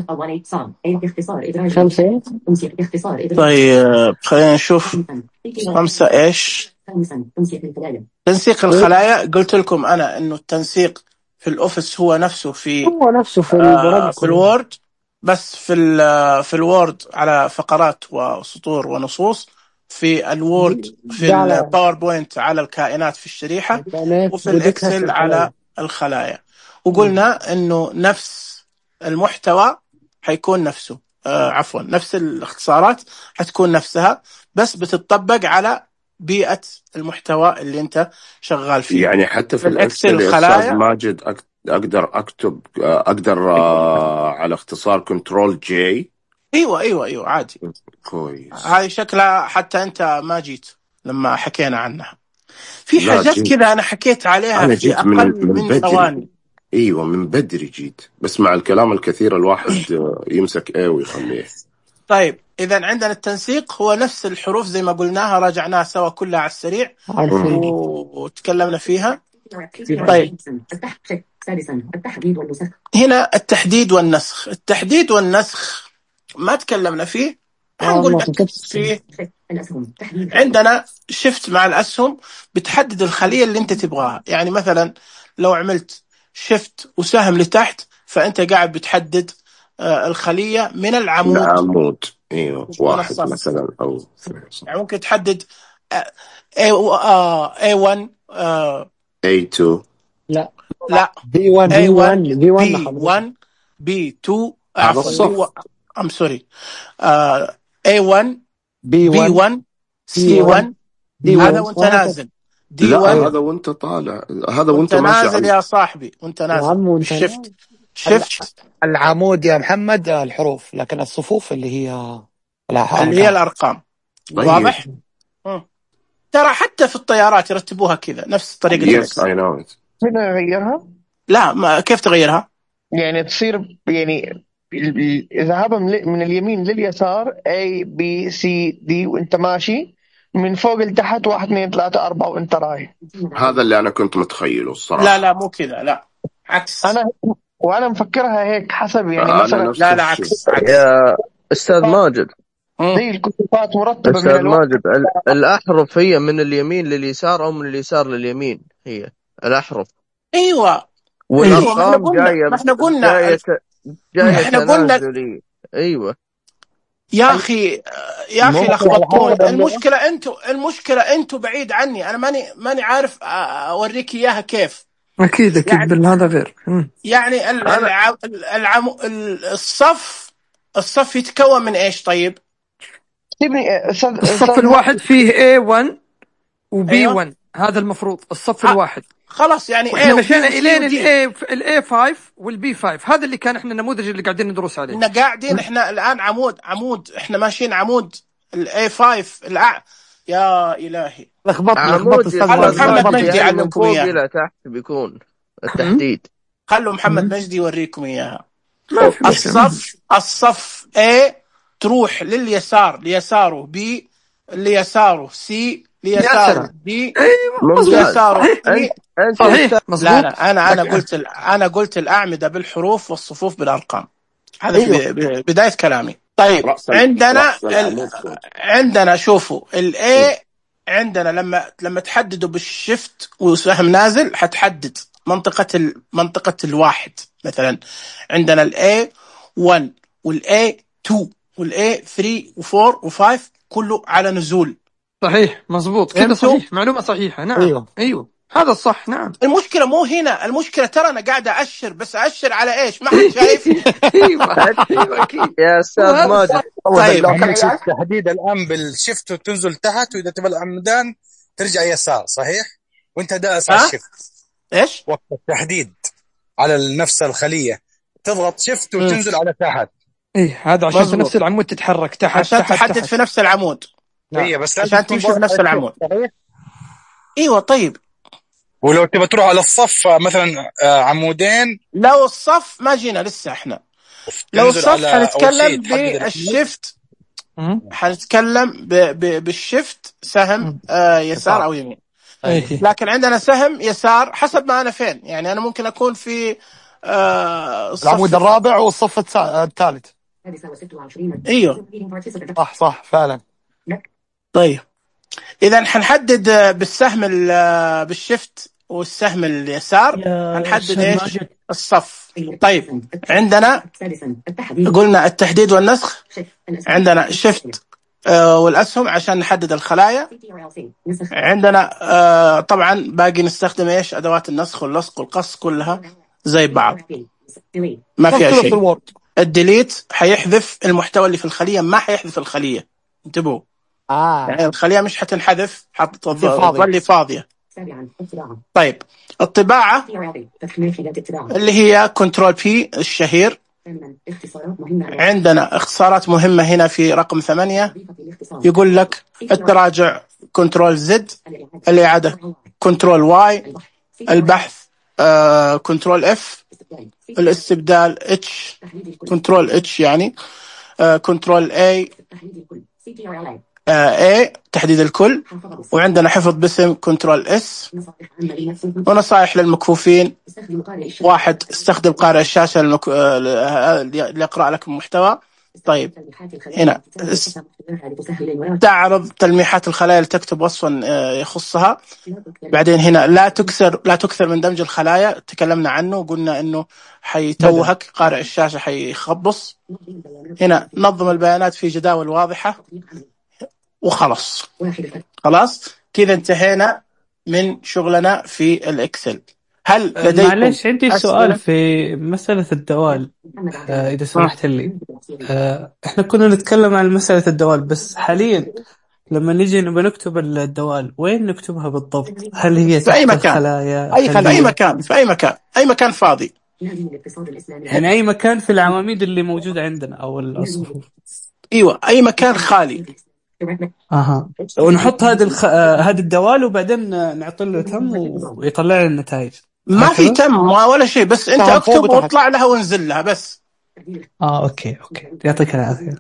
[SPEAKER 7] خمسة.
[SPEAKER 1] طيب خلينا نشوف خمسة إيش. تنسيق الخلايا. قلت لكم أنا إنه التنسيق في الأوفيس هو نفسه في
[SPEAKER 7] هو نفسه في
[SPEAKER 1] آه
[SPEAKER 7] البرامج
[SPEAKER 1] في الوورد، بس في ال- في الوورد على فقرات وسطور ونصوص. في الوورد في
[SPEAKER 7] ده على
[SPEAKER 1] الباوربوينت على الكائنات في الشريحة،
[SPEAKER 7] البيانات
[SPEAKER 1] وفي
[SPEAKER 7] وديتها في
[SPEAKER 1] الإكسل على
[SPEAKER 7] الخلايا.
[SPEAKER 1] الخلايا. وقلنا إنه نفس المحتوى حيكون نفسه آه عفوا نفس الاختصارات حتكون نفسها، بس بتطبق على بيئة المحتوى اللي أنت شغال فيه.
[SPEAKER 3] يعني حتى في
[SPEAKER 1] في الإكسل
[SPEAKER 3] الإكسل يا أستاذ
[SPEAKER 1] الخلايا
[SPEAKER 3] ماجد أك- أقدر أكتب أقدر آه، على اختصار كنترول جي.
[SPEAKER 1] ايوه ايوه ايوه عادي.
[SPEAKER 3] كويس.
[SPEAKER 1] هاي شكلها حتى انت ما جيت لما حكينا عنها. في
[SPEAKER 3] لا
[SPEAKER 1] حاجات
[SPEAKER 3] جيت،
[SPEAKER 1] كذا انا حكيت عليها
[SPEAKER 3] أنا
[SPEAKER 1] في
[SPEAKER 3] جيت من
[SPEAKER 1] اقل
[SPEAKER 3] من
[SPEAKER 1] من
[SPEAKER 3] بدري.
[SPEAKER 1] ثواني.
[SPEAKER 3] ايوه من بدري جيت، بس مع الكلام الكثير الواحد آه، يمسك ايه ويخليه.
[SPEAKER 1] طيب اذا عندنا التنسيق هو نفس الحروف زي ما قلناها، راجعناها سوا كلها على السريع
[SPEAKER 7] عارفين.
[SPEAKER 1] و- وتكلمنا فيها. طيب هنا التحديد والنسخ. التحديد والنسخ ما تكلمنا فيه،
[SPEAKER 7] اه
[SPEAKER 1] حنقول
[SPEAKER 7] ما
[SPEAKER 1] لك
[SPEAKER 7] كتبتش.
[SPEAKER 1] فيه. عندنا شفت مع الأسهم بتحدد الخلية اللي أنت تبغاها. يعني مثلا لو عملت شفت وسهم لتحت فأنت قاعد بتحدد آه، الخلية من العمود
[SPEAKER 3] العمود ايوه
[SPEAKER 1] من
[SPEAKER 3] واحد
[SPEAKER 1] الصف.
[SPEAKER 3] مثلا او اثنين.
[SPEAKER 1] يعني ممكن تحدد آه، A آه، إيه وان آه،
[SPEAKER 3] إيه تو.
[SPEAKER 7] لا
[SPEAKER 1] لا
[SPEAKER 7] بي واحد بي
[SPEAKER 1] إيه وان
[SPEAKER 7] واحد بي واحد
[SPEAKER 1] بي
[SPEAKER 7] حضرتك.
[SPEAKER 1] وان بي تو
[SPEAKER 3] هذا
[SPEAKER 1] عفوا بي
[SPEAKER 3] الصف.
[SPEAKER 1] ام سوري إيه وان
[SPEAKER 7] بي
[SPEAKER 1] بي
[SPEAKER 7] واحد
[SPEAKER 1] وان
[SPEAKER 7] سي
[SPEAKER 1] سي
[SPEAKER 7] واحد
[SPEAKER 1] وان.
[SPEAKER 7] دي
[SPEAKER 1] هذا
[SPEAKER 7] واحد
[SPEAKER 1] وانت
[SPEAKER 7] وهكذا.
[SPEAKER 1] نازل. دي
[SPEAKER 3] لا
[SPEAKER 1] وان
[SPEAKER 3] هذا وانت طالع، هذا
[SPEAKER 1] وانت
[SPEAKER 3] وانت ماشي
[SPEAKER 1] نازل
[SPEAKER 3] على
[SPEAKER 1] يا صاحبي، وانت
[SPEAKER 7] يا
[SPEAKER 1] نازل
[SPEAKER 7] عم وانت
[SPEAKER 1] بالشفت.
[SPEAKER 7] نازل.
[SPEAKER 1] شفت
[SPEAKER 4] العمود يا محمد آه، الحروف، لكن الصفوف اللي هي
[SPEAKER 1] اللي هي
[SPEAKER 4] الارقام.
[SPEAKER 1] الارقام.
[SPEAKER 3] طيب.
[SPEAKER 1] واضح. مم. ترى حتى في الطيارات يرتبوها كذا نفس طريقة
[SPEAKER 3] يس
[SPEAKER 1] الإكسل.
[SPEAKER 3] اي نو ات.
[SPEAKER 12] هنا أغيرها
[SPEAKER 1] لا ما كيف تغيرها؟
[SPEAKER 12] يعني تصير يعني ال- ال- ذهابها من من اليمين لليسار A B C D وانت ماشي من فوق لتحت واحد اثنين ثلاثة أربعة وانت رايح.
[SPEAKER 3] هذا اللي انا كنت متخيله الصراحه.
[SPEAKER 1] لا لا مو كذا، لا عكس.
[SPEAKER 12] أنا وأنا مفكرها هيك حسب يعني
[SPEAKER 3] انا
[SPEAKER 12] مثلا
[SPEAKER 3] نفس
[SPEAKER 1] لا لا
[SPEAKER 3] الشيء.
[SPEAKER 1] عكس عكس.
[SPEAKER 13] يا أستاذ ماجد
[SPEAKER 1] مم.
[SPEAKER 12] زي الكتيبات مرتبة من
[SPEAKER 13] أستاذ
[SPEAKER 12] الوقت.
[SPEAKER 13] ماجد ال- الأحرف هي من اليمين لليسار أو من اليسار لليمين؟ هي الأحرف
[SPEAKER 1] ايوه ايوه ما احنا
[SPEAKER 13] والأرقام
[SPEAKER 1] قلنا
[SPEAKER 13] جاية
[SPEAKER 1] ما احنا قلنا
[SPEAKER 13] جاية
[SPEAKER 1] ما
[SPEAKER 13] جاية
[SPEAKER 1] احنا قلنا
[SPEAKER 13] تنازلي. أيوة
[SPEAKER 1] يا اخي يا اخي
[SPEAKER 12] ممكن
[SPEAKER 1] لخبطتوني.
[SPEAKER 12] الحاجة اللي
[SPEAKER 1] المشكله انتوا المشكله انتوا بعيد عني. انا ماني ماني عارف أ- اوريك اياها كيف.
[SPEAKER 9] اكيد اكيد
[SPEAKER 1] يعني
[SPEAKER 9] بالهذا غير. مم.
[SPEAKER 1] يعني ال-
[SPEAKER 13] انا
[SPEAKER 1] الع- العم... ال- الصف الصف يتكون من ايش طيب؟
[SPEAKER 12] تبني استاذ
[SPEAKER 9] الصف
[SPEAKER 12] استاذ
[SPEAKER 9] الواحد
[SPEAKER 12] ماجد.
[SPEAKER 9] فيه إيه وان وبي
[SPEAKER 1] ايوه
[SPEAKER 9] وان، هذا المفروض الصف
[SPEAKER 1] ه...
[SPEAKER 9] الواحد.
[SPEAKER 1] خلاص يعني
[SPEAKER 9] واحنا
[SPEAKER 1] A وB
[SPEAKER 9] مشينا
[SPEAKER 1] وC
[SPEAKER 9] الين
[SPEAKER 1] وD.
[SPEAKER 9] الاي الاي خمسة والبي خمسة، هذا اللي كان احنا النموذج اللي قاعدين ندرس عليه.
[SPEAKER 1] احنا قاعدين احنا الان عمود عمود احنا ماشيين عمود الاي خمسة الأع... يا الهي
[SPEAKER 9] لخبطت لخبطت
[SPEAKER 13] عمود
[SPEAKER 9] استاذ
[SPEAKER 13] يا
[SPEAKER 1] خلوا
[SPEAKER 9] ماجد،
[SPEAKER 13] استاذ
[SPEAKER 1] محمد
[SPEAKER 13] ماجد،
[SPEAKER 9] لخبطت.
[SPEAKER 1] مجدي
[SPEAKER 13] يعني من
[SPEAKER 1] يعلمكم
[SPEAKER 13] فوق
[SPEAKER 1] اياها.
[SPEAKER 13] الى تحت بيكون
[SPEAKER 9] مم.
[SPEAKER 13] التحديد.
[SPEAKER 1] خلوا محمد
[SPEAKER 9] مم.
[SPEAKER 1] مجدي يوريكم اياها.
[SPEAKER 9] ما في مشكلة. مم.
[SPEAKER 1] الصف الصف A تروح لليسار ليساره B، ليساره C،
[SPEAKER 9] يا
[SPEAKER 1] ليساره
[SPEAKER 9] سلام،
[SPEAKER 1] D،
[SPEAKER 9] ايوه
[SPEAKER 13] ممتاز.
[SPEAKER 9] مظبوط،
[SPEAKER 1] ليساره
[SPEAKER 9] صحيح
[SPEAKER 1] E.
[SPEAKER 13] انت انت يا
[SPEAKER 9] صحيح
[SPEAKER 13] استاذ
[SPEAKER 1] لا
[SPEAKER 9] مظبوط.
[SPEAKER 1] لا انا انا
[SPEAKER 9] لك
[SPEAKER 1] قلت ال- انا قلت الاعمده بالحروف والصفوف بالارقام. هذا
[SPEAKER 9] ايوه
[SPEAKER 1] في ب- بدايه كلامي. طيب
[SPEAKER 3] رأس ال-
[SPEAKER 1] عندنا
[SPEAKER 3] رأس
[SPEAKER 1] ال...
[SPEAKER 3] العمود فوق.
[SPEAKER 1] عندنا شوفوا
[SPEAKER 3] مم.
[SPEAKER 1] الاي، عندنا لما لما تحددوا بالشفت وسهم نازل حتحدد منطقه ال... منطقه الواحد. مثلا عندنا الاي واحد والاي اثنين والاي ثلاثة و4 و5 كله على نزول.
[SPEAKER 9] صحيح مظبوط كذا،
[SPEAKER 1] فهمتوا؟
[SPEAKER 9] صحيح، معلومة صحيحة. نعم
[SPEAKER 1] ايوه
[SPEAKER 9] ايوه هذا الصح. نعم
[SPEAKER 1] المشكله مو هنا، المشكله ترى انا قاعد اشر، بس اشر على ايش؟ ما حد شايفني.
[SPEAKER 9] ايوه ايوه اكيد،
[SPEAKER 13] يا استاذ
[SPEAKER 9] وهذا
[SPEAKER 13] ماجد،
[SPEAKER 9] الصح.
[SPEAKER 1] طيب
[SPEAKER 6] لو كان عندك تحديد الان بالشفت وتنزل تحت، واذا تبغى العمودان ترجع يسار، صحيح؟ وانت داس على
[SPEAKER 1] ها
[SPEAKER 6] الشفت
[SPEAKER 1] ايش؟
[SPEAKER 6] وقت التحديد على نفس الخليه تضغط شفت
[SPEAKER 1] مم.
[SPEAKER 6] وتنزل على تحت.
[SPEAKER 9] ايه هذا عشان في نفس
[SPEAKER 1] مظبوط،
[SPEAKER 9] العمود تتحرك تحت
[SPEAKER 1] عشان
[SPEAKER 9] تحت
[SPEAKER 1] تحدد
[SPEAKER 9] تحت.
[SPEAKER 1] في نفس العمود،
[SPEAKER 9] نعم
[SPEAKER 6] هي بس لازم
[SPEAKER 1] عشان
[SPEAKER 6] تكون
[SPEAKER 1] تمشي في
[SPEAKER 6] ضاغط
[SPEAKER 1] نفس
[SPEAKER 6] على الشفت،
[SPEAKER 1] العمود.
[SPEAKER 6] صحيح؟
[SPEAKER 1] ايوه طيب
[SPEAKER 6] ولو تبغى تروح على الصف مثلا آه، عمودين
[SPEAKER 1] لو الصف ما جينا لسه احنا، لو
[SPEAKER 6] تنزل
[SPEAKER 1] الصف
[SPEAKER 6] على اول شيء
[SPEAKER 1] حنتكلم
[SPEAKER 6] تحدد العمود.
[SPEAKER 1] بالشفت،
[SPEAKER 9] مم.
[SPEAKER 1] حنتكلم ب... ب... بالشفت سهم
[SPEAKER 9] مم.
[SPEAKER 1] آه يسار
[SPEAKER 9] يسار.
[SPEAKER 1] او يمين.
[SPEAKER 9] ايه
[SPEAKER 1] لكن عندنا سهم يسار حسب ما انا فين، يعني انا ممكن اكون في آه الصف
[SPEAKER 4] العمود الرابع والصف التسا- الثالث.
[SPEAKER 1] ايوه
[SPEAKER 4] صح صح فعلا.
[SPEAKER 1] طيب اذا حنحدد آه، بالسهم ال- آه، بالشفت والسهم اليسار
[SPEAKER 8] يا
[SPEAKER 1] حنحدد
[SPEAKER 8] أستاذ
[SPEAKER 1] ايش؟
[SPEAKER 8] ماجد،
[SPEAKER 1] الصف. طيب عندنا قلنا التحديد والنسخ، عندنا شفت آه والاسهم عشان نحدد الخلايا. عندنا آه طبعا باقي نستخدم ايش؟ ادوات النسخ واللصق والقص كلها زي بعض، ما فيها
[SPEAKER 4] نفس
[SPEAKER 1] شيء.
[SPEAKER 4] الوورد.
[SPEAKER 1] الديليت حيحذف المحتوى اللي في الخليه، ما حيحذف الخليه، انتبهوا. يعني
[SPEAKER 4] اه
[SPEAKER 1] الخليه مش حتنحذف،
[SPEAKER 4] دي فاضية.
[SPEAKER 1] حتظل فاضيه. طيب الطباعه اللي هي كنترول بي الشهير. عندنا اختصارات مهمه هنا في رقم ثمانية، يقول لك التراجع كنترول زد، الاعاده كنترول واي، البحث آه كنترول اف، الاستبدال اتش كنترول اتش يعني آه كنترول اي اي تحديد الكل. وعندنا حفظ باسم كنترول اس. ونصائح للمكفوفين: واحد استخدم قارئ الشاشة المك... آه، ليقرأ لك المحتوى. طيب هنا اس- تعرض تلميحات الخلايا لتكتب وصفا آه، يخصها. بعدين هنا لا تكثر لا تكثر من دمج الخلايا، تكلمنا عنه وقلنا انه حيتوهك قارئ الشاشة، حيخبص. هنا نظم البيانات في جداول واضحة. وخلاص خلاص كذا انتهينا من شغلنا في الإكسل. هل
[SPEAKER 11] أه،
[SPEAKER 1] لديكم
[SPEAKER 11] معلش عندي سؤال
[SPEAKER 1] أسئلة؟
[SPEAKER 11] في مسألة الدوال. أه، إذا
[SPEAKER 1] آه.
[SPEAKER 11] سمحت لي. أه، إحنا كنا نتكلم عن مسألة الدوال، بس حاليا لما نيجي نبغى نكتب الدوال وين نكتبها بالضبط؟ هل هي
[SPEAKER 1] في أي
[SPEAKER 11] تحت
[SPEAKER 1] مكان،
[SPEAKER 11] الخلايا؟
[SPEAKER 1] أي
[SPEAKER 11] هل
[SPEAKER 1] في أي
[SPEAKER 11] هي
[SPEAKER 1] مكان في أي مكان أي مكان فاضي.
[SPEAKER 11] يعني أي مكان في العواميد اللي موجودة عندنا أو الصفوف؟
[SPEAKER 1] أيوة أي مكان خالي.
[SPEAKER 11] أها، ونحط هذه الخ... آه، هذه الدوال وبعدين نعطي له تم ويطلع لنا النتائج
[SPEAKER 1] ما في
[SPEAKER 11] هكذا؟
[SPEAKER 1] تم ولا شيء، بس أنت
[SPEAKER 4] سهم فوق
[SPEAKER 1] اكتب
[SPEAKER 4] وتحت.
[SPEAKER 1] واطلع لها وانزل لها بس.
[SPEAKER 11] آه أوكي أوكي، يعطيك العافية.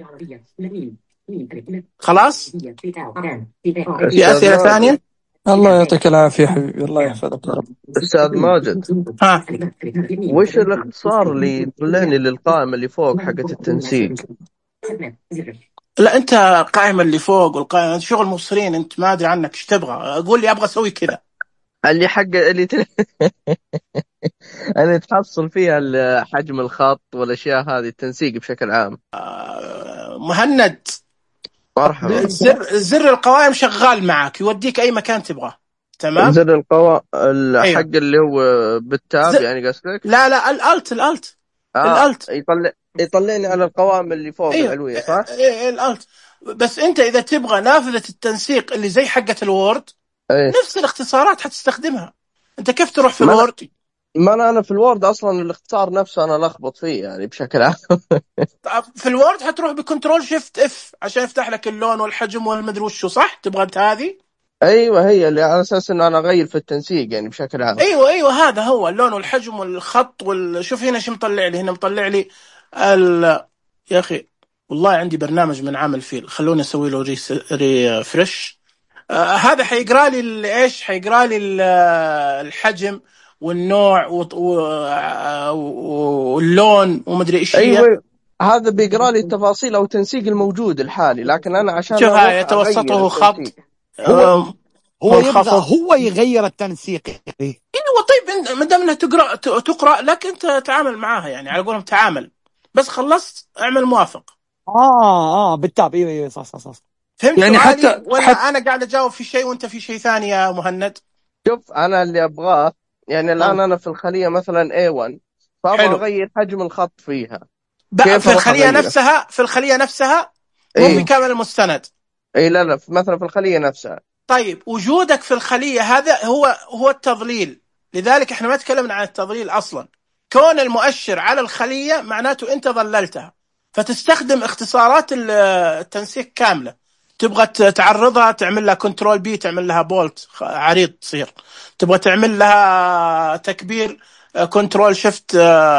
[SPEAKER 1] خلاص. في
[SPEAKER 13] استاذ
[SPEAKER 1] أسئلة
[SPEAKER 13] ماجد،
[SPEAKER 1] ثانية؟
[SPEAKER 9] الله يعطيك العافية حبيبي، الله يحفظك يا رب.
[SPEAKER 13] استاذ ماجد،
[SPEAKER 1] ها
[SPEAKER 13] وش الاختصار اللي يطلعني للقائمة اللي فوق حقت التنسيق؟
[SPEAKER 1] لا أنت قائمة اللي فوق والقائمة، أنت شغل مصرين، أنت ما أدري عنك إيش تبغى. أقول لي أبغى أسوي كذا.
[SPEAKER 13] اللي حق اللي ت... اللي تحصل فيها ال- حجم الخط والاشياء هذه، التنسيق بشكل عام.
[SPEAKER 1] آه، مهند،
[SPEAKER 13] مرحبا.
[SPEAKER 1] زر زر القوائم شغال معك، يوديك أي مكان تبغاه. تمام.
[SPEAKER 13] زر القوائم الحق
[SPEAKER 1] ايوه
[SPEAKER 13] اللي هو بالتاب
[SPEAKER 1] ز...
[SPEAKER 13] يعني قصدك؟
[SPEAKER 1] لا لا الالت الالت
[SPEAKER 13] اه
[SPEAKER 1] الالت
[SPEAKER 13] يطلع يطلعني على القوائم اللي فوق
[SPEAKER 1] ايوه
[SPEAKER 13] العلوية صح؟
[SPEAKER 1] إيه الالت. بس انت اذا تبغى نافذه التنسيق اللي زي حقه الوورد
[SPEAKER 13] ايه
[SPEAKER 1] نفس الاختصارات حتستخدمها. انت كيف تروح في
[SPEAKER 13] ما انا
[SPEAKER 1] الوورد؟
[SPEAKER 13] ما انا أنا في الوورد اصلا الاختصار نفسه انا لخبط فيه يعني بشكل عام.
[SPEAKER 1] طب في الوورد حتروح بكنترول شيفت اف عشان يفتح لك اللون والحجم والمدري وشو، صح؟ تبغى انت هذه؟
[SPEAKER 13] ايوه هي اللي على اساس انه انا اغير في التنسيق يعني بشكل عام.
[SPEAKER 1] ايوه ايوه هذا هو اللون والحجم والخط وال... شوف هنا شو مطلع لي، هنا مطلع لي ال... يا اخي والله عندي برنامج من عام الفيل، خلوني اسوي له ريس... ريفرش. آه هذا حيقرا لي ال- ايش حيقرا لي ال- الحجم والنوع وط- و- آه، واللون ومدري ايش هي.
[SPEAKER 13] ايوه هذا بيقرا لي التفاصيل او التنسيق الموجود الحالي، لكن انا عشان
[SPEAKER 1] شوف هاي
[SPEAKER 13] اروح اغير
[SPEAKER 1] يتوسطه خط.
[SPEAKER 13] التنسيق.
[SPEAKER 4] هو
[SPEAKER 1] آه
[SPEAKER 4] هو يبغى
[SPEAKER 1] منخفض.
[SPEAKER 4] هو يغير التنسيق.
[SPEAKER 1] ايوه طيب إن- ما دام انها تقرا ت- تقرا لك انت تعامل معاها، يعني على قولهم تعامل، بس خلصت اعمل موافق.
[SPEAKER 4] اه اه بالتاب، ايوه ايوه صح صح صح.
[SPEAKER 1] فهمت
[SPEAKER 9] يعني
[SPEAKER 1] سؤالي
[SPEAKER 9] حتى
[SPEAKER 1] ولا
[SPEAKER 9] حتى
[SPEAKER 1] انا قاعد اجاوب في شيء وانت في شيء ثاني يا مهند؟
[SPEAKER 13] شوف انا اللي ابغاه يعني الان
[SPEAKER 1] اه
[SPEAKER 13] انا في الخليه مثلا إيه وان فابغى
[SPEAKER 1] حلو.
[SPEAKER 13] اغير حجم الخط فيها،
[SPEAKER 1] بقى
[SPEAKER 13] كيف
[SPEAKER 1] في
[SPEAKER 13] اروح
[SPEAKER 1] الخليه
[SPEAKER 13] اغيره؟
[SPEAKER 1] نفسها، في الخليه نفسها مو في
[SPEAKER 13] ايه
[SPEAKER 1] كامل المستند.
[SPEAKER 13] ايه لا لا في- مثلا في الخليه نفسها.
[SPEAKER 1] طيب وجودك في الخليه هذا هو هو التضليل، لذلك احنا ما تكلمنا عن التضليل اصلا. كون المؤشر على الخليه معناته انت ضللتها، فتستخدم اختصارات ال- التنسيق كامله. تبغى ت- تعرضها تعمل لها كنترول بي، تعمل لها بولت عريض تصير. تبغى تعمل لها تكبير، كنترول شيفت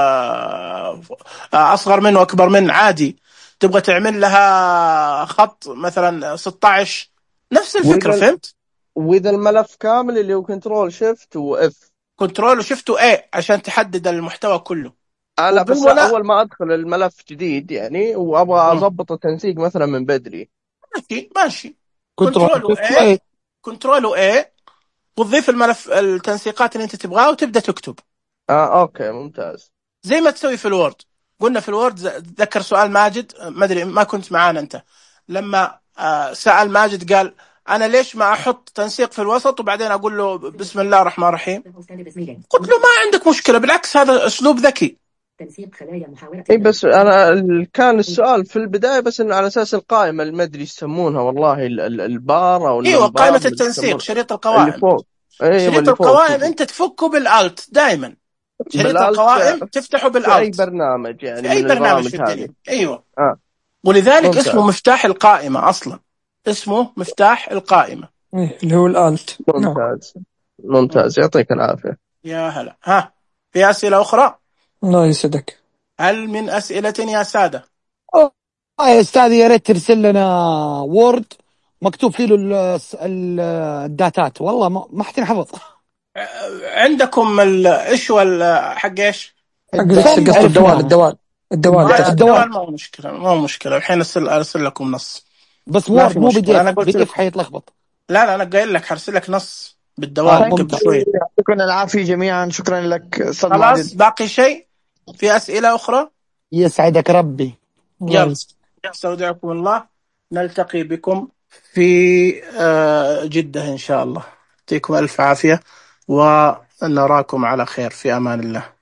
[SPEAKER 1] اصغر منه اكبر منه عادي. تبغى تعمل لها خط مثلا ستة عشر، نفس الفكره.
[SPEAKER 13] واذا
[SPEAKER 1] فهمت؟
[SPEAKER 13] واذا الملف كامل اللي هو كنترول شيفت واف.
[SPEAKER 1] كنترول وشفته ايه عشان تحدد المحتوى كله.
[SPEAKER 13] آه لا بس
[SPEAKER 1] وبالمنا
[SPEAKER 13] اول ما ادخل الملف جديد يعني وابغى
[SPEAKER 1] مم.
[SPEAKER 13] اضبط التنسيق مثلا من بدري.
[SPEAKER 1] ماشي ماشي.
[SPEAKER 4] كنترول
[SPEAKER 1] كنترول
[SPEAKER 4] شفت
[SPEAKER 1] ايه،
[SPEAKER 4] ايه.
[SPEAKER 1] كنترول ايه، وتضيف الملف التنسيقات اللي انت تبغاها وتبدا تكتب
[SPEAKER 13] اه اوكي ممتاز.
[SPEAKER 1] زي ما تسوي في الوورد. قلنا في الوورد ز- ذكر سؤال ماجد، ما ادري ما كنت معانا انت، لما آه، سأل ماجد قال انا ليش ما احط تنسيق في الوسط وبعدين اقول له بسم الله الرحمن الرحيم؟ قلت له ما عندك مشكله، بالعكس هذا اسلوب ذكي.
[SPEAKER 2] تنسيق خلايا محاولة
[SPEAKER 13] اي بس انا ال- كان السؤال في البدايه بس انه على اساس القائمه اللي ما ادري يسمونها والله ال- ال- البار او
[SPEAKER 1] ايوه
[SPEAKER 13] المنبار
[SPEAKER 1] قائمه
[SPEAKER 13] اللي
[SPEAKER 1] التنسيق،
[SPEAKER 13] يسمونه
[SPEAKER 1] شريط
[SPEAKER 13] اللي
[SPEAKER 1] القوائم.
[SPEAKER 13] فوق. ايوه
[SPEAKER 1] شريط
[SPEAKER 13] اللي فوق
[SPEAKER 1] القوائم
[SPEAKER 13] كذا
[SPEAKER 1] انت تفكه بالالت دائما. شريط
[SPEAKER 13] بالالت
[SPEAKER 1] القوائم تفتحه
[SPEAKER 13] في اي
[SPEAKER 1] بالالت
[SPEAKER 13] برنامج يعني
[SPEAKER 1] في اي
[SPEAKER 13] من
[SPEAKER 1] برنامج في
[SPEAKER 13] البرامج هذه.
[SPEAKER 1] الدنيا. ايوه
[SPEAKER 13] اه
[SPEAKER 1] ولذلك اسمه
[SPEAKER 13] ممتاز
[SPEAKER 1] مفتاح القائمه اصلا، اسمه مفتاح القائمه.
[SPEAKER 9] إيه، اللي هو الالت. نعم.
[SPEAKER 13] ممتاز ممتاز يعطيك العافيه.
[SPEAKER 1] يا هلا. ها في اسئله اخرى؟
[SPEAKER 9] الله يسعدك.
[SPEAKER 1] هل من اسئله يا ساده؟
[SPEAKER 4] آه يا استاذ يا ريت ترسل لنا وورد مكتوب فيه له ال- ال- الداتات، والله ما ما حتنحفظ.
[SPEAKER 1] عندكم ال- ايش هو ال- حق ايش؟
[SPEAKER 9] حق لسه
[SPEAKER 4] الصم
[SPEAKER 9] قصد الدوال
[SPEAKER 4] عرفناه،
[SPEAKER 9] الدوال الدوال
[SPEAKER 1] آه،
[SPEAKER 9] تحت.
[SPEAKER 1] الدوال
[SPEAKER 4] الدوال.
[SPEAKER 1] ما هو مشكله، ما هو مشكله. الحين ارسل ارسل لكم نص،
[SPEAKER 4] بس
[SPEAKER 1] ما
[SPEAKER 4] وورد
[SPEAKER 1] في
[SPEAKER 4] مو بي دي
[SPEAKER 1] مشكله. انا
[SPEAKER 4] اف،
[SPEAKER 1] قلت
[SPEAKER 4] بي دي اف
[SPEAKER 1] لكم
[SPEAKER 4] حيتلخبط.
[SPEAKER 1] لا لا انا قايل لك هرسل لك نص
[SPEAKER 4] اه
[SPEAKER 1] بالدوال قبل
[SPEAKER 4] ممتاز.
[SPEAKER 1] شوي.
[SPEAKER 12] يعطيكم العافيه جميعا، شكرا لك استاذ
[SPEAKER 1] خلاص
[SPEAKER 12] ماجد.
[SPEAKER 1] باقي شيء؟ في اسئله اخرى؟
[SPEAKER 4] يسعدك ربي.
[SPEAKER 9] الله
[SPEAKER 1] يلا
[SPEAKER 9] يسعدك.
[SPEAKER 1] استودعكم الله، نلتقي بكم في آه، جدة إن شاء الله. يعطيكم ألف عافية ونراكم على خير، في أمان الله.